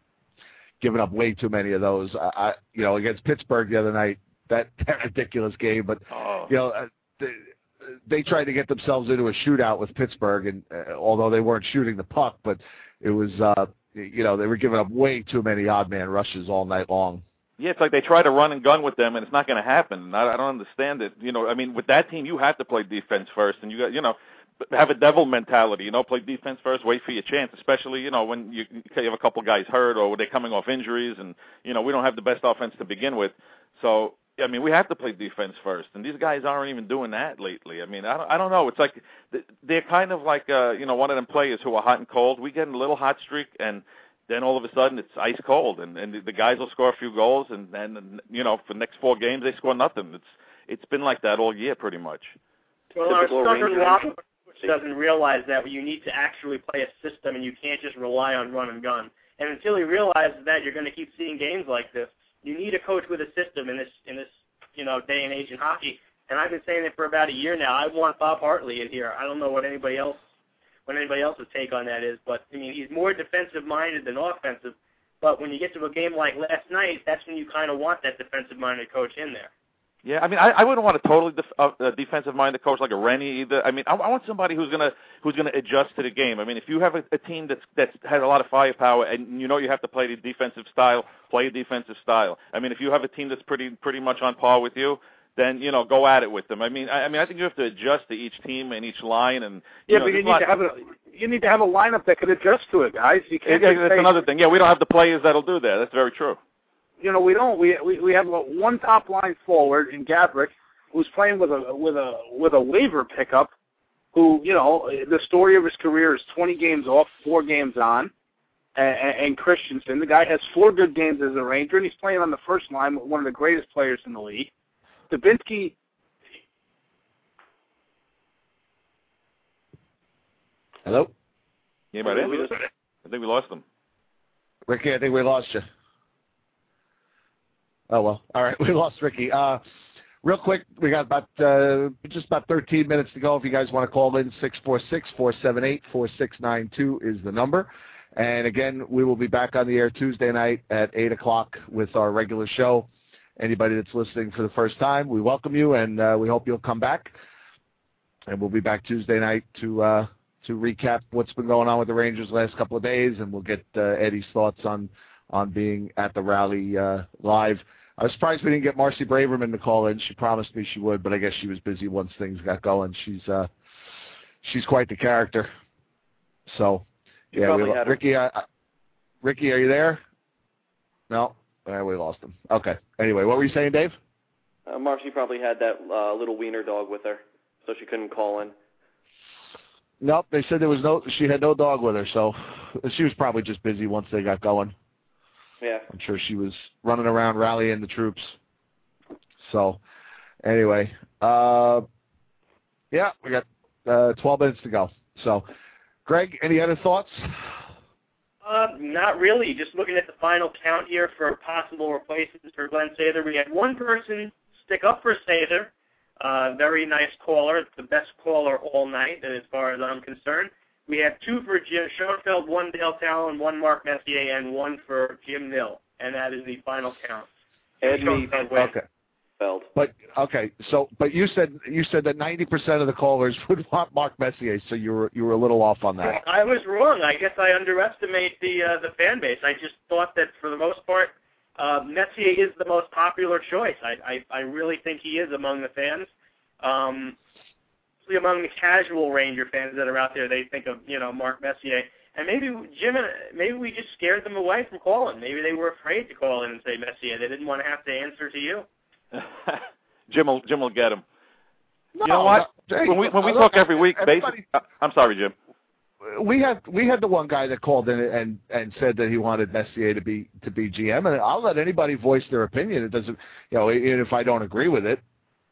Giving up way too many of those. I, I you know, against Pittsburgh the other night, that, that ridiculous game. But oh. you know, uh, they, they tried to get themselves into a shootout with Pittsburgh, and uh, although they weren't shooting the puck, but it was, uh, you know, they were giving up way too many odd man rushes all night long. Yeah, it's like they try to run and gun with them, and it's not going to happen. I, I don't understand it. You know, I mean, with that team, you have to play defense first, and you got, you know, have a devil mentality. You know, play defense first, wait for your chance. Especially, you know, when you, you have a couple guys hurt or they're coming off injuries, and you know, we don't have the best offense to begin with. So, I mean, we have to play defense first, and these guys aren't even doing that lately. I mean, I don't, I don't know. It's like they're kind of like, uh, you know, one of them players who are hot and cold. We get in a little hot streak, and then all of a sudden it's ice cold, and, and the guys will score a few goals, and then, you know, for the next four games they score nothing. It's it's been like that all year pretty much. Well, our sucker Rob doesn't realize that you need to actually play a system, and you can't just rely on run and gun. And until he realizes that, you're going to keep seeing games like this. You need a coach with a system in this in this you know day and age in hockey. And I've been saying it for about a year now. I want Bob Hartley in here. I don't know what anybody else what anybody else's take on that is, but I mean he's more defensive minded than offensive. But when you get to a game like last night, that's when you kind of want that defensive minded coach in there. Yeah, I mean, I, I wouldn't want a totally def, uh, a defensive-minded coach like a Rennie either. I mean, I, I want somebody who's gonna who's gonna adjust to the game. I mean, if you have a, a team that's that's has a lot of firepower and you know you have to play the defensive style, play a defensive style. I mean, if you have a team that's pretty pretty much on par with you, then you know go at it with them. I mean, I, I mean, I think you have to adjust to each team and each line. And you yeah, know, but you need lot, to have a you need to have a lineup that can adjust to it, guys. You can't. Yeah, that's say, another thing. Yeah, we don't have the players that'll do that. That's very true. You know, we don't. We we, we have one top line forward in Gabrick, who's playing with a with a with a waiver pickup, who, you know, the story of his career is twenty games off, four games on, and, and Christensen. The guy has four good games as a Ranger, and he's playing on the first line with one of the greatest players in the league. Dubinsky. Hello? Anybody? I think we lost him. Ricky, I think we lost you. Oh, well. All right, we lost Ricky. Uh, real quick, we got about uh, just about thirteen minutes to go. If you guys want to call in, six four six, four seven eight, four six nine two is the number. And, again, we will be back on the air Tuesday night at eight o'clock with our regular show. Anybody that's listening for the first time, we welcome you, and uh, we hope you'll come back. And we'll be back Tuesday night to uh, to recap what's been going on with the Rangers the last couple of days, and we'll get uh, Eddie's thoughts on, on being at the rally uh, live. I was surprised we didn't get Marcy Braverman to call in. She promised me she would, but I guess she was busy once things got going. She's uh, she's quite the character. So, You yeah, we, probably had her. Ricky, uh, Ricky, are you there? No, uh, we lost him. Okay. Anyway, what were you saying, Dave? Uh, Marcy probably had that uh, little wiener dog with her, so she couldn't call in. Nope, they said there was no. She had no dog with her, so she was probably just busy once they got going. Yeah. I'm sure she was running around rallying the troops. So, anyway, uh, yeah, we got uh, twelve minutes to go. So, Greg, any other thoughts? Uh, not really. Just looking at the final count here for possible replacements for Glenn Sather. We had one person stick up for Sather. Uh, very nice caller, the best caller all night, as far as I'm concerned. We had two for Jim Schoenfeld, one Dale Talon, one Mark Messier, and one for Jim Nill, and that is the final count. Ed Mead. Okay. Feld. But okay, so but you said you said that ninety percent of the callers would want Mark Messier, so you were you were a little off on that. I was wrong. I guess I underestimate the uh, the fan base. I just thought that for the most part, uh, Messier is the most popular choice. I, I I really think he is among the fans. Um, among the casual Ranger fans that are out there, they think of, you know, Mark Messier. And maybe Jim, maybe we just scared them away from calling. Maybe they were afraid to call in and say Messier. They didn't want to have to answer to you. Jim will Jim will get him. No, you know what? no, hey, when we when we look, talk every week, everybody, uh, I'm sorry, Jim. We had we had the one guy that called in and and said that he wanted Messier to be to be G M, and I'll let anybody voice their opinion. It doesn't, you know, even if I don't agree with it.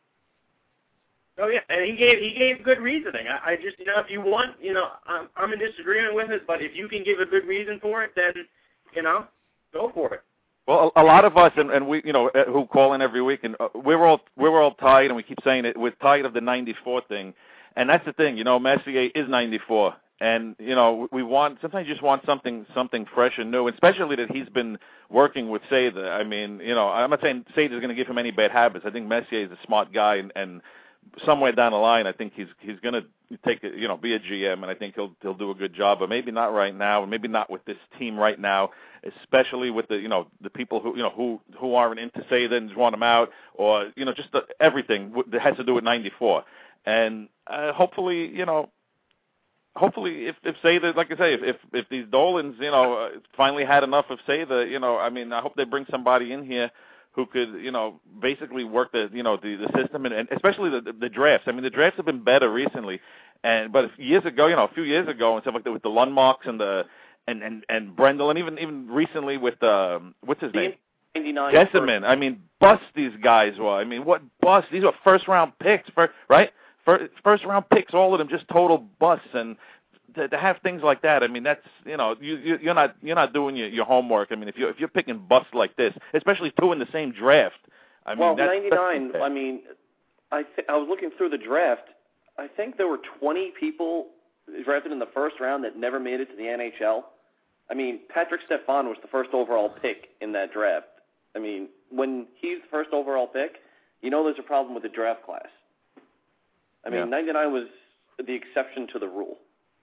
Oh yeah, and he gave he gave good reasoning. I, I just, you know, if you want, you know, I'm I'm in disagreement with it, but if you can give a good reason for it, then, you know, go for it. Well, a, a lot of us, and, and we, you know, who call in every week, and uh, we're all we're all tired, and we keep saying it. We're tired of the ninety-four thing, and that's the thing. You know, Messier is ninety-four, And, you know, we want, sometimes you just want something something fresh and new, especially that he's been working with Sather. I mean, you know, I'm not saying Sather's going to give him any bad habits. I think Messier is a smart guy, and, and somewhere down the line, I think he's he's going to take, a, you know, be a G M, and I think he'll he'll do a good job, but maybe not right now, and maybe not with this team right now, especially with the, you know, the people who, you know, who, who aren't into Sather and just want him out, or, you know, just the, everything that has to do with ninety-four. And uh, hopefully, you know, Hopefully, if if Sather, like I say, if if, if these Dolans, you know, uh, finally had enough of Sather, you know, I mean, I hope they bring somebody in here who could, you know, basically work the, you know, the, the system, and, and especially the, the the drafts. I mean, the drafts have been better recently, and but years ago, you know, a few years ago and stuff like that, with the Lundmarks and the and and and Brendel, and even even recently with um, what's his name, ninety-nine Jessamine. I mean, bust these guys were. I mean, what bust? These were first round picks, for, right? First round picks, all of them just total busts, and to, to have things like that, I mean, that's, you know, you, you you're not you're not doing your, your homework. I mean, if you if you're picking busts like this, especially two in the same draft, I mean, well, that's, ninety-nine. That's I mean, I th- I was looking through the draft. I think there were twenty people drafted in the first round that never made it to the N H L. I mean, Patrick Stefan was the first overall pick in that draft. I mean, when he's the first overall pick, you know there's a problem with the draft class. I mean, yeah. ninety-nine was the exception to the rule.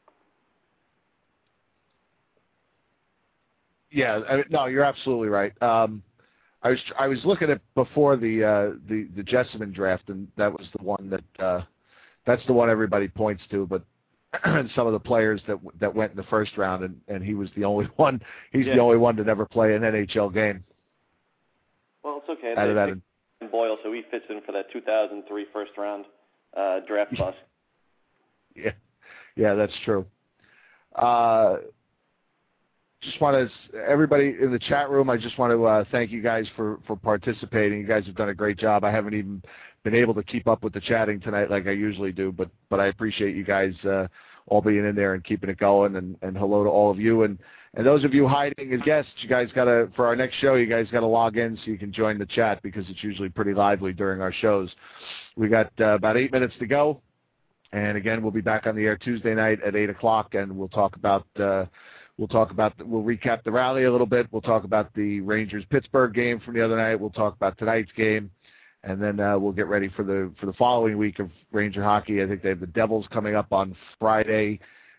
Yeah, I mean, no, you're absolutely right. Um, I was I was looking at before the uh, the the Jessamine draft, and that was the one that uh, that's the one everybody points to. But some of the players that that went in the first round, and, and he was the only one. He's yeah. the only one to never play an N H L game. Well, it's okay. Out of that, and Boyle, so he fits in for that two thousand three first round uh, draft bust. Yeah, yeah, that's true. Uh, just want to, everybody in the chat room, I just want to uh, thank you guys for, for participating. You guys have done a great job. I haven't even been able to keep up with the chatting tonight like I usually do, but but I appreciate you guys uh, all being in there and keeping it going, and, and hello to all of you. And, and those of you hiding as guests, you guys got to, for our next show, you guys got to log in so you can join the chat, because it's usually pretty lively during our shows. We got uh, about eight minutes to go. And again, we'll be back on the air Tuesday night at eight o'clock, and we'll talk about uh, we'll talk about the, we'll recap the rally a little bit. We'll talk about the Rangers Pittsburgh game from the other night. We'll talk about tonight's game, and then uh, we'll get ready for the for the following week of Ranger hockey. I think they have the Devils coming up on Friday,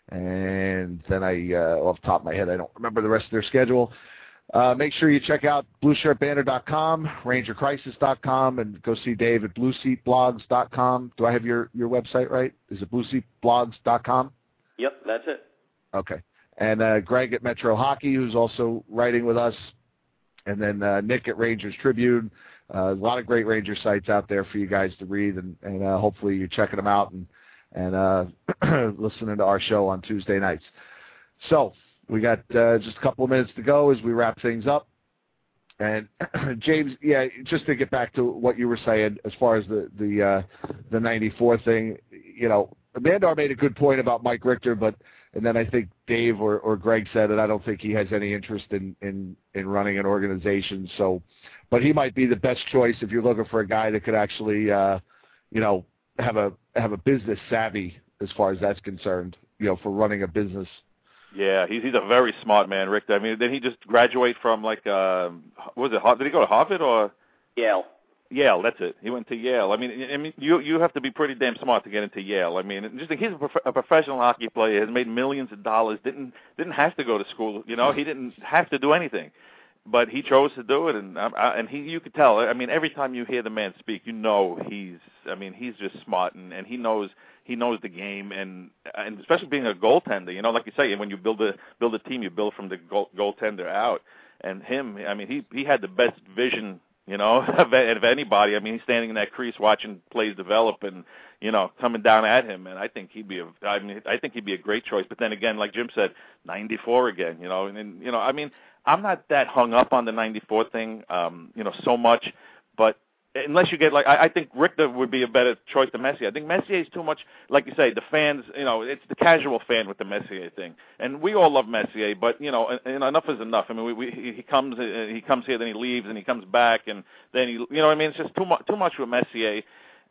and then I uh, off the top of my head I don't remember the rest of their schedule. Uh, make sure you check out blue shirt banner dot com, ranger crisis dot com, and go see Dave at blue seat blogs dot com. Do I have your, your website right? Is it blue seat blogs dot com? Yep, that's it. Okay. And uh, Greg at Metro Hockey, who's also writing with us. And then uh, Nick at Rangers Tribune. Uh, a lot of great Ranger sites out there for you guys to read, and, and uh, hopefully you're checking them out and, and uh, listening to our show on Tuesday nights. So, we got uh, just a couple of minutes to go as we wrap things up. And James, yeah, just to get back to what you were saying as far as the the uh, the ninety-four thing, you know, Mandar made a good point about Mike Richter, but and then I think Dave or, or Greg said that I don't think he has any interest in, in, in running an organization. So, but he might be the best choice if you're looking for a guy that could actually, uh, you know, have a have a business savvy as far as that's concerned, you know, for running a business. Yeah, he's he's a very smart man, Rick. I mean, did he just graduate from like uh, what was it? Did he go to Harvard or Yale? Yale, that's it. He went to Yale. I mean, I mean, you you have to be pretty damn smart to get into Yale. I mean, just think he's a, prof- a professional hockey player, has made millions of dollars. Didn't didn't have to go to school. You know, he didn't have to do anything, but he chose to do it, and um, and he you could tell. I mean, every time you hear the man speak, you know he's. I mean, he's just smart, and, and he knows. He knows the game, and and especially being a goaltender, you know, like you say, when you build a build a team, you build from the goal, goaltender out. And him, I mean, he he had the best vision, you know, of, of anybody. I mean, he's standing in that crease watching plays develop, and you know, coming down at him. And I think he'd be a, I mean, I think he'd be a great choice. But then again, like Jim said, ninety-four again, you know, and, and you know, I mean, I'm not that hung up on the ninety-four thing, um, you know, so much, but. Unless you get like, I, I think Richter would be a better choice than Messier. I think Messier is too much, like you say, the fans. You know, it's the casual fan with the Messier thing, and we all love Messier, but you know, and, and enough is enough. I mean, we, we he comes, uh, he comes here, then he leaves, and he comes back, and then he, you know, what I mean, it's just too much, too much with Messier.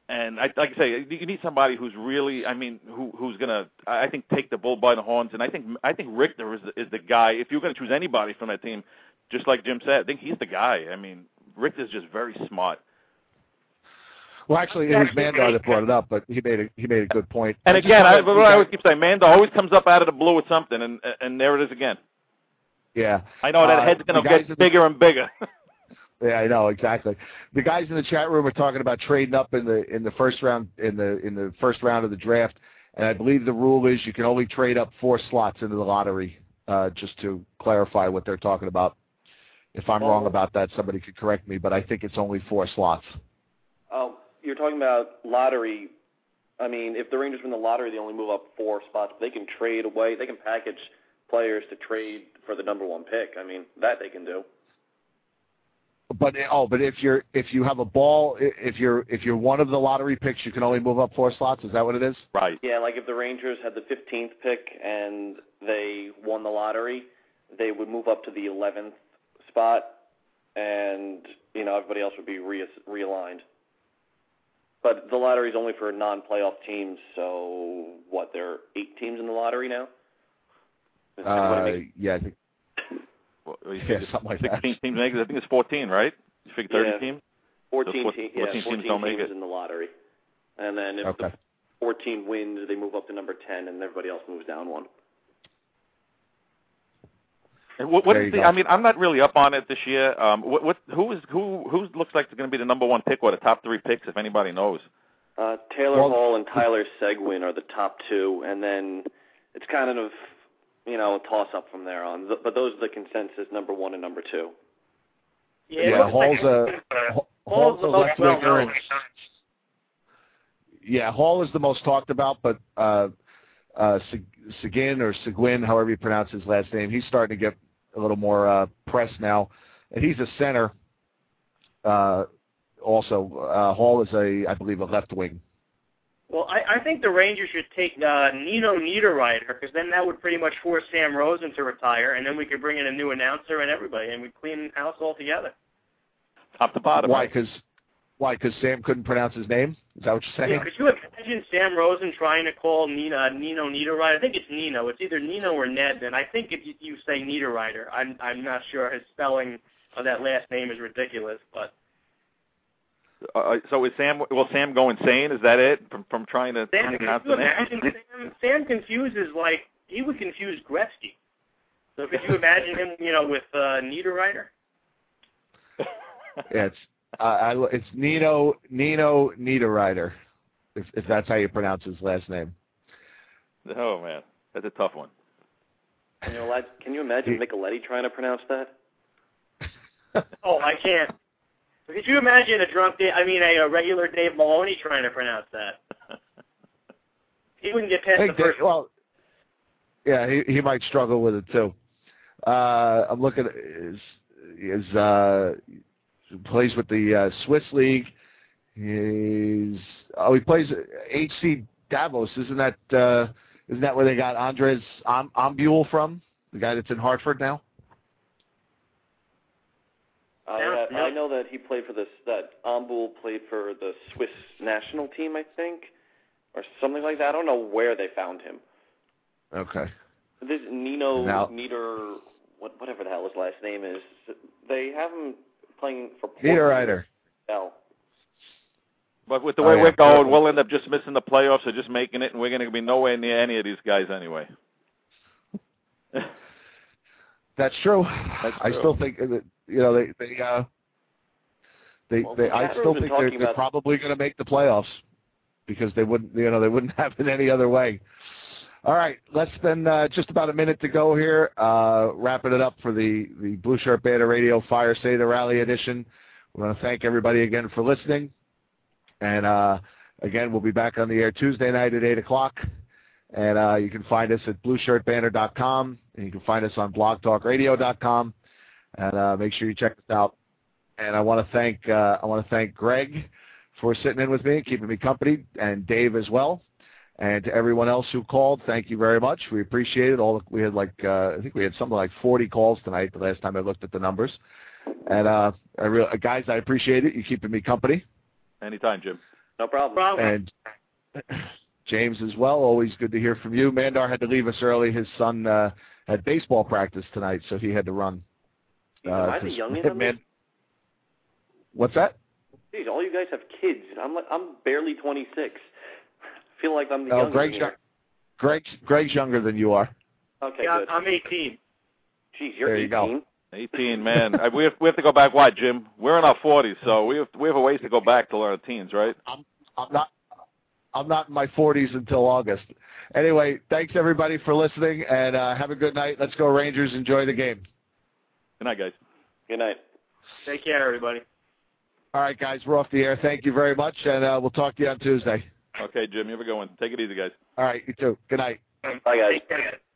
And I, like I say, you need somebody who's really, I mean, who who's gonna, I think, take the bull by the horns. And I think I think Richter is the, is the guy. If you're gonna choose anybody from that team, just like Jim said, I think he's the guy. I mean, Richter's just very smart. Well, actually, it was Mandar that brought it up, but he made a he made a good point. And I again, I, just I, I always keep saying, Mandar always comes up out of the blue with something, and and there it is again. Yeah, I know that uh, head's gonna get the, bigger and bigger. Yeah, I know exactly. The guys in the chat room are talking about trading up in the in the first round in the in the first round of the draft, and I believe the rule is you can only trade up four slots into the lottery. Uh, just to clarify what they're talking about. If I'm well, wrong about that, somebody could correct me, but I think it's only four slots. Oh, you're talking about lottery. I mean, if the Rangers win the lottery, they only move up four spots. But they can trade away. They can package players to trade for the number one pick. I mean, that they can do. But oh, but if you're if you have a ball, if you're if you're one of the lottery picks, you can only move up four slots. Is that what it is? Right. Yeah, like if the Rangers had the fifteenth pick and they won the lottery, they would move up to the eleventh spot, and you know everybody else would be re- realigned. But the lottery is only for non-playoff teams. So what? There are eight teams in the lottery now. Is that what it Uh, means? yeah, I think. Well, you Yeah, think something like sixteen that. teams make it. I think it's fourteen, right? You figure thirty Yeah. teams? fourteen, So te- four, yeah, fourteen fourteen teams don't make teams it. in the lottery. And then if Okay. the fourteen wins, they move up to number ten, and everybody else moves down one. And what, what There is you the? go. I mean, I'm not really up on it this year. Um, what, what who is who who looks like it's going to be the number one pick or the top three picks, if anybody knows? Uh, Taylor Well- Hall and Tyler Seguin are the top two, and then it's kind of, you know, a toss-up from there on. Th- But those are the consensus, number one and number two. Yeah, it Yeah, looks Hall's like, a Hall- Hall's Hall's the a most left winger. well-known. and- Yeah, Hall is the most talked about, but uh, uh, Seguin or Seguin, however you pronounce his last name, he's starting to get a little more uh, press now, and he's a center. Uh, also, uh, Hall is a, I believe, a left wing. Well, I, I think the Rangers should take uh, Nino Niederreiter, because then that would pretty much force Sam Rosen to retire, and then we could bring in a new announcer and everybody, and we'd clean house altogether. Top to bottom. Why? right? Because why? Because Sam couldn't pronounce his name. Is that what you're saying? Yeah, could you imagine Sam Rosen trying to call Nina, Nino Niederreiter? I think it's Nino. It's either Nino or Ned, and I think if you, you say Niederreiter, I'm I'm not sure. His spelling of that last name is ridiculous, but Uh, so is Sam? Will Sam go insane? Is that it? From from trying to Sam, pronounce could you the name? imagine Sam, Sam confuses like he would confuse Gretzky. So could you imagine him, you know, with uh, Niederreiter? Yeah, it's uh, I, it's Nino Nino Niederreiter, if if that's how you pronounce his last name. Oh man, that's a tough one. Can you, imagine, can you imagine Micheletti trying to pronounce that? Oh, I can't. Could you imagine a drunk, Dave, I mean, a, a regular Dave Maloney trying to pronounce that? He wouldn't get past Hey, the first. Dave, well, yeah, he he might struggle with it too. Uh, I'm looking at his his uh, he plays with the uh, Swiss League. He's oh he plays H C Davos. Isn't that uh, isn't that where they got Andres Am- Ambule from? The guy that's in Hartford now. Uh, yeah, I know that he played for this. That Ambul played for the Swiss national team, I think, or something like that. I don't know where they found him. Okay. This Nino Now- Nieder, what, whatever the hell his last name is. They have him playing for Niederreiter. L. But with the Oh, way yeah. we're going, we'll end up just missing the playoffs or just making it, and we're going to be nowhere near any of these guys anyway. That's true. That's I true. still think that you know they they uh, they, Well, they the I chat still room's been think they're, talking they're about- probably going to make the playoffs because they wouldn't you know they wouldn't have it any other way. All right, less than uh, just about a minute to go here. Uh, wrapping it up for the the Blue Shirt Banner Radio Fire Say the Rally edition. We want to thank everybody again for listening, and uh, again we'll be back on the air Tuesday night at eight o'clock. And uh, you can find us at blue shirt banner dot com, and you can find us on blog talk radio dot com. And uh, make sure you check us out. And I want to thank uh, I want to thank Greg for sitting in with me and keeping me company, and Dave as well. And to everyone else who called, thank you very much. We appreciate it. All we had like uh, I think we had something like forty calls tonight. The last time I looked at the numbers. And uh, I re- guys, I appreciate it. You keeping me company. Anytime, Jim. No problem. problem. And James as well. Always good to hear from you. Mandar had to leave us early. His son uh, had baseball practice tonight, so he had to run. Jeez, am I to, the youngest on man, this? What's that? Jeez, all you guys have kids. I'm like, I'm barely twenty-six. I feel like I'm the No, youngest. Greg's, here. Greg's, Greg's younger than you are. Okay, yeah, good. I'm eighteen. Jeez, you're there you eighteen. go. eighteen, man. I, we have we have to go back. Why, Jim? We're in our forties, so we have we have a ways to go back to our teens, right? I'm I'm not I'm not in my forties until August. Anyway, thanks everybody for listening, and uh, have a good night. Let's go Rangers. Enjoy the game. Good night, guys. Good night. Take care, everybody. All right, guys, we're off the air. Thank you very much, and uh, we'll talk to you on Tuesday. Okay, Jim, you have a good one. Take it easy, guys. All right, you too. Good night. Bye, guys. Take care.